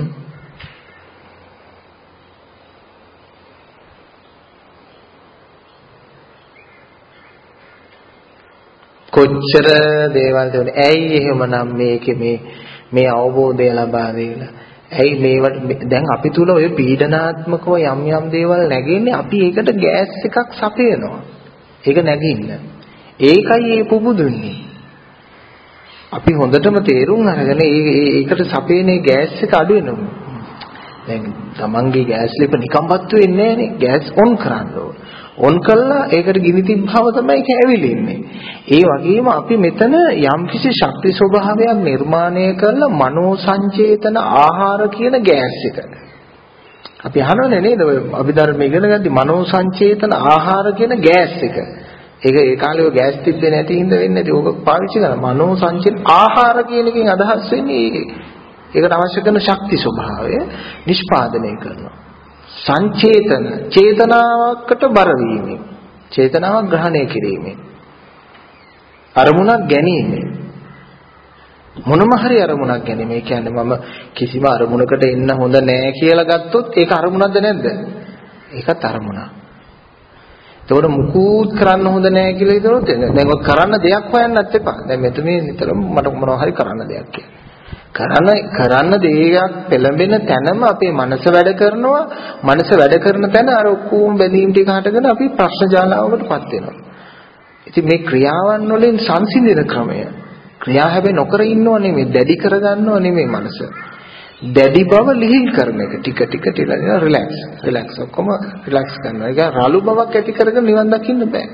කොච්චර දේවල් තිබුණේ. ඇයි එහෙමනම් මේකේ මේ මේ අවබෝධය ලබා දෙන්න? ඇයි මේවට දැන් අපි තුල ඔය පීඩනාත්මකව යම් යම් දේවල් නැගෙන්නේ අපි ඒකට ගෑස් එකක් සපයනවා. ඒක නැගින්න. ඒකයි ඒ පුබුදුන්නේ. අපි හොඳටම තේරුම් අරගෙන ඒකට සපේනේ ගෑස් එක අඩු වෙනවා. දැන් තමන්ගේ ගෑස් ලිප නිකම්පත් වෙන්නේ නැහනේ. ගෑස් ඔන් කරන්න ඕන. ඔන් කළා ඒකට ගිනි තිබ්බම තමයි කැවිලෙන්නේ. ඒ වගේම අපි මෙතන යම්කිසි ශක්ති ස්වභාවයක් නිර්මාණය කරලා මනෝ සංචේතන ආහාර කියන ගෑස් එක. අපි අහනවනේ නේද ඔය අභිධර්ම ඉගෙන ගද්දි මනෝ සංචේතන ආහාර කියන ගෑස් එක. ඒක ඒ කාලේ ඔය ගෑස් තිබ්බේ නැති හින්දා වෙන්නේ නැති. ඕක පාවිච්චි කරා මනෝ සංචේතන ආහාර කියන එකෙන් අදහස් වෙන්නේ ඒකට අවශ්‍ය කරන ශක්ති ස්වභාවය නිෂ්පාදනය කරනවා. සංචේතන චේතනාවකට බර වීමෙන් චේතනාවක් ග්‍රහණය කිරීමෙන් අරමුණක් ගැනීම මොනම හරි අරමුණක් ගැනීම. ඒ කියන්නේ මම කිසිම අරමුණකට එන්න හොඳ නෑ කියලා ගත්තොත් ඒක අරමුණක්ද නැද්ද? ඒකත් අරමුණක්. ඒතකොට මුකුත් කරන්න හොඳ නෑ කියලා හිතනොත් දැන් ඔය කරන්න දෙයක් හොයන්නත් එපා. දැන් මෙතන නිතරම මට මොනවා හරි කරන්න දෙයක් කියලා. කරන්න කරන්න දෙයක් පෙළඹෙන තැනම අපේ මනස වැඩ කරනවා. මනස වැඩ කරන තැන අර ඔක්කොම බැඳීම් ටික හටගෙන අපි ප්‍රශ්න ජාලාවකටපත් වෙනවා. ඉතින් මේ ක්‍රියාවන් වලින් සංසිඳන ක්‍රමය ක්‍රියා හැබැයි නොකර ඉන්නව නෙමෙයි, දැඩි කරගන්නව නෙමෙයි මනස. දැඩි බව ලිහිල් කරන එක ටික ටික ටික රිලැක්ස් රිලැක්ස් ඔක්කොම රිලැක්ස් කරනවා. ඒක රළු බවක් ඇති කරගෙන නිවන් දකින්න බෑ.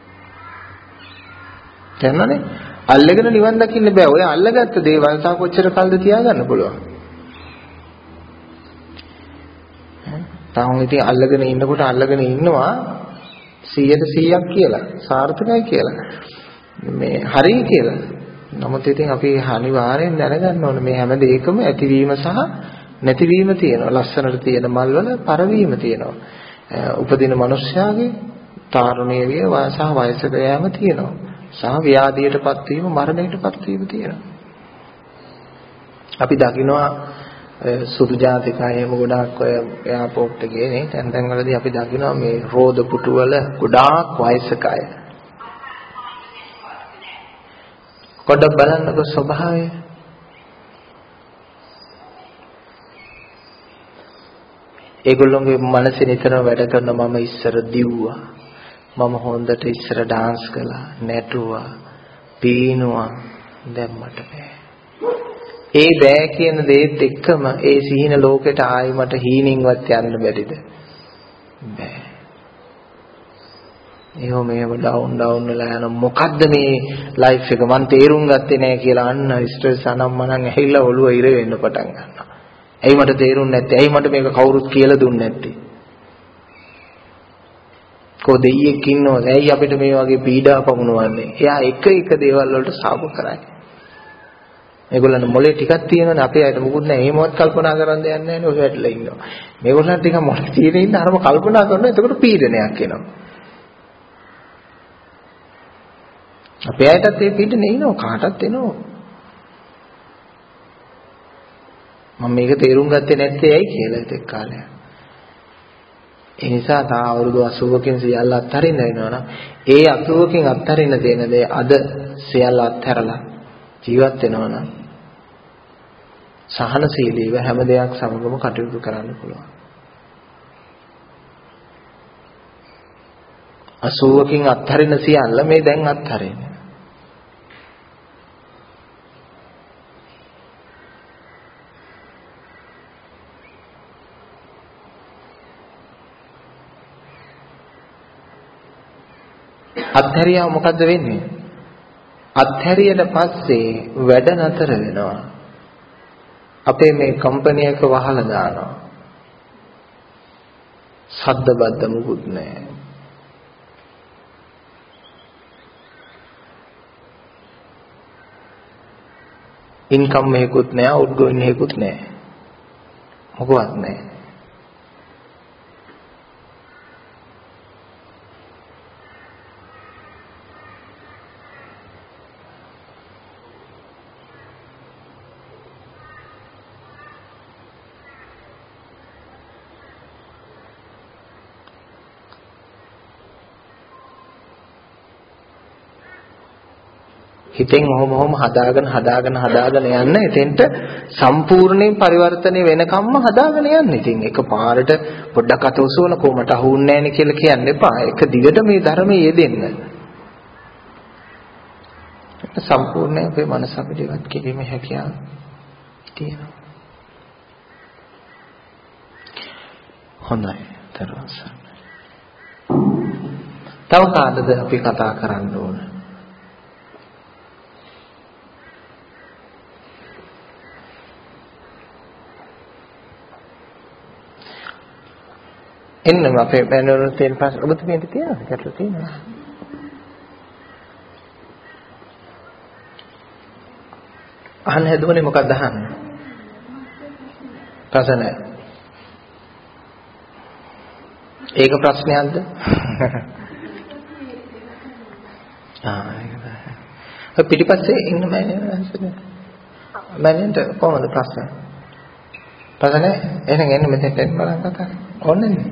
තේරුණානේ? අල්ලගෙන නිවන් දකින්න බෑ. ඔය අල්ලගත්ත දේවල් තා කොච්චර කල්ද තියාගන්න පුළුවන්. තාම ඉතින් අල්ලගෙන ඉන්නකොට අල්ලගෙන ඉන්නවා සීයට සීයක් කියලා. සාර්ථකයි කියලා. මේ හරි කියලා. නමුත් ඉතින් අපි අනිවාර්යෙන් දැනගන්න ඕනේ මේ හැම දෙයකම ඇතිවීම සහ නැතිවීම තියෙනවා. ලස්සනට තියෙන මල් වල පරවීම තියෙනවා. උපදින මනුෂ්‍යයාගේ තාරුණ්‍ය විය සහ වයසට යෑම තියෙනවා. සහ ව්‍යාධියටපත් වීම මරණයටපත් වීම තියෙනවා. අපි දකිනවා සුදු ජාතික අයම ගොඩාක් ඔය එයාපෝට් එකේ නේ තැන් තැන් වලදී අපි දකිනවා මේ රෝද පුටු වල ගොඩාක් වයසක අය. පොඩ්ඩක් බලන්නකො ස්වභාවය. ඒගොල්ලෝගේ මනසේ නිතරම වැඩ කරන මම ඉස්සර දිව්වා. මම හොඳට ඉස්සර ඩාන්ස් කළා, නැටුවා, පීනුවා. දැන් මට බෑ. ඒ බෑ කියන දේත් එක්කම ඒ සිහින ලෝකෙට ආයි මට හීනින්වත් යන්න බැරිද? බෑ. ඒව මේව ඩවුන් ඩවුන් වෙලා යන මොකද්ද මේ ලයිෆ් එක මන් තේරුම් ගත්තේ නැහැ කියලා අන්න ස්ට්‍රෙස් අනම්මනම් ඇහිලා ඔළුව ඉර වෙන්න පටන් ගන්නවා. ඇයි මට තේරුන්නේ නැත්තේ? ඇයි මට මේක කවුරුත් කියලා දුන්නේ නැත්තේ? කො දෙයියෙක් ඉන්නවද? ඇයි අපිට මේ වගේ පීඩා පමුණවන්නේ? එයා එක එක දේවල් වලට සාප කරයි. මේගොල්ලන් මොලේ ටිකක් තියෙනවනේ අපේ අයට මුකුත් නැහැ. එහෙමවත් කල්පනා කරන් දෙයක් නැහැ නේ ඔය වැටලා ඉන්නවා. මේගොල්ලන් ටික මොලේ තියෙන ඉන්න අරම කල්පනා කරනවා. එතකොට පීඩනයක් එනවා. අපේ අයටත් ඒ පීඩනේ එනවා කාටත් එනවා. මම මේක තේරුම් ගත්තේ නැත්තේ ඇයි කියලා ඒත් කාලයක්. ඒ නිසා තා අවුරුදු අසූවකින් සියල්ල අත්හරින්න වෙනවනම් ඒ අසූවකින් අත්හරින්න දෙන දේ අද සියල්ල අත්හැරලා ජීවත් වෙනවනම් සහනශීලීව හැම දෙයක් සමගම කටයුතු කරන්න පුළුවන්. අසූවකින් අත්හරින්න සියල්ල මේ දැන් අත්හරින්න. අත්හැරියා මොකද්ද වෙන්නේ? අත්හැරියට පස්සේ වැඩ නතර වෙනවා. අපේ මේ කම්පැනි එක වහලා දානවා. සද්ද බද්ද මුකුත් නැහැ. ඉන්කම් එකකුත් නැහැ, අවුට්ගෝයින් එකකුත් නැහැ. මොකවත් නැහැ. හිතෙන් ඔහොම ඔහොම හදාගෙන හදාගෙන හදාගෙන යන්න එතෙන්ට සම්පූර්ණයෙන් පරිවර්තනය වෙනකම්ම හදාගෙන යන්න. ඉතින් එකපාරට පොඩ්ඩක් අත උසවන කොමට අහුන්නේ නැහැ නේ කියලා කියන්න එපා. එක දිගට මේ ධර්මයේ යෙදෙන්න. සම්පූර්ණයෙන් අපේ මනස අපිට ඉවත් කිරීමේ හැකියාව තියෙනවා. හොඳයි. තරවසන්. තව කාටද අපි කතා කරන්න ඕන? එන්න අපේ පැනවල තියෙන ප්‍රශ්න ඔබතුමියට තියෙනවද? ගැටලු තියෙනවද? අහන්න හැදුවනේ මොකක්ද අහන්නේ? ප්‍රශ්න නැහැ. ඒක ප්‍රශ්නයක්ද? ආ ඒක පිටිපස්සේ ඉන්න මෑණියන් මෑණියන්ට කොහොමද ප්‍රශ්න? ප්‍රශ්න එහෙනම් එන්න මෙතෙන්ට එන්න බලන්න කතා. ඕනේ නේ.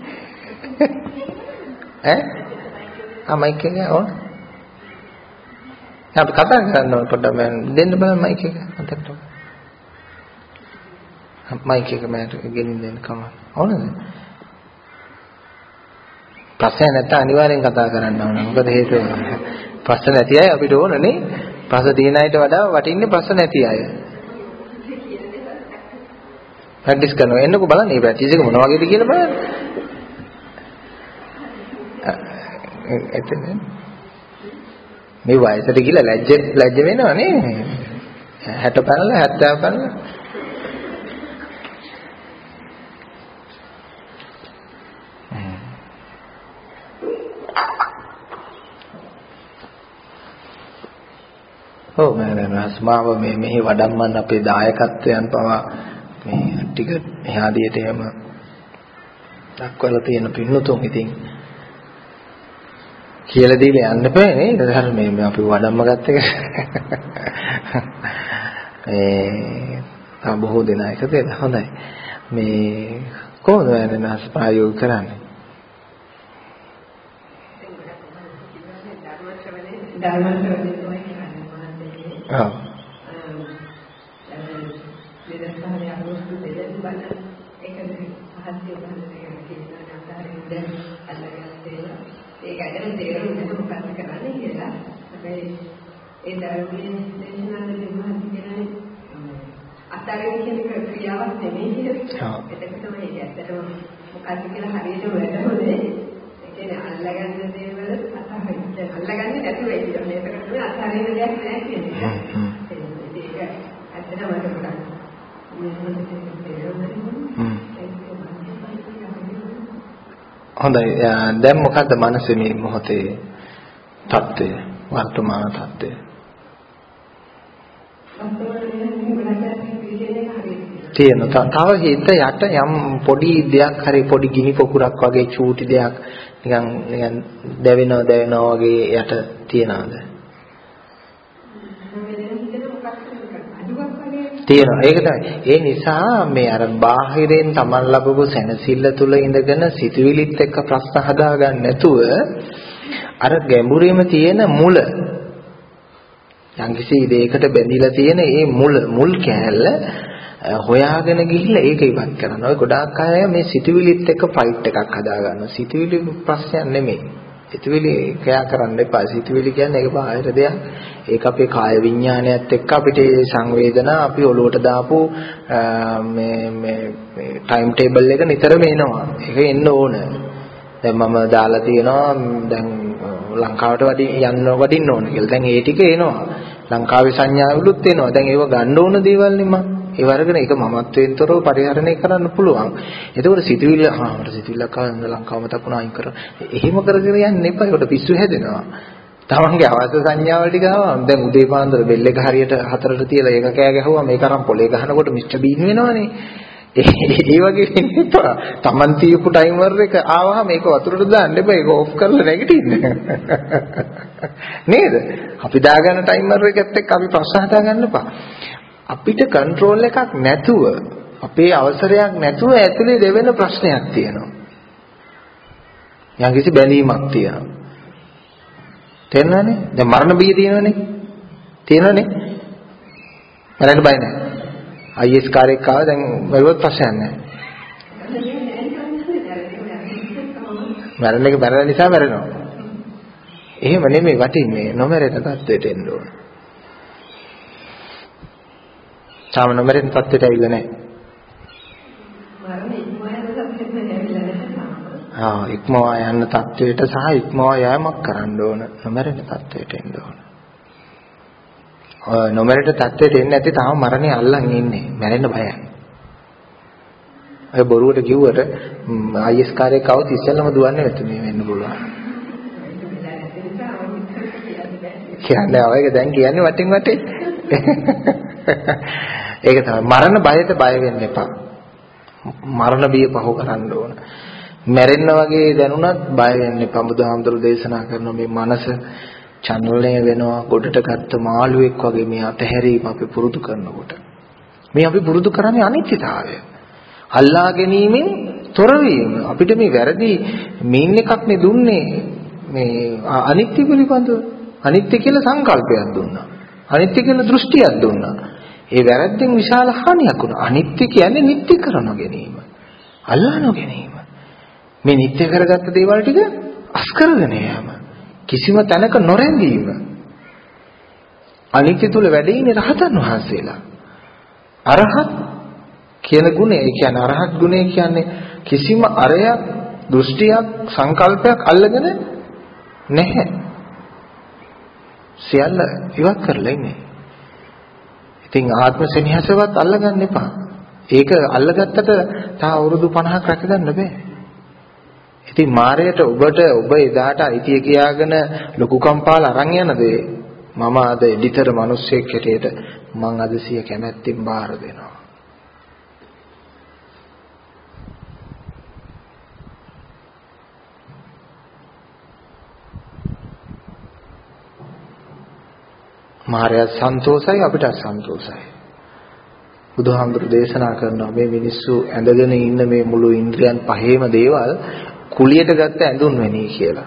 ඈ? ආ මයික් එක ඕන. අපි කතා කරන්න ඕන පොඩ්ඩක් මම දෙන්න බලන්න මයික් එක අතට. මයික් එක මට ගෙනින් දෙන්න කම. ඕනද? ප්‍රශ්න නැත්නම් අනිවාර්යෙන් කතා කරන්න ඕන. මොකද හේතුව ප්‍රශ්න නැති අය අපිට ඕනනේ. ප්‍රශ්න තියෙන අයට වඩා වටින්නේ ප්‍රශ්න නැති අය. ප්‍රැක්ටිස් කරනවා. එන්නකෝ බලන්න මේ ප්‍රැක්ටිස් එක මොන වගේද කියලා බලන්න. එතන මේ වයසට ගිහලා ලැජ්ජ ලැජ්ජ වෙනවා නේ. හැට පැනලා හැත්තෑ පැනලා. ඔව් මම රස්මාව මේ මෙහි වඩම්මන් අපේ දායකත්වයන් පවා මේ ටික එහාදියට එම දක්වලා තියෙන පින්නතුන් ඉතින් කියලා දීලා යන්න බෑ නේද? ධර්මයේ මේ අපි වඩම්ම ගත්ත එක. ඒ තව බොහෝ දෙනා එකද හොඳයි. මේ කොහොමද වෙනස් ප්‍රයෝග කරන්නේ? ධර්ම ශ්‍රවණය තමයි කියන්නේ. ඔව්. විදර්ශනාවේ අනුස්තු දෙලෙන් බලන එකද පහත් වෙනවා කියන අන්තරයෙන් අල්ලගෙන තියෙනවා. ඒක ඇදලා තේරුම් ගන්න මොකක්ද කරන්නේ කියලා. හැබැයි ඒ ධර්මයේ දේශනාවේ මහත් කියන්නේ අත්දැකීම් කියන ක්‍රියාවක් නෙමෙයි කියලා. ඒක තමයි ඒක ඇත්තටම මොකක්ද කියලා හරියට වැටහුනේ. ඒ කියන්නේ අල්ලගන්න දේවල් අතහරින්න අල්ලගන්නේ නැතුව ඒක මේක තමයි අතහරින්න දෙයක් නෑ කියන්නේ. ඒක ඇත්තටම මට පුරා. හොඳයි දැන් මොකද්ද මනසේ මේ මොහොතේ தත්ත්වය වර්තමාන தත්ත්වය තියෙන තව හිත යට යම් පොඩි දෙයක් හරි පොඩි ගිනි පොකුරක් වගේ චූටි දෙයක් නිකන් නිකන් දැවෙනවා දැවෙනවා වගේ යට තියනවාද තියෙනවා ඒක තමයි ඒ නිසා මේ අර බාහිරෙන් Taman ලැබපු සැනසෙල්ල තුල ඉඳගෙන සිතුවිලිත් එක්ක ප්‍රශ්න හදාගන්න නැතුව අර ගැඹුරේම තියෙන මුල යම්කිසි දෙයකට බැඳිලා තියෙන ඒ මුල මුල් කෑල්ල හොයාගෙන ගිහිල්ලා ඒක ඉවත් කරනවා. ඔය ගොඩාක් අය මේ සිතුවිලිත් එක්ක ෆයිට් එකක් හදාගන්නවා. සිතුවිලි ප්‍රශ්නයක් නෙමෙයි. සිතුවිලි ක්‍රියා කරන්න එපා. සිතුවිලි කියන්නේ ඒක බාහිර දෙයක්. ඒක අපේ කාය විඥානයත් එක්ක අපිට සංවේදනා අපි ඔලුවට දාපු මේ මේ ටයිම් ටේබල් එක නිතරම එනවා. ඒක එන්න ඕන. දැන් මම දාලා තියෙනවා දැන් ලංකාවට වඩින් යන්න වඩින්න ඕන කියලා. දැන් ඒ ටික එනවා. ලංකාවේ සංඥාවලුත් එනවා. දැන් ඒව ගන්න ඕන දේවල් නේ මම. ඒ වර්ගන ඒක මමත්වයෙන් තොරව පරිහරණය කරන්න පුළුවන්. එතකොට සිතුවිල්ල ආ මට සිතුවිල්ලක් ආවම ලංකාවම තකුණ අයින් කරා. එහෙම කරගෙන යන්න එපා. ඒකට පිස්සු හැදෙනවා. තමන්ගේ අවශ්‍ය සංඥාවල් ටික ආවම දැන් උදේ පාන්දර බෙල් එක හරියට හතරට තියලා ඒක කෑ ගැහුවා මේක අරන් පොලේ ගහනකොට මිස්ටර් බීන් වෙනවනේ. ඒ වගේ එපා. තමන් තියපු ටයිමර් එක ආවම මේක වතුරට දාන්න එපා. ඒක ඕෆ් කරලා නැගිටින්න. නේද? අපි දාගන්න ටයිමර් එකත් එක්ක අපි ප්‍රශ්න හදාගන්න එපා. අපිට කන්ට්‍රෝල් එකක් නැතුව අපේ අවසරයක් නැතුව ඇතුලේ දෙවෙන ප්‍රශ්නයක් තියෙනවා. යම්කිසි බැඳීමක් තියෙනවා. තේරෙනවනේ? දැන් මරණ බිය තියෙනවනේ. තියෙනවනේ. මරන්න බය නැහැ. අයි එස් කාර්යයක් ආව දැන් මරුවත් ප්‍රශ්නයක් නැහැ. මරණ එක මරණ නිසා මරනවා. එහෙම නෙමෙයි වටින්නේ. නොමරන තත්ත්වයට එන්න ඕන. තාම නොමරන තත්ත්වයට ඇවිල්ලා නැහැ. ආ ඉක්මවා යන තත්ත්වයට සහ ඉක්මවා යෑමක් කරන්න ඕන. නොමරන තත්ත්වයට එන්න ඕන. ඔය නොමරන තත්ත්වයට එන්නේ නැති තාම මරණය අල්ලන් ඉන්නේ. මැරෙන්න බයයි. ඔය බොරුවට කිව්වට අයි එස් කාර්යයක් આવුත් ඉස්සෙල්ලම දුවන්නේ නැතු මේ වෙන්න පුළුවන්. කියන්නේ ඔයක දැන් කියන්නේ වටින් වටේ. ඒක තමයි මරණ බයට බය වෙන්න එපා. මරණ බිය පහු කරන්න ඕන. මැරෙන්න වගේ දැනුණත් බය වෙන්න එපා. බුදුහාමුදුරු දේශනා කරන මේ මනස චංචලණය වෙනවා ගොඩට ගත්ත මාළුවෙක් වගේ මේ අතහැරීම අපි පුරුදු කරනකොට. මේ අපි පුරුදු කරන්නේ අනිත්‍යතාවය. අල්ලා ගැනීමෙන් තොර වීම. අපිට මේ වැරදි මීන් එකක් නේ දුන්නේ මේ අනිත්‍ය පිළිබඳව. අනිත්‍ය කියලා සංකල්පයක් දුන්නා. අනිත්‍ය කියලා දෘෂ්ටියක් දුන්නා. ඒ වැරද්දෙන් විශාල හානියක් වුණා. අනිත්‍ය කියන්නේ නිට්ටය කරන ගැනීම. අල්ලාන ගැනීම. මේ නිට්ටය කරගත්ත දේවල් ටික අස් කරගෙන යෑම. කිසිම තැනක නොරැඳීම. අනිත්‍ය තුල වැඩ ඉන්නේ රහතන් වහන්සේලා. අරහත් කියන ගුණය, ඒ කියන්නේ අරහත් ගුණය කියන්නේ කිසිම අරයක්, දෘෂ්ටියක්, සංකල්පයක් අල්ලගෙන නැහැ. සියල්ල ඉවත් කරලා ඉන්නේ. ඉතින් ආත්ම සෙනෙහසවත් අල්ලගන්න එපා. ඒක අල්ලගත්තට තා අවුරුදු පනහක් රැකගන්න බෑ. ඉතින් මායයට ඔබට ඔබ එදාට අයිතිය කියාගෙන ලොකු කම්පාල අරන් යන දේ මම අද එඩිටර් මිනිස්සෙක් හැටියට මං අද සිය කැමැත්තෙන් බාර දෙනවා. මායя සන්තෝෂයි අපිට සන්තෝෂයි. බුදුහාමුදුරු දේශනා කරනවා මේ මිනිස්සු ඇඳගෙන ඉන්න මේ මුළු ඉන්ද්‍රියන් පහේම දේවල් කුලියට ගත්ත ඇඳුම් වෙනී කියලා.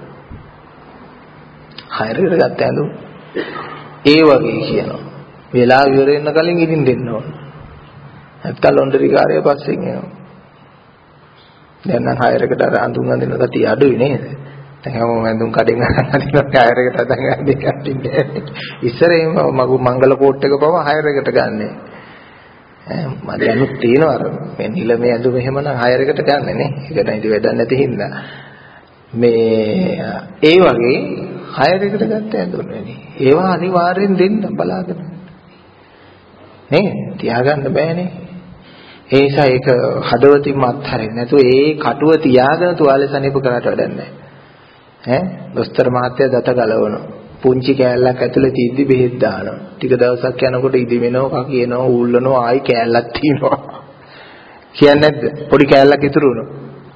හයරට ගත්ත ඇඳුම් ඒ වගේ කියනවා. වෙලා ඉවර වෙන්න කලින් ඉදින් දෙන්න ඕන. නැත්තම් ලොන්ඩරි කාර්යය පස්සෙන් එනවා. දැන් නම් හයරකට අර අඳුම් අඳින ගතිය අඩුයි නේද? දැන් හැමෝම ඇඳුම් කඩෙන් අඳිනවා හයරකට අදන් අඳින්නේ. ඉස්සර එහෙම මගු මංගල කෝට් එක පව හයරකට ගන්නෑ. ඈ මම දැනුත් තියෙනවා අර මේ නිලමේ ඇඳුම එහෙමනම් හයරකට ගන්න නේ. ඒක නම් ඉතින් වැඩක් නැති හින්දා. මේ ඒ වගේ හයරකට ගත්ත ඇඳුම් වෙන්නේ. ඒවා අනිවාර්යෙන් දෙන්න බලාගෙන. නේ තියාගන්න බෑනේ. ඒ නිසා ඒක හදවතින්ම අත්හරින්න නැතුව ඒ කටුව තියාගෙන තුවාලේ සනීප කරාට වැඩක් නැහැ. ඈ දොස්තර මහත්තයා දත ගලවනවා. පුංචි කෑල්ලක් ඇතුලේ තීද්දි බෙහෙත් දානවා. ටික දවසක් යනකොට ඉදිමෙනවා, කකියනවා, ඌල්ලනවා, ආයි කෑල්ලක් තියෙනවා. කියන්නේ නැද්ද? පොඩි කෑල්ලක් ඉතුරු වුණා.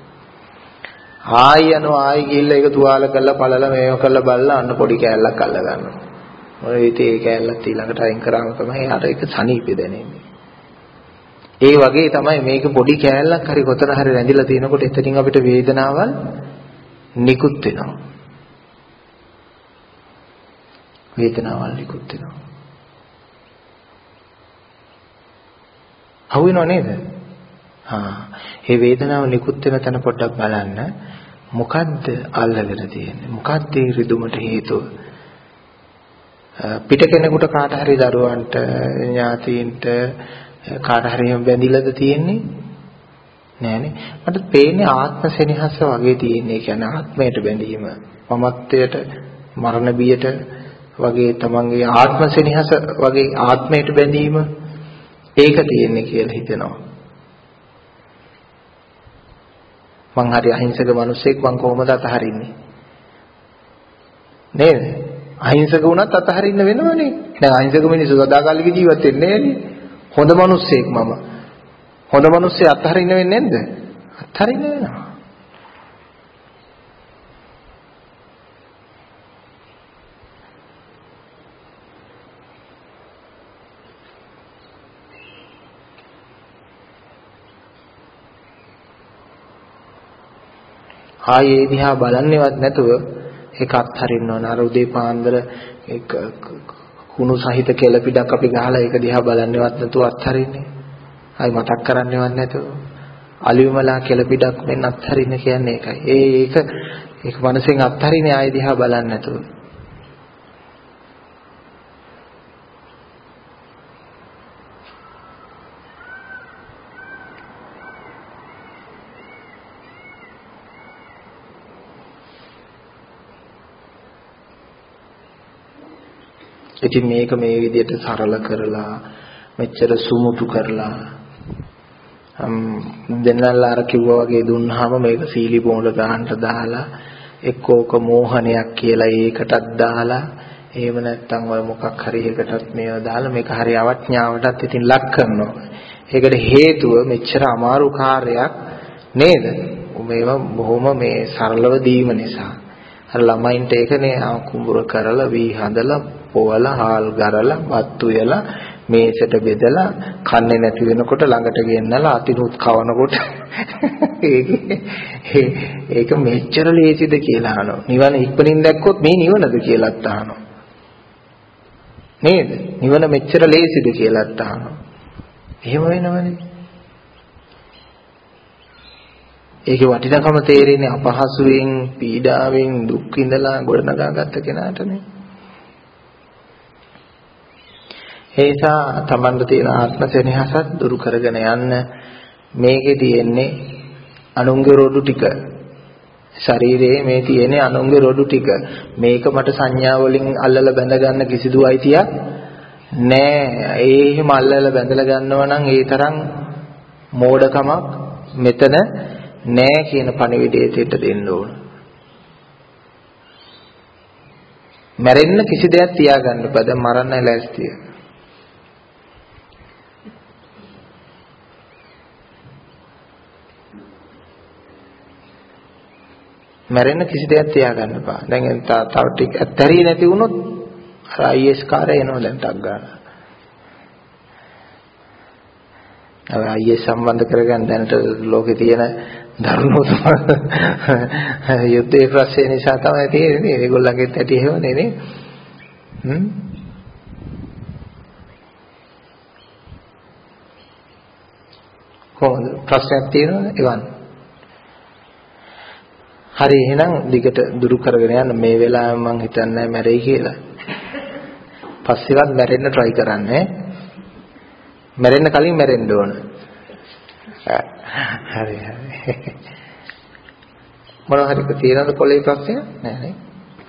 ආයි යනවා, ආයි ගිහිල්ලා ඒක තුවාල කරලා පළලා මේව කරලා බලලා අන්න පොඩි කෑල්ලක් අල්ල ගන්නවා. මොකද ඉතින් ඒ කෑල්ලත් ඊළඟට අයින් කරාම තමයි අර ඒක සනීපෙ දැනෙන්නේ. ඒ වගේ තමයි මේක පොඩි කෑල්ලක් හරි කොතන හරි රැඳිලා තිනකොට එතනින් අපිට වේදනාවල් නිකුත් වෙනවා. වේදනාවල් නිකුත් වෙනවා. අහුවෙනව නේද? හා මේ වේදනාව නිකුත් වෙන තැන පොඩ්ඩක් බලන්න. මොකද්ද අල්ලගෙන තියෙන්නේ? මොකද්ද ඒ රිදුමට හේතුව? පිට කෙනෙකුට කාට හරි දරුවන්ට ඥාතීන්ට කාට හරි බැඳිලාද තියෙන්නේ? නෑනේ. මට පේන්නේ ආත්ම සෙනෙහස වගේ තියෙන්නේ. කියන්නේ ආත්මයට බැඳීම. මමත්වයට, මරණ බියට වගේ තමන්ගේ ආත්ම සෙනෙහස වගේ ආත්මයට බැඳීම ඒක තියෙන්නේ කියලා හිතෙනවා. මං හරි අහිංසක මිනිස්සෙක් මං කොහොමද අතහරින්නේ? නේද? අහිංසක වුණත් අතහරින්න වෙනවනේ. දැන් අහිංසක මිනිස්සු සදාකාලික ජීවත් වෙන්නේ නෑනේ. හොඳ මිනිස්සෙක් මම. හොඳ මිනිස්සෙ අතහරින්න වෙන්නේ නැද්ද? අතහරින්න වෙනවා. ආයේ දිහා බලන්නේවත් නැතුව ඒක අත්හරින්න ඕන. අර උදේ පාන්දර ඒක කුණු සහිත කෙලපිඩක් අපි ගහලා ඒක දිහා බලන්නේවත් නැතුව අත්හරින්නේ. ආයි මතක් කරන්නේවත් නැතුව අලියුමලා කෙලපිඩක් මෙන්න අත්හරින්න කියන්නේ ඒකයි. ඒ ඒක ඒක මනසෙන් අත්හරින්නේ ආයේ දිහා බලන්නේ නැතුව. ඉතින් මේක මේ විදිහට සරල කරලා මෙච්චර සුමුටු කරලා දෙන්නලා අර කිව්වා වගේ දුන්නාම මේක සීලි බෝල ගන්නට දාලා එක්කෝක මෝහනයක් කියලා ඒකටත් දාලා එහෙම නැත්නම් ඔය මොකක් හරි එකටත් මේවා දාලා මේක හරි අවඥාවටත් ඉතින් ලක් කරනවා. ඒකට හේතුව මෙච්චර අමාරු කාර්යයක් නේද? මේවා බොහොම මේ සරලව දීම නිසා. අර ළමයින්ට ඒකනේ කුඹුර කරලා වී හදලා පොවලා හාල් ගරලා බත් උයලා මේසෙට බෙදලා කන්නේ නැති වෙනකොට ළඟට ගෙන්නලා අතිනුත් කවනකොට ඒක ඒක මෙච්චර ලේසිද කියලා අහනවා. නිවන ඉක්මනින් දැක්කොත් මේ නිවනද කියලාත් අහනවා. නේද? නිවන මෙච්චර ලේසිද කියලාත් අහනවා. එහෙම වෙනවනේ. ඒකේ වටිනාකම තේරෙන්නේ අපහසුයෙන්, පීඩාවෙන්, දුක් විඳලා ගොඩනගාගත්ත කෙනාටනේ. ඒ නිසා තමන්ට තියෙන ආත්ම සෙනෙහසත් දුරු කරගෙන යන්න මේකේ තියෙන්නේ අනුන්ගේ රොඩු ටික. ශරීරයේ මේ තියෙන්නේ අනුන්ගේ රොඩු ටික. මේක මට සංඥා වලින් අල්ලලා බැඳ ගන්න කිසිදු අයිතියක් නෑ. ඒ එහෙම අල්ලලා බැඳලා ගන්නවා නම් ඒ තරම් මෝඩකමක් මෙතන නෑ කියන පණිවිඩය දෙට දෙන්න ඕන. මැරෙන්න කිසි දෙයක් තියාගන්න බෑ. දැන් මරන්න ලෑස්තිය. මැරෙන්න කිසි දෙයක් තියාගන්න බෑ. දැන් තව ටික ඇත්තරිය නැති වුණොත් අර ආයි එස් කාර්ය එනවා දැන් ටක් ගන්න. අර ආයි එස් සම්බන්ධ කරගන්න දැනට ලෝකේ තියෙන දරුණුම යුද්ධයේ ප්‍රශ්නේ නිසා තමයි තියෙන්නේ. ඒගොල්ලන්ගෙත් ඇටි එහෙමනේ නේ. හ්ම්. කොහොමද ප්‍රශ්නයක් තියෙනවද? එවන්. හරි එහෙනම් දිගට දුරු කරගෙන යන්න. මේ වෙලාවෙම මං හිතන්නේ නැහැ මැරෙයි කියලා. පස්සෙවත් මැරෙන්න try කරන්නේ. මැරෙන්න කලින් මැරෙන්න ඕන. හරි හරි. මොනවා හරි තියෙනවද පොලේ ප්‍රශ්නය? නෑ නේ.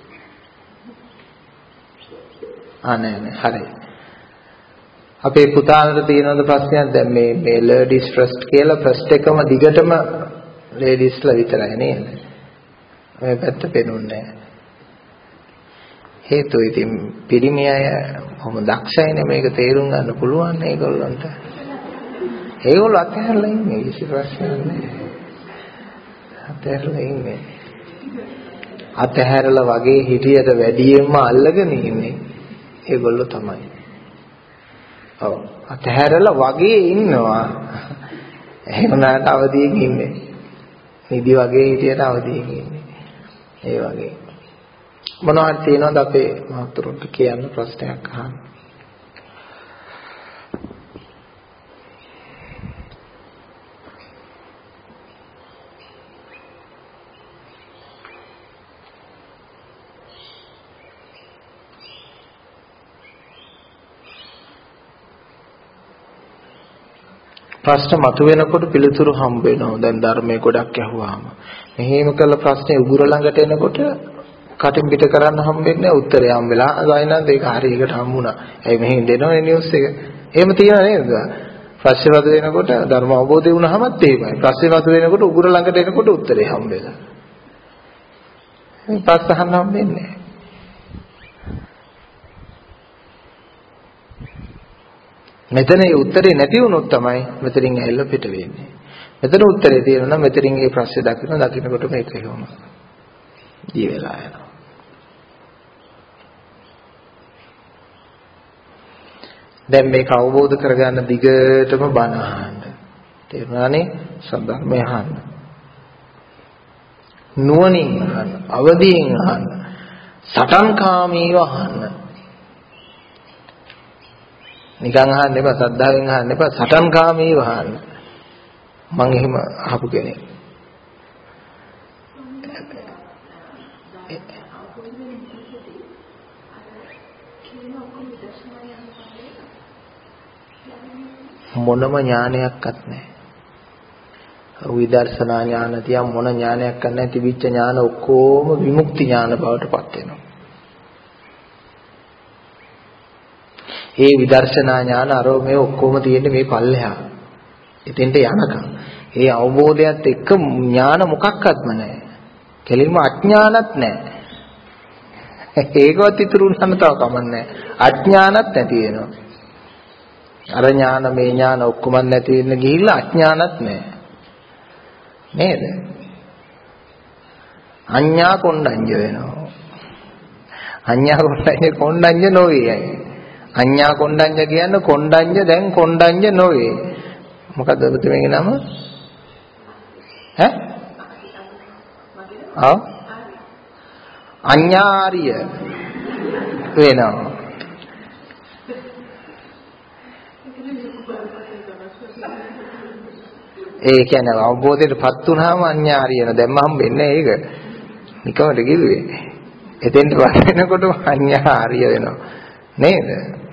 ආ නෑ නෑ හරි. අපේ පුතාලට තියෙනවද ප්‍රශ්නයක්? දැන් මේ මේ ladies first කියලා first එකම දිගටම ladiesලා විතරයි නේද? මේ පැත්ත පෙනුන්නේ නැහැ. හේතුව ඉතින් පිරිමි අය කොහොම දක්ෂයිනේ මේක තේරුම් ගන්න පුළුවන් නේ ඒගොල්ලන්ට. ඒගොල්ලෝ අතහැරලා ඉන්නේ කිසි ප්‍රශ්නයක් නැහැ. අතහැරලා ඉන්නේ. අතහැරලා වගේ හිටියට වැඩියෙන්ම අල්ලගෙන ඉන්නේ ඒගොල්ලෝ තමයි. ඔව් අතහැරලා වගේ ඉන්නවා. එහෙම නැත්නම් අවදියෙන් ඉන්නේ. නිදි වගේ හිටියට අවදියෙන් ඉන්නේ. ඒ වගේ මොනවද තියෙනවද අපේ මහතුරුන්ට කියන්න ප්‍රශ්නයක් අහන්න. ප්‍රශ්න මතුවෙනකොට පිළිතුරු හම්බ වෙනවා. දැන් ධර්මයේ ගොඩක් ඇහුවාම මෙහෙම කළ ප්‍රශ්නේ උගුර ළඟට එනකොට කටින් පිට කරන්න හම්බෙන්නේ උත්තරය හම්බෙලා අයිනන්ද ඒක හරියකට හම්බුණා. ඇයි මෙහෙන් දෙනවනේ නිවුස් එක. එහෙම තියන නේද? ප්‍රශ්නේ වද වෙනකොට ධර්ම අවබෝධය වුණාමත් එහෙමයි. ප්‍රශ්නේ වද වෙනකොට උගුර ළඟට එනකොට උත්තරය හම්බෙලා. මේ ප්‍රශ්න අහන්න හම්බෙන්නේ. මෙතන ඒ උත්තරේ නැති වුණොත් තමයි මෙතනින් ඇවිල්ලා පිට වෙන්නේ. මෙතන උත්තරේ තියෙනවා නම් මෙතනින් ඒ ප්‍රශ්නේ දකින්න දකින්නකොට මේක එහෙම දී වෙලා යනවා. දැන් මේක අවබෝධ කරගන්න දිගටම බණ අහන්න. තේරුණානේ? සද්ධර්මය අහන්න. නුවණින් අහන්න, අවදියෙන් අහන්න, සටන්කාමීව අහන්න. නිකන් අහන්න එපා, සද්ධාවෙන් අහන්න එපා, සටන්කාමීව අහන්න. මම එහෙම අහපු කෙනෙක්. මොනම ඥානයක්වත් නැහැ. විදර්ශනා ඥාන තියා මොන ඥානයක්වත් නැහැ. තිබිච්ච ඥාන ඔක්කොම විමුක්ති ඥාන බවට පත් වෙනවා. ඒ විදර්ශනා ඥාන අරෝමේ ඔක්කොම තියෙන්නේ මේ පල්ලෙහා. එතෙන්ට යනකම්. ඒ අවබෝධයත් එක්ක ඥාන මොකක්වත්ම නැහැ. කෙලින්ම අඥානත් නැහැ. ඒකවත් ඉතුරු වුණාම තව කමන්නේ නැහැ. අඥානත් නැති වෙනවා. අර ඥාන මේ ඥාන ඔක්කොම නැති වෙන්න ගිහිල්ලා අඥානත් නැහැ. නේද? අඤ්ඤා කොණ්ඩඤ්ඤ වෙනවා. අඤ්ඤා කොණ්ඩඤ්ඤ කොණ්ඩඤ්ඤ නොවේ. අඤ්ඤා කොණ්ඩඤ්ඤ කියන්නේ කොණ්ඩඤ්ඤ දැන් කොණ්ඩඤ්ඤ නොවේ. මොකද්ද ඔබතුමීගේ නම? ඈ? ආ? අඤ්ඤාරිය වෙනවා. ඒ කියන්නේ අවබෝධයටපත් වුණාම අඤ්ඤා හරියන. දැන් මම හම්බෙන්නේ ඒක. නිකමට කිව්වේ. එතෙන්ට වඩනකොටම අඤ්ඤා හරිය වෙනවා. නේද?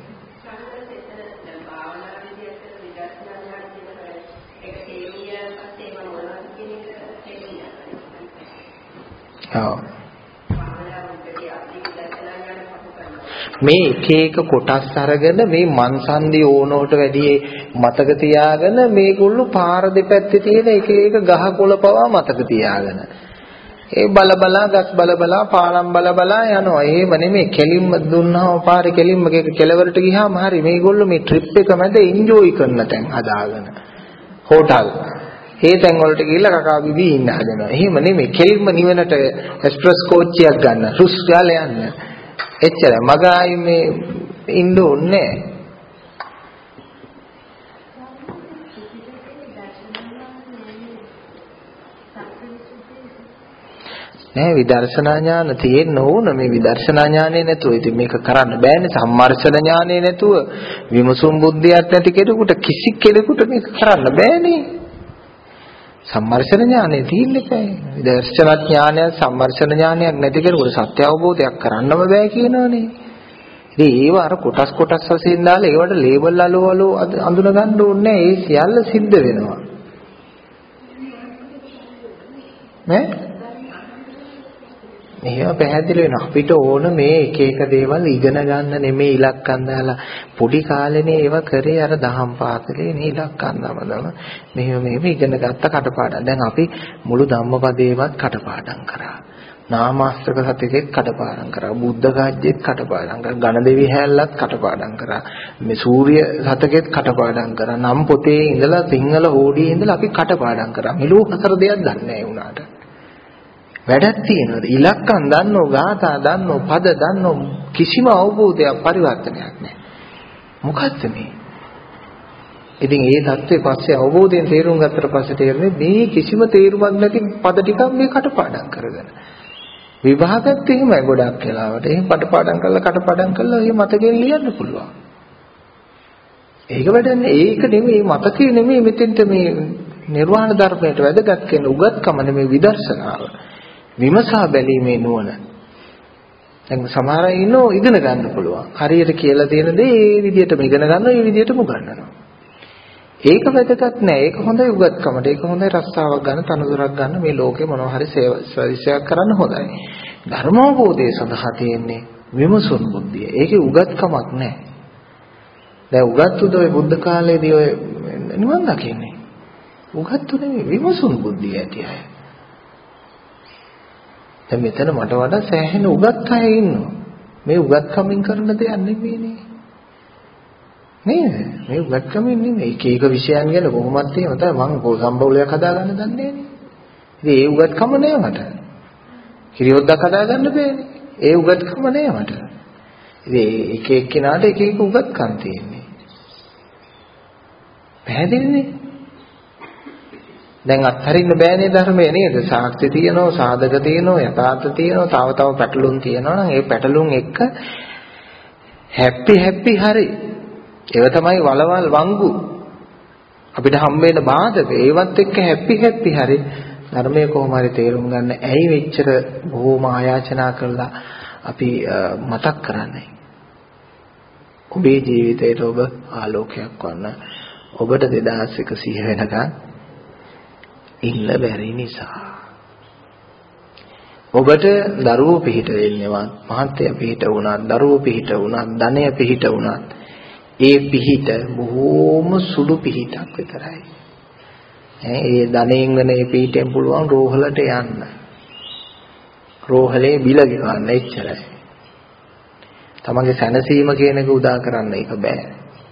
ඔව්. මේ එක එක කොටස් අරගෙන මේ මන්සන්දි ඕනෝට වැඩි මතක තියාගෙන මේගොල්ලෝ පාර දෙපැත්තේ තියෙන එක එක ගහ කොළ පවා මතක තියාගෙන ඒ බල බලා ගස් බල බලා පාලම් බල බලා යනවා. එහෙම නෙමෙයි කෙලින්ම දුන්නාම පාරේ කෙලින්ම ඒක කෙලවරට ගියාම හරි මේගොල්ලෝ මේ ට්‍රිප් එක මැද එන්ජොයි කරන තැන් හදාගෙන හෝටල් ඒ තැන් වලට ගිහිල්ලා කකා බිබී ඉන්න හදනවා. එහෙම නෙමෙයි කෙලින්ම නිවනට එක්ස්ප්‍රස් කෝච්චියක් ගන්න රුස් ගාලා යන්න. එච්චරයි මගයි මේ ඉන්න ඕනේ නෑ විදර්ශනා ඥාන තියෙන්න ඕන මේ විදර්ශනා ඥානෙ නැතුව ඉතින් මේක කරන්න බෑනේ සම්මර්ෂණ ඥානෙ නැතුව විමසුම් බුද්ධියක් නැති කෙනෙකුට කිසි කෙනෙකුට මේක කරන්න බෑනේ සම්මර්ෂණ ඥානෙ තියෙන්න බෑ විදර්ශනා ඥානය සම්මර්ෂණ ඥානයක් නැති කෙනෙකුට සත්‍ය අවබෝධයක් කරන්නම බෑ කියනවනේ ඉතින් ඒව අර කොටස් කොටස් වශයෙන් දාලා ඒවට ලේබල් අලෝ අලෝ අඳුන ගන්න ඕනේ ඒ සියල්ල සිද්ධ වෙනවා නේ මේවා පැහැදිලි වෙනවා අපිට ඕන මේ එක එක දේවල් ඉගෙන ගන්න නෙමෙයි ඉලක්කම් දාලා පොඩි කාලේනේ ඒවා කරේ අර දහම් පාසලේ නේ ඉලක්කම් දාමදම මෙහෙම මෙහෙම ඉගෙන ගත්ත කටපාඩම් දැන් අපි මුළු ධම්මපදේවත් කටපාඩම් කරා නාමාස්ත්‍රක සතියේත් කටපාඩම් කරා බුද්ධ ගාජ්ජෙත් කටපාඩම් කරා ගණදෙවි හැල්ලත් කටපාඩම් කරා මේ සූර්ය සතකෙත් කටපාඩම් කරා නම් පොතේ ඉඳලා සිංහල හෝඩියේ ඉඳලා අපි කටපාඩම් කරා මෙලෝ හතර දෙයක් දන්නේ නැහැ උනාට වැඩක් තියෙනවා ඉලක්කම් දන්නෝ ගාථා දන්නෝ පද දන්නෝ කිසිම අවබෝධයක් පරිවර්තනයක් නැහැ මොකද්ද මේ ඉතින් ඒ தත්ත්වේ පස්සේ අවබෝධයෙන් තේරුම් ගත්තට පස්සේ තේරෙන්නේ මේ කිසිම තේරුමක් නැති පද ටිකක් මේ කටපාඩම් කරගෙන විභාගත් එහෙමයි ගොඩක් වෙලාවට එහෙම කටපාඩම් කරලා කටපාඩම් කරලා ඒ මතකයෙන් ලියන්න පුළුවන් ඒක වැඩන්නේ ඒක නෙමෙයි මතකේ නෙමෙයි මෙතෙන්ට මේ නිර්වාණ ධර්මයට වැදගත් කියන උගත්කම නෙමෙයි විදර්ශනාව විමසා බැලීමේ නුවණ. දැන් සමහර අය ඉන්නෝ ඉගෙන ගන්න පුළුවන්. හරියට කියලා තියෙන දේ ඒ විදිහටම ඉගෙන ගන්නවා, ඒ විදිහටම උගන්වනවා. ඒක වැදගත් නෑ. ඒක හොඳයි උගත්කමට. ඒක හොඳයි රස්සාවක් ගන්න, තනතුරක් ගන්න මේ ලෝකේ මොනවා හරි සේවයක් කරන්න හොඳයි. ධර්මාවබෝධය සඳහා තියෙන්නේ විමසුන් බුද්ධිය. ඒකේ උගත්කමක් නෑ. දැන් උගත්තුද ඔය බුද්ධ කාලේදී ඔය නිවන් දකින්නේ. උගත්තු නෙමෙයි විමසුන් බුද්ධිය ඇති අය. දැන් මෙතන මට වඩා සෑහෙන උගත් අය ඉන්නවා. මේ උගත්කමින් කරන දෙයක් නෙමෙයිනේ. නේද? මේ උගත්කමින් නෙමෙයි. එක එක විෂයන් ගැන කොහොමද එහෙම තමයි මම සම්බෝලයක් හදාගන්න දන්නේ නෑනේ. ඉතින් ඒ උගත්කම නෑ මට. කිරියොද්දක් හදාගන්න බෑනේ. ඒ උගත්කම නෑ මට. ඉතින් එක එක්කිනාට එක එක උගත්කම් තියෙන්නේ. පැහැදිලිනේ? දැන් අත්හරින්න බෑනේ ධර්මයේ නේද? සාක්ෂි තියෙනවා, සාධක තියෙනවා, යථාර්ථ තියෙනවා, තව තව පැටලුම් තියෙනවා නම් ඒ පැටලුම් එක්ක හැපි හැපි හරි. ඒව තමයි වලවල් වංගු. අපිට හම්බ වෙන බාධක. ඒවත් එක්ක හැපි හැපි හරි ධර්මයේ කොහොම හරි තේරුම් ගන්න. ඇයි මෙච්චර බොහෝම ආයාචනා කරලා අපි මතක් කරන්නේ? ඔබේ ජීවිතයට ඔබ ආලෝකයක් වන්න. ඔබට දෙදාස් එකසිය වෙනකන් ඉන්න බැරි නිසා ඔබට දරුවෝ පිහිට වෙන්නේවත් මහත්ය පිහිට වුණත් දරුවෝ පිහිට වුණත් ධනය පිහිට වුණත් ඒ පිහිට බොහෝම සුළු පිහිටක් විතරයි ඈ ඒ ධනෙන් වෙන ඒ පිහිටෙන් පුළුවන් රෝහලට යන්න රෝහලේ බිල ගෙවන්න එච්චරයි තමන්ගේ සැනසීම කියන එක උදා කරන්න ඒක බෑ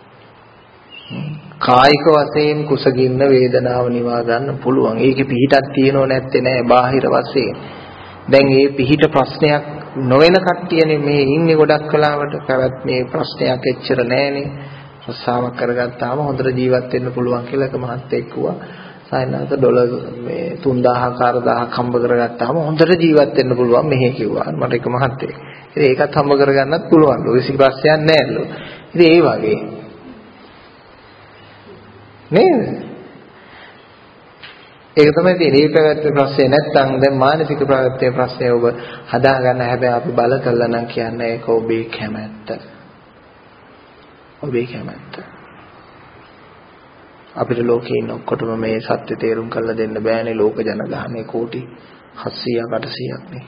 කායික වශයෙන් කුසගින්න වේදනාව නිවා ගන්න පුළුවන්. ඒකේ පිහිටක් තියෙනව නැත්තේ නෑ බාහිර වශයෙන්. දැන් මේ පිහිට ප්‍රශ්නයක් නොවන කට්ටියනේ මේ ඉන්නේ ගොඩක් කලාවට. කරත් මේ ප්‍රශ්නයක් එච්චර නෑනේ. රස්සාවක් කරගත්තාම හොඳට ජීවත් වෙන්න පුළුවන් කියලා එක මහත්තයෙක් කිව්වා. සායනාත ඩොලර් මේ තුන් දහසක් හාර දහසක් හම්බ කරගත්තාම හොඳට ජීවත් වෙන්න පුළුවන් මෙහෙ කිව්වා. මට එක මහත්තයෙක්. ඉතින් ඒකත් හම්බ කරගන්නත් පුළුවන්. ඔය කිසි ප්‍රශ්නයක් නෑලු. ඉතින් ඒ වගේ නේද? ඒක තමයි තියෙන්නේ. මේ පැවැත්මේ ප්‍රශ්නේ නැත්තම් දැන් මානසික ප්‍රවෘත්තියේ ප්‍රශ්නේ ඔබ හදා ගන්න. හැබැයි අපි බල කළා නම් කියන්නේ ඒක ඔබේ කැමැත්ත. ඔබේ කැමැත්ත. අපිට ලෝකේ ඉන්න ඔක්කොටම මේ සත්‍ය තේරුම් කරලා දෙන්න බෑනේ. ලෝක ජනගහනය කෝටි හත්සීයක් අටසීයක් නේ.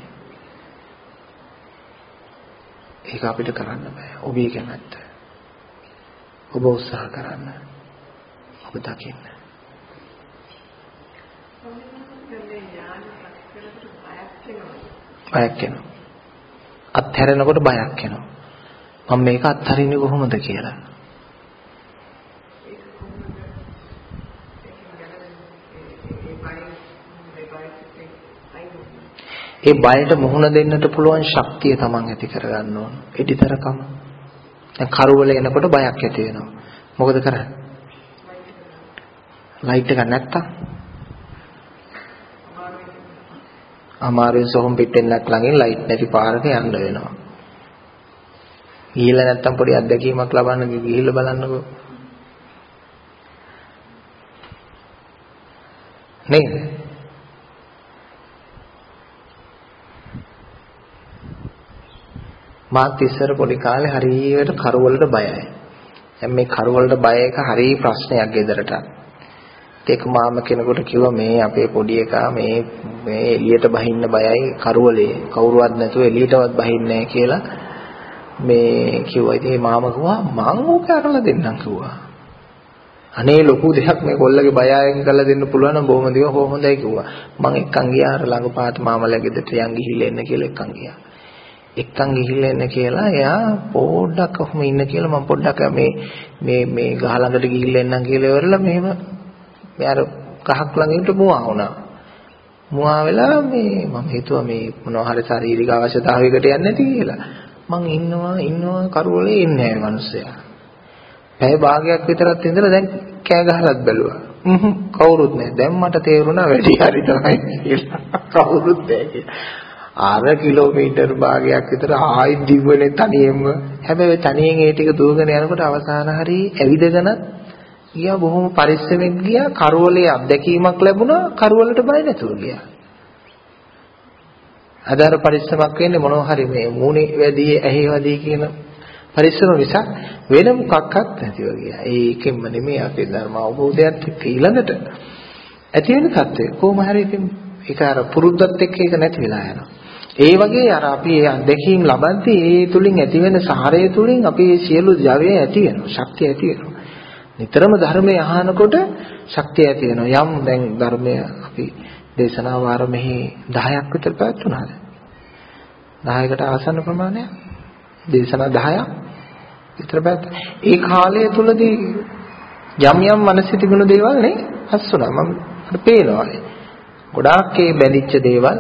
ඒක අපිට කරන්න බෑ. ඔබේ කැමැත්ත. ඔබ උත්සාහ කරන්න. ඔබ දකින්න. බයක් එනවා. අත්හැරෙනකොට බයක් එනවා. මම මේක අත්හරින්නේ කොහොමද කියලා. ඒ බයට මුහුණ දෙන්නට පුළුවන් ශක්තිය තමන් ඇති කරගන්න ඕන. ඉදිතරකම. දැන් කරුවල එනකොට බයක් ඇති වෙනවා. මොකද කරන්නේ? ලයිට් එක නැත්තම් අමාරුවෙන් සොහොන් පිටෙන්නක් ළඟින් ලයිට් නැති පාරක යන්න වෙනවා. ගිහිල්ලා නැත්තම් පොඩි අත්දැකීමක් ලබන්න ගිහිල්ලා බලන්නකෝ. නේද? මාත් ඉස්සර පොඩි කාලේ හරියට කරවලට බයයි. දැන් මේ කරවලට බය එක හරිය ප්‍රශ්නයක් ගෙදරට. ඒක මාම කෙනෙකුට කිව්වා මේ අපේ පොඩි එකා මේ මේ එළියට බහින්න බයයි කරවලේ. කවුරුවත් නැතුව එළියටවත් බහින්නේ නැහැ කියලා මේ කිව්වා. ඉතින් මාම කිව්වා මං ඕක අරලා දෙන්නම් කිව්වා. අනේ ලොකු දෙයක් මේ කොල්ලගේ බය අයින් කරලා දෙන්න පුළුවන් නම් බොහොම දේව හොඳයි කිව්වා. මං එක්කන් ගියා අර ළඟ පාත මාමලා ගෙදරට යන් ගිහිල්ලා එන්න කියලා එක්කන් ගියා. එක්කන් ගිහිල්ලා එන්න කියලා එයා පොඩ්ඩක් කොහොම ඉන්න කියලා මම පොඩ්ඩක් මේ මේ මේ ගහ ළඟට ගිහිල්ලා එන්නම් කියලා ඉවරලා මෙහෙම මේ අර ගහක් ළඟට මුවා වුණා. මුවා වෙලා මේ මම හිතුවා මේ මොනවා හරි ශාරීරික අවශ්‍යතාවයකට යන්නේ නැති කියලා. මං ඉන්නවා ඉන්නවා කරවලේ ඉන්නේ නැහැ මිනිස්සයා. පැය භාගයක් විතරක් ඉඳලා දැන් කෑ ගහලත් බැලුවා. හ්ම් කවුරුත් නැහැ. දැන් මට තේරුණා වැඩි හරි තමයි කියලා. කවුරුත් නැහැ කියලා. අර කිලෝමීටර් භාගයක් විතර ආයි දිව්වනේ තනියෙම. හැබැයි තනියෙන් ඒ ටික දුවගෙන යනකොට අවසාන හරිය ඇවිදගෙන ගියා බොහොම පරිස්සමෙන් ගියා. කරවලේ අත්දැකීමක් ලැබුණා. කරවලට බය නැතුව ගියා. අදාර පරිස්සමක් වෙන්නේ මොනවා හරි මේ මූණේ වැඩි ඇහි වැඩි කියන පරිස්සම මිසක් වෙන මොකක්වත් නැතිව ගියා. ඒකෙන්ම නෙමෙයි අපේ ධර්ම අවබෝධයත් එක්ක ඊළඟට ඇති වෙන තත්ත්වය. කොහොම හරි ඉතින් ඒක අර පුරුද්දත් එක්ක ඒක නැති වෙලා යනවා. ඒ වගේ අර අපි අත්දැකීම් ලබද්දී ඒ තුලින් ඇති වෙන සාරය තුලින් අපේ සියලු ජවය ඇති වෙනවා. ශක්තිය ඇති වෙනවා. නිතරම ධර්මය අහනකොට ශක්තිය ඇති වෙනවා. යම් දැන් ධර්මය අපි දේශනා වාර මෙහි දහයක් විතර පැවැත්වුණාද? දහයකට ආසන්න ප්‍රමාණයක් දේශනා දහයක් විතර පැවැත්වුණා. ඒ කාලය තුලදී යම් යම් මනසේ තිබුණු දේවල් නේ හස්සුණා. මම අපිට පේනවා. ගොඩාක් ඒ බැඳිච්ච දේවල්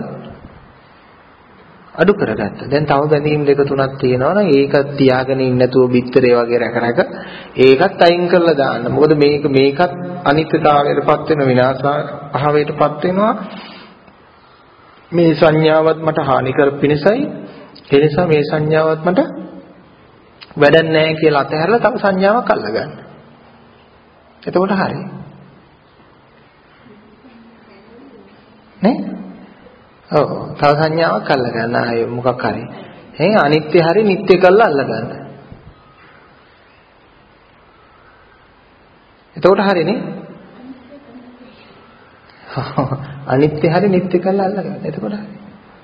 අඩු කරගත්තා. දැන් තව බැඳීම් දෙක තුනක් තියෙනවා නම් ඒක තියාගෙන ඉන්න නැතුව බිත්තරේ වගේ රැක රැක ඒකත් අයින් කරලා දාන්න. මොකද මේක මේකත් අනිත්‍යතාවයටපත් වෙන විනාශභාවයටපත් වෙනවා. මේ සංඥාවත් මට හානි කර පිණිසයි. ඒ නිසා මේ සංඥාවත් මට වැඩක් නැහැ කියලා අතහැරලා තව සංඥාවක් අල්ලගන්න. එතකොට හරි. නේ? ඔව් තව සංඥාවක් අල්ලගන්න. ආයේ මොකක් හරි. ඒ අනිත්‍ය හරි නිට්ටය කරලා අල්ලගන්න. එතකොට හරිනේ. අනිත්‍ය හරි නිට්ටය කරලා අල්ලගන්න. එතකොට හරි.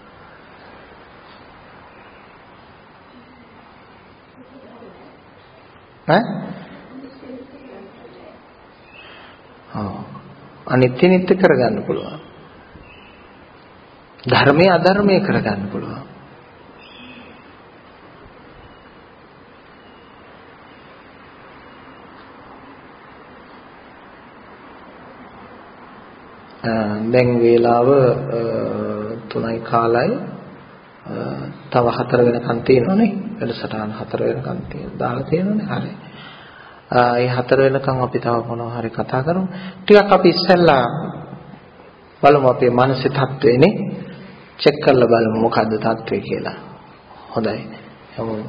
ඈ? ඔව්. අනිත්‍ය නිට්ටය කරගන්න පුළුවන්. ධර්මයේ අධර්මයේ කරගන්න පුළුවන්. දැන් වේලාව තුනයි කාලයි තව හතර වෙනකන් තියෙනවනේ. වැඩසටහන හතර වෙනකන් තියෙන දාලා තියෙනවනේ. හරි. ඒ හතර වෙනකන් අපි තව මොනවා හරි කතා කරමු. ටිකක් අපි ඉස්සෙල්ලා බලමු අපේ මානසික තත්ත්වයනේ. චෙක් කරලා බලමු මොකද්ද තත්ත්වය කියලා. හොඳයි. යමු.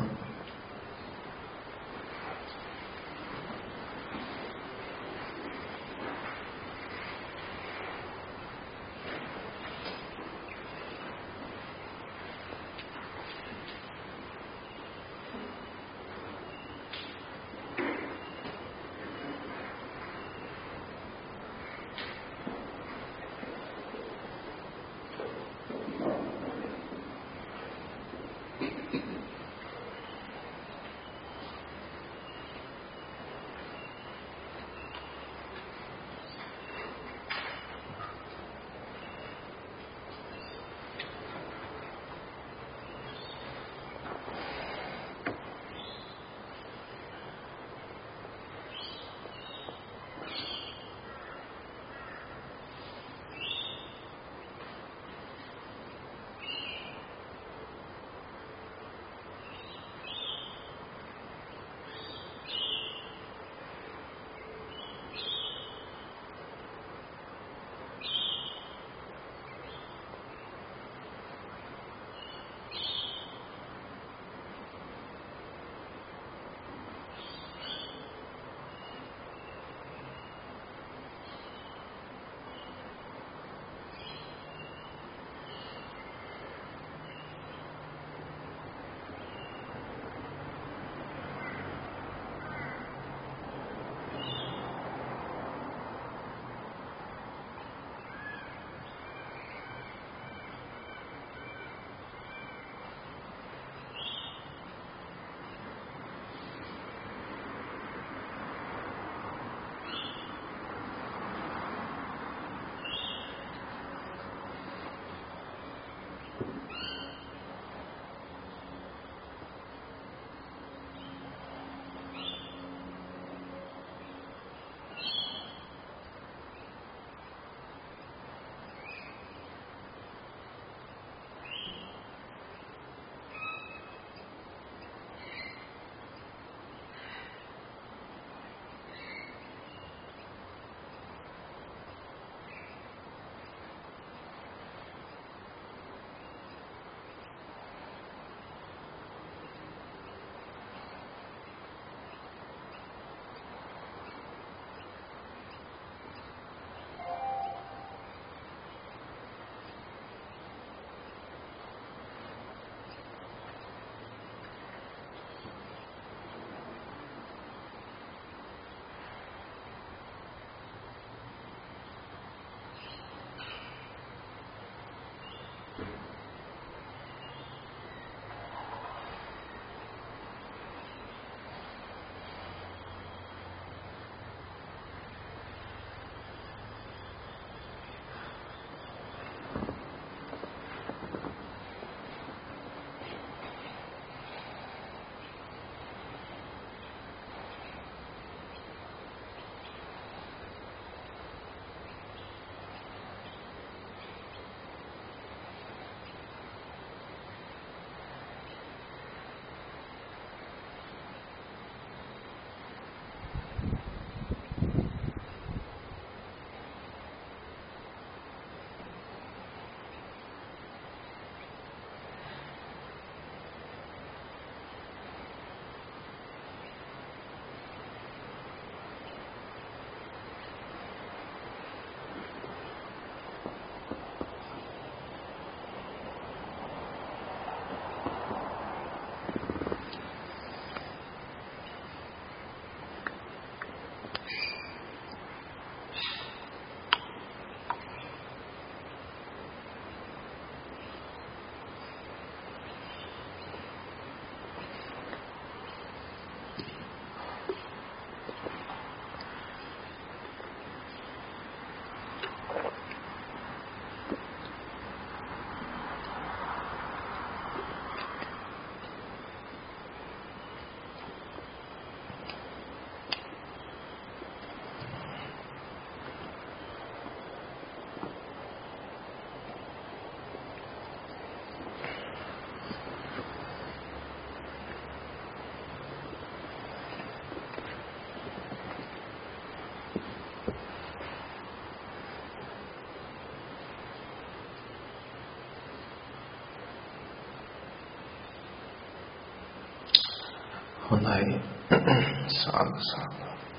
හොඳයි. සාදු සාදු.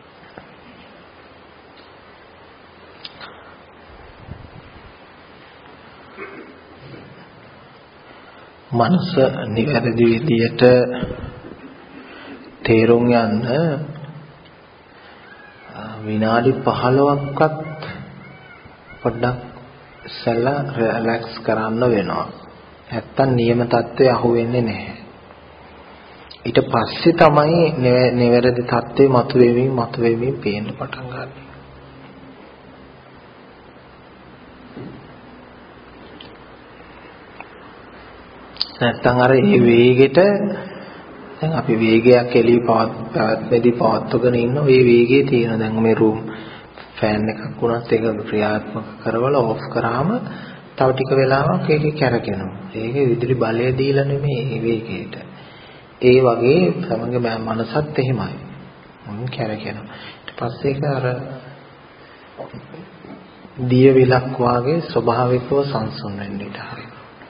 මනස නිවැරදි විදියට තේරුම් යන්න විනාඩි පහළොවක්වත් පොඩ්ඩක් ඉස්සෙල්ලා රිලැක්ස් කරන්න වෙනවා. නැත්තම් නියම තත්ත්වය අහු වෙන්නේ නැහැ. ඊට පස්සේ තමයි නිවැරදි තත්ත්වේ මතුවෙමින් මතුවෙමින් පේන්න පටන් ගන්න. නැත්තම් අර මේ වේගෙට දැන් අපි වේගයක් එළි පැවැත්මේදී පවත්වගෙන ඉන්න ওই වේගයේ තියෙන දැන් මේ රූම් ෆෑන් එකක් වුණත් ඒක ක්‍රියාත්මක කරවල ඕෆ් කරාම තව ටික වෙලාවක් ඒක කැරකෙනවා. ඒක විදුලි බලය දීලා නෙමෙයි මේ වේගයට. ඒ වගේ තමගේ මනසත් එහෙමයි. මොන් කැරකෙනවා. ඊට පස්සේ ඒක අර දිය විලක් වාගේ ස්වභාවිකව සංසුන් වෙන්න ඉඩ හරිනවා.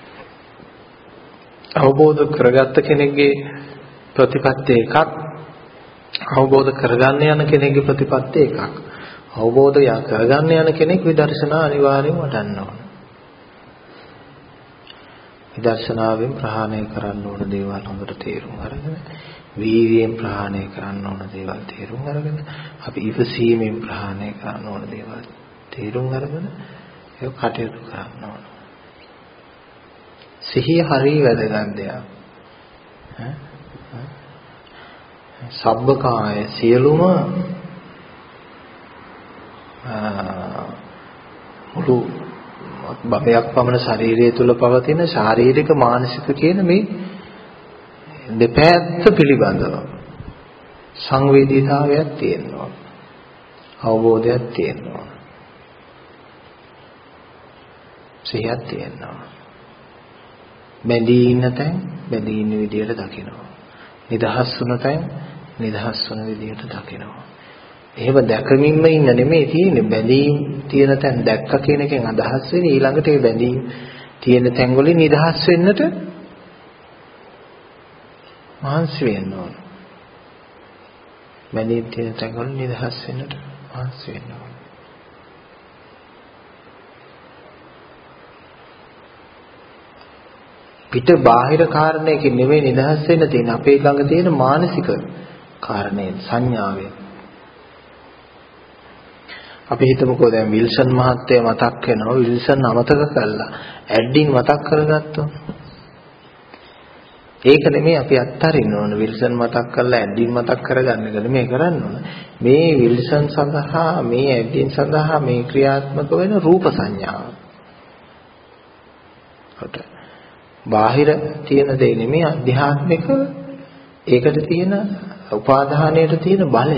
අවබෝධ කරගත්ත කෙනෙක්ගේ ප්‍රතිපත්ති එකක්, අවබෝධ කරගන්න යන කෙනෙක්ගේ ප්‍රතිපත්ති එකක්. අවබෝධය කරගන්න යන කෙනෙක් විදර්ශනා අනිවාර්යෙන් වඩන්න ඕන. විදර්ශනාවෙන් ප්‍රහාණය කරන්න ඕන දේවල් හොඳට තේරුම් අරගෙන, වීර්යයෙන් ප්‍රහාණය කරන්න ඕන දේවල් තේරුම් අරගෙන, අපි ඉවසීමෙන් ප්‍රහාණය කරන්න ඕන දේවල් තේරුම් අරගෙන ඒක කටයුතු කරන්න ඕන. සිහිය හරිය වැදගත් දෙයක්. ඈ සබ්බකාය සියලුම මුළු භවයක් පමණ ශරීරය තුල පවතින ශාරීරික මානසික කියන මේ දෙපැත්ත පිළිබඳව සංවේදීතාවයක් තියෙනවා. අවබෝධයක් තියෙනවා. සිහියක් තියෙනවා. බැඳී ඉන්න තැන් බැඳී ඉන්න විදියට දකිනවා. නිදහස් වුණ තැන් නිදහස් වුණ විදියට දකිනවා. එහෙම දැකමින්ම ඉන්න නෙමෙයි තියෙන්නේ. බැඳීම් තියෙන තැන් දැක්ක කියන එකෙන් අදහස් වෙන්නේ ඊළඟට ඒ බැඳීම් තියෙන තැන් වලින් නිදහස් වෙන්නට මහන්සි වෙන්න ඕන. බැඳීම් තියෙන තැන් වලින් නිදහස් වෙන්නට මහන්සි වෙන්න ඕන. පිට බාහිර කාරණයකින් නෙවෙයි නිදහස් වෙන්න තියෙන අපේ ළඟ තියෙන මානසික කාරණයෙන් සංඥාවෙන්. අපි හිතමුකෝ දැන් විල්සන් මහත්තයා මතක් වෙනවා විල්සන් අමතක කළා ඇඩ්ඩින් මතක් කරගත්තොත් ඒක නෙමෙයි අපි අත්හරින්න ඕන විල්සන් මතක් කරලා ඇඩ්ඩින් මතක් කරගන්න එක නෙමෙයි කරන්න ඕන මේ විල්සන් සඳහා මේ ඇඩ්ඩින් සඳහා මේ ක්‍රියාත්මක වෙන රූප සංඥාව කොට බාහිර තියෙන දේ නෙමෙයි අධ්‍යාත්මික ඒකට තියෙන උපාදානයට තියෙන බලය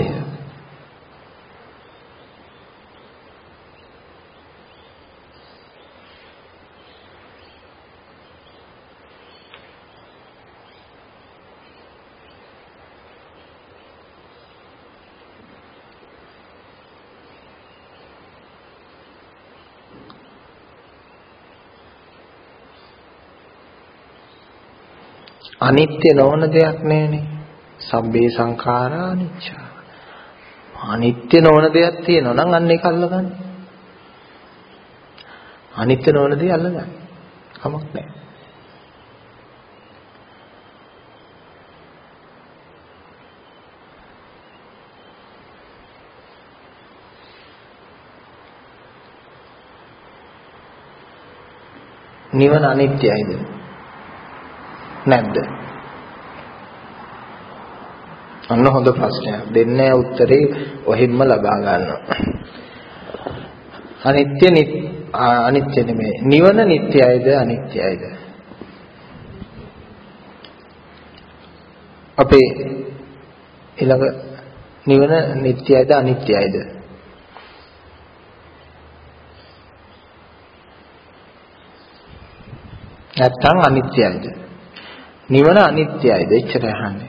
අනිත්‍ය නොවන දෙයක් නෑනේ. සබ්බේ සංඛාරා අනිච්චා. අනිත්‍ය නොවන දෙයක් තියෙනවා නම් අන්න ඒක අල්ලගන්න. අනිත්‍ය නොවන දේ අල්ලගන්න. කමක් නෑ. නිවන අනිත්‍යයිද? නැද්ද? අන්න හොඳ ප්‍රශ්නයක්. දෙන්නේ උත්තරේ ඔහිම්ම ලබා ගන්නවා. අනිත්‍ය අනිත්‍ය නෙමෙයි. නිවන නිට්ටයයිද අනිත්‍යයිද? අපේ ඊළඟ නිවන නිට්ටයයිද අනිත්‍යයිද? නැත්තම් අනිත්‍යයිද? නිවන අනිත්‍යයිද? එච්චර අහන්නේ.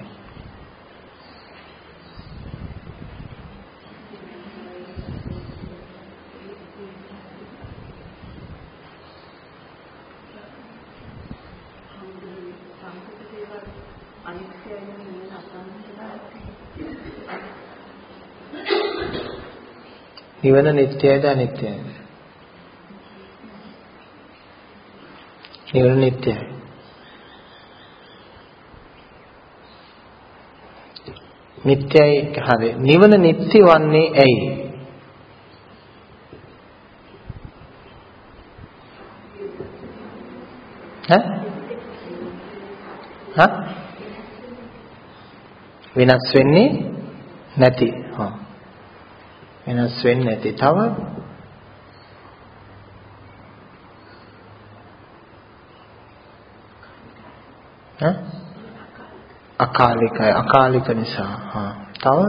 අනිත්‍යයි කියන අසංකේතයි. නිවන නිට්ටයද අනිත්‍යද? නිවන නිට්ටයයි. නිට්ටයයි හරි. නිවන නිට්ටය වන්නේ ඇයි? ඈ? හා? වෙනස් වෙන්නේ නැති. හා. වෙනස් වෙන්නේ නැති. තව ඈ? අකාලිකයි. අකාලික නිසා. හා. තව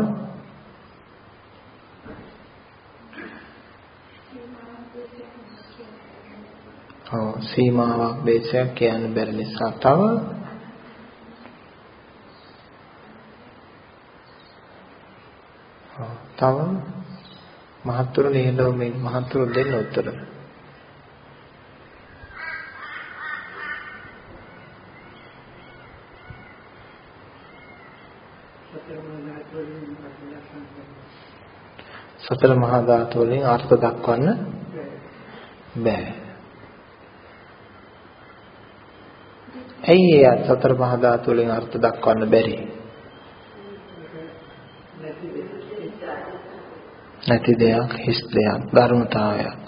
ඔව් සීමාවක් දේශයක් කියන්න බැරි නිසා. තව ඔව් තව මහත්තුරු නේදෝ මේ මහත්තුරු දෙන්න උත්තර. සතර මහා ධාතු වලින් අර්ථ දක්වන්න බෑ. ඇයි ඒ සතර මහා ධාතු වලින් අර්ථ දක්වන්න බැරි? නැති දෙයක්, හිස් දෙයක්, ධර්මතාවයක්.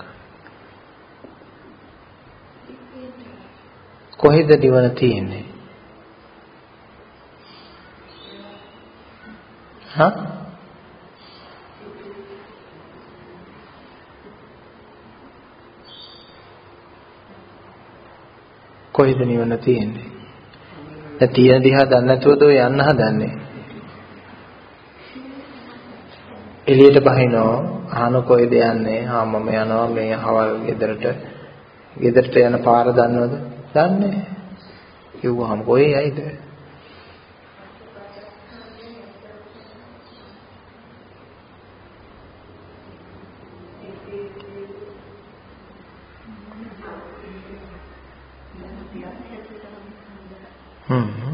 කොහෙද නිවන තියෙන්නේ? හා? කොහෙද නිවන තියෙන්නේ? දැන් තියෙන දිහා දන්නේ නැතුවද ඔය යන්න හදන්නේ? එළියට බහිනෝ අහන කොහෙද යන්නේ? ආ මම යනවා මේ හවල් ගෙදරට. ගෙදරට යන පාර දන්නවද? දන්නේ. කිව්වහම කොහේ යයිද? හ්ම්.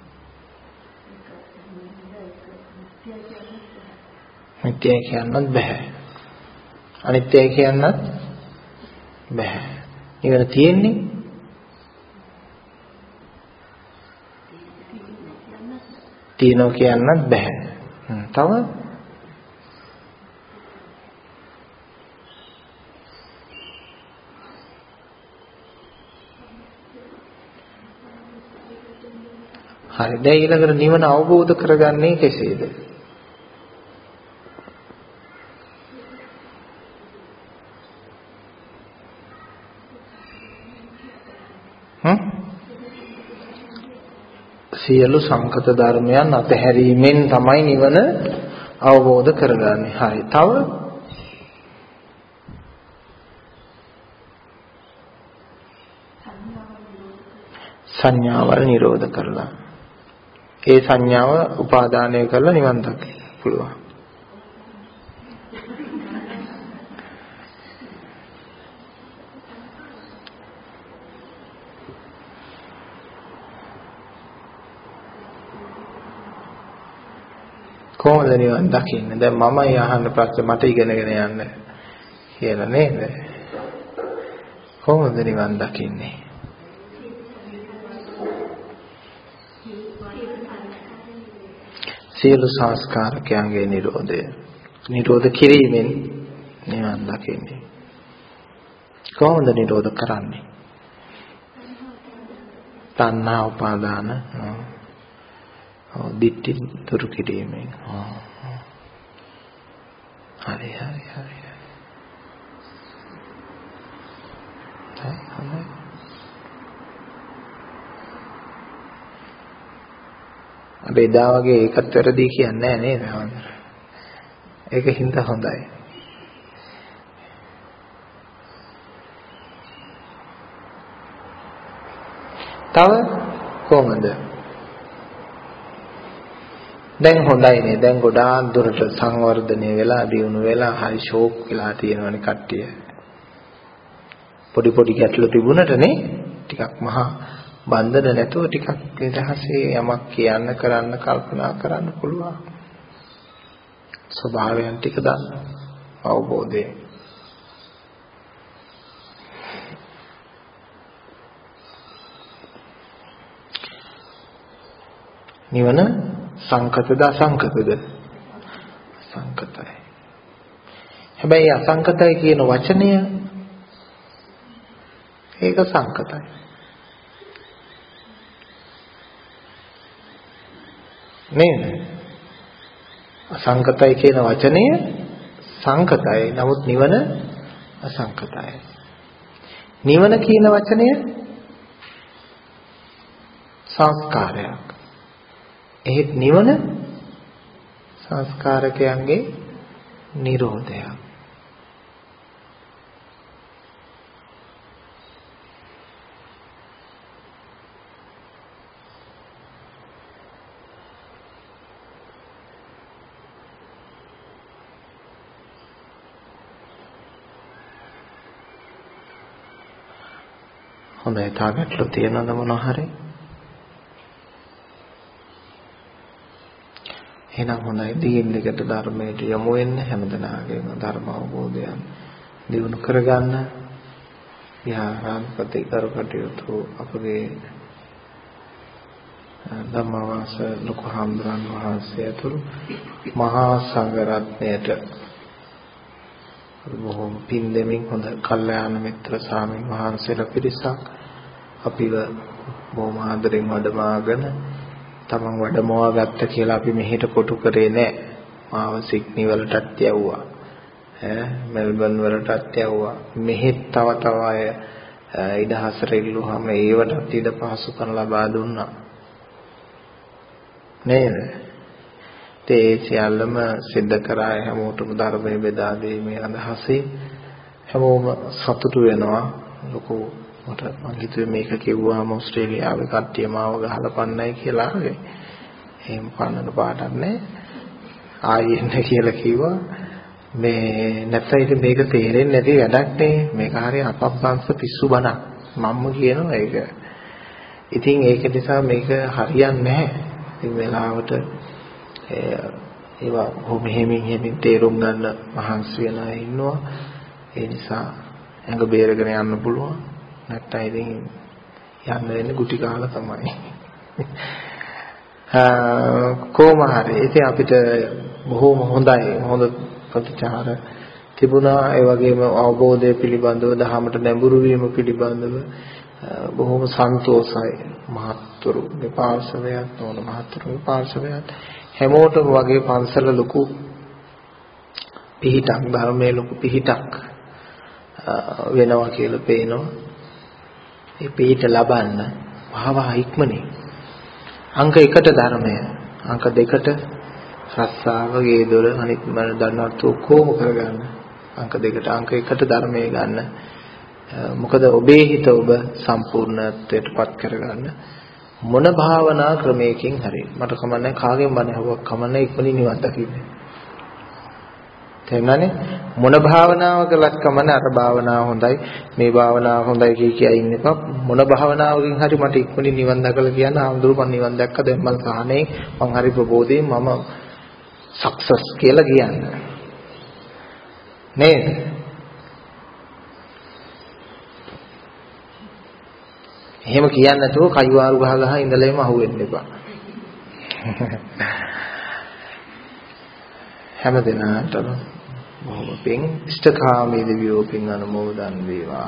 නිත්‍යයි කියන්නත් බෑ. අනිත්‍යයි කියන්නත් බෑ. නිවන තියෙන්නේ තියනවා කියන්නත් බෑ. තව හරි. දැන් ඊළඟට නිවන අවබෝධ කරගන්නේ කෙසේද? හ්ම්? සියලු සංකත ධර්මයන් අතහැරීමෙන් තමයි නිවන අවබෝධ කරගන්නේ. හරි. තව සංඥාවල් නිරෝධ කරලා ඒ සංඥාව උපාදානය කරලා නිවන් දකින්න පුළුවන්. කොහොමද නිවන් දකින්නේ? දැන් මමයි අහන්න ප්‍රශ්න මට ඉගෙනගෙන යන්න කියලා නේද? කොහොමද නිවන් දකින්නේ? සියලු සංස්කාරකයන්ගේ නිරෝධය. නිරෝධ කිරීමෙන් නිවන් දකින්නේ. කොහොමද නිරෝධ කරන්නේ? තණ්හා උපාදාන ඔව් දිට්ඨි දුරු කිරීමෙන්. හරි හරි හරි. හරි හරි. අපි එදා වගේ ඒකත් වැරදි කියන්නේ නැහැ නේද? ඒක හින්දා හොඳයි. තව කොහොමද? දැන් හොඳයිනේ. දැන් ගොඩාක් දුරට සංවර්ධනය වෙලා දියුණු වෙලා හරි ෂෝක් වෙලා තියෙනවනේ කට්ටිය. පොඩි පොඩි ගැටලු තිබුණට නේ ටිකක් මහා බන්ධන නැතුව ටිකක් නිදහසේ යමක් කියන්න කරන්න කල්පනා කරන්න පුළුවන්. ස්වභාවයන් ටික දන්න අවබෝධය. නිවන සංකතද අසංකතද? සංකතයි. හැබැයි අසංකතයි කියන වචනය ඒක සංකතයි. නේද? අසංකතයි කියන වචනය සංකතයි. නමුත් නිවන අසංකතයි. නිවන කියන වචනය සංස්කාරයක්. එහෙත් නිවන සංස්කාරකයන්ගේ නිරෝධයක්. හොඳයි, තාගටලු තියෙනවද මොනවා හරි? එහෙනම් හොඳයි, දීන් දෙකට ධර්මයට යොමු වෙන්න හැමදෙනාගේම ධර්ම අවබෝධයන් දියුණු කරගන්න. යාරාන්පති කර කටයුතු අපගේ ධම්මවාස ලොකු හාමුදුරන් වහන්සේ ඇතුළු මහා සංඝ රත්නයට බොහොම පින් දෙමින් හොඳ කල්යාණ මිත්‍ර ස්වාමීන් වහන්සේලා පිරිසක් අපිව බොහොම ආදරෙන් වැඩමවාගෙන තමන් වැඩමවා ගත්ත කියලා අපි මෙහෙට කොටු කරේ නැහැ. මාව සිඩ්නි වලටත් යවුවා. ඈ මෙල්බන් වලටත් යවුවා. මෙහෙත් තව තව අය ඉදහසට ඉල්ලුවාම ඒවටත් ඉඩ පහසුකම් ලබා දුන්නා. නේද? ඒ සියල්ලම සිද්ධ කරා හැමෝටම ධර්මයේ බෙදා දීමේ අදහසින් හැමෝම සතුටු වෙනවා. ලොකු මට මං හිතුවේ මේක කිව්වම ඕස්ට්‍රේලියාවේ කට්ටිය මාව ගහලා පන්නයි කියලා. එහෙම පන්නන පාටක් නැහැ. ආයෙ එන්න කියලා කිව්වා. මේ නැත්නම් ඉතින් මේක තේරෙන්නේ නැති වැඩක් නේ. මේක හරිය අපප්පංශ පිස්සු බණක්. මම්ම කියනවා ඒක. ඉතින් ඒක නිසා මේක හරියන්නේ නැහැ. ඉතින් වෙලාවට ඒවා කොහොම හැමින් හැමින් තේරුම් ගන්න මහන්සි වෙන අය ඉන්නවා. ඒ නිසා ඇඟ බේරගෙන යන්න පුළුවන්. නැත්නම් ඉතින් යන්න වෙන්නේ ගුටි කාලා තමයි. කොහොම හරි ඉතින් අපිට බොහොම හොඳයි. හොඳ ප්‍රතිචාර තිබුණා. ඒ වගේම අවබෝධය පිළිබඳව, දහමට නැඹුරු වීම පිළිබඳව බොහොම සන්තෝෂයි. මහත්තුරු දෙපාර්ශවයත් ඕන මහත්තුරු දෙපාර්ශවයත් හැමෝටම වගේ පන්සල ලොකු පිහිටක්, ධර්මයේ ලොකු පිහිටක් වෙනවා කියලා පේනවා. ඒ පිහිට ලබන්න වහවහ ඉක්මනින් අංක එකට ධර්මය, අංක දෙකට රස්සාව, ගේ දොර, අනිත් මන දන්නවත් ඔක්කොම කරගන්න. අංක දෙකට අංක එකට ධර්මය ගන්න. මොකද ඔබේ හිත ඔබ සම්පූර්ණත්වයටපත් කරගන්න මොන භාවනා ක්‍රමයකින් හරි මට කමන්නේ කාගෙන් බණ අහුවක් කමන්නේ ඉක්මනින් නිවන් දකින්න. තේරුණානේ? මොන භාවනාව කළත් කමන්නේ අර භාවනාව හොඳයි මේ භාවනාව හොඳයි කිය කිය ඉන්න එපා. මොන භාවනාවකින් හරි මට ඉක්මනින් නිවන් දැකලා කියන්න ආම්දුරු මම නිවන් දැක්ක දැන් මම සාහනේ මම හරි ප්‍රබෝධයෙන් මම සක්සස් කියලා කියන්න. නේද? එහෙම කියන්නේ නැතුව කයිවාරු ගහ ගහ ඉඳලෙම අහුවෙන්න එපා. හැම දිනකටම බොහොම පිං ඉෂ්ඨකාමී දෙවියෝ පිං අනුමෝදන් වේවා.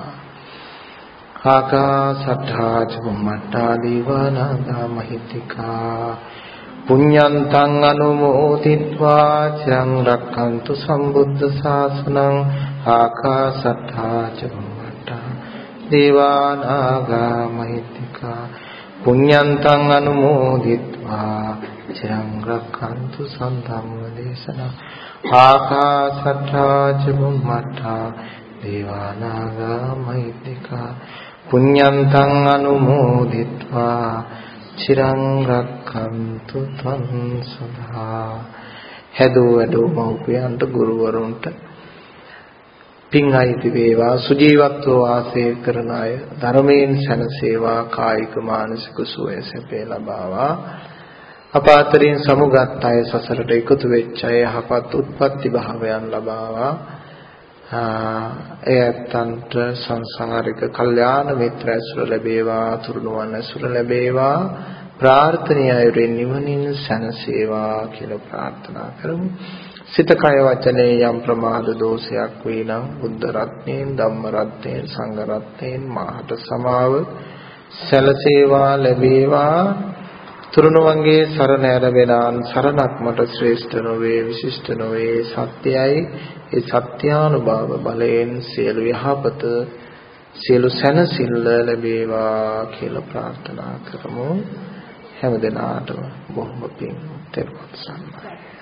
ආකාසට්ඨා චුම්මට්ඨා දීවානාගා මහිත්‍තිකා පුඤ්ඤන්තං අනුමෝදිත්වා චිරං රක්ඛන්තු සම්බුද්ධ ශාසනං. ආකාසට්ඨා චුම්මට්ඨා දේවානාගා මහිත්‍තිකා පුඤ්ඤන්තං අනුමෝදිත්වා චිරං රක්ඛන්තු සම්ධම්ම දේශනං. ආකාසට්ඨා චුම්මට්ඨා දේවානාගා මහිත්‍තිකා පුඤ්ඤන්තං අනුමෝදිත්වා චිරං රක්ඛන්තු ත්වං සදා. හැදෝ වැඩෝ මව්පියන්ට, ගුරුවරුන්ට, පින් අයිති වේවා සුජීවත්ව වාසය කරන අය ධර්මයෙන් සැනසේවා කායික මානසික සුවය සැපේ ලබාවා අප අතරින් සමුගත් අය සසරට එකතු වෙච්ච අය යහපත් උත්පත්ති භාවයන් ලබාවා එයන්ට සංසාරික කල්යාණ මිත්‍ර ඇසුර ලැබේවා තුරුණුවන් ඇසුර ලැබේවා ප්‍රාර්ථනීය අයුරින් නිවනින් සැනසේවා කියලා ප්‍රාර්ථනා කරමු සිත කය වචනේ යම් ප්‍රමාද දෝෂයක් වේ නම් බුද්ධ රත්නයෙන් ධම්ම රත්නයෙන් සංඝ රත්නයෙන් මාහට සමාව සැලසේවා ලැබේවා තුරුණුවන්ගේ සරණ ඇරවෙලාන් සරණක් මට ශ්‍රේෂ්ඨ නොවේ විශිෂ්ට නොවේ සත්‍යයි ඒ සත්‍යානුභව බලයෙන් සියලු යහපත සියලු සැනසෙල්ල ලැබේවා කියලා ප්‍රාර්ථනා කරමු හැම දිනාටම බොහොම පිං තෙරුවන් සරණයි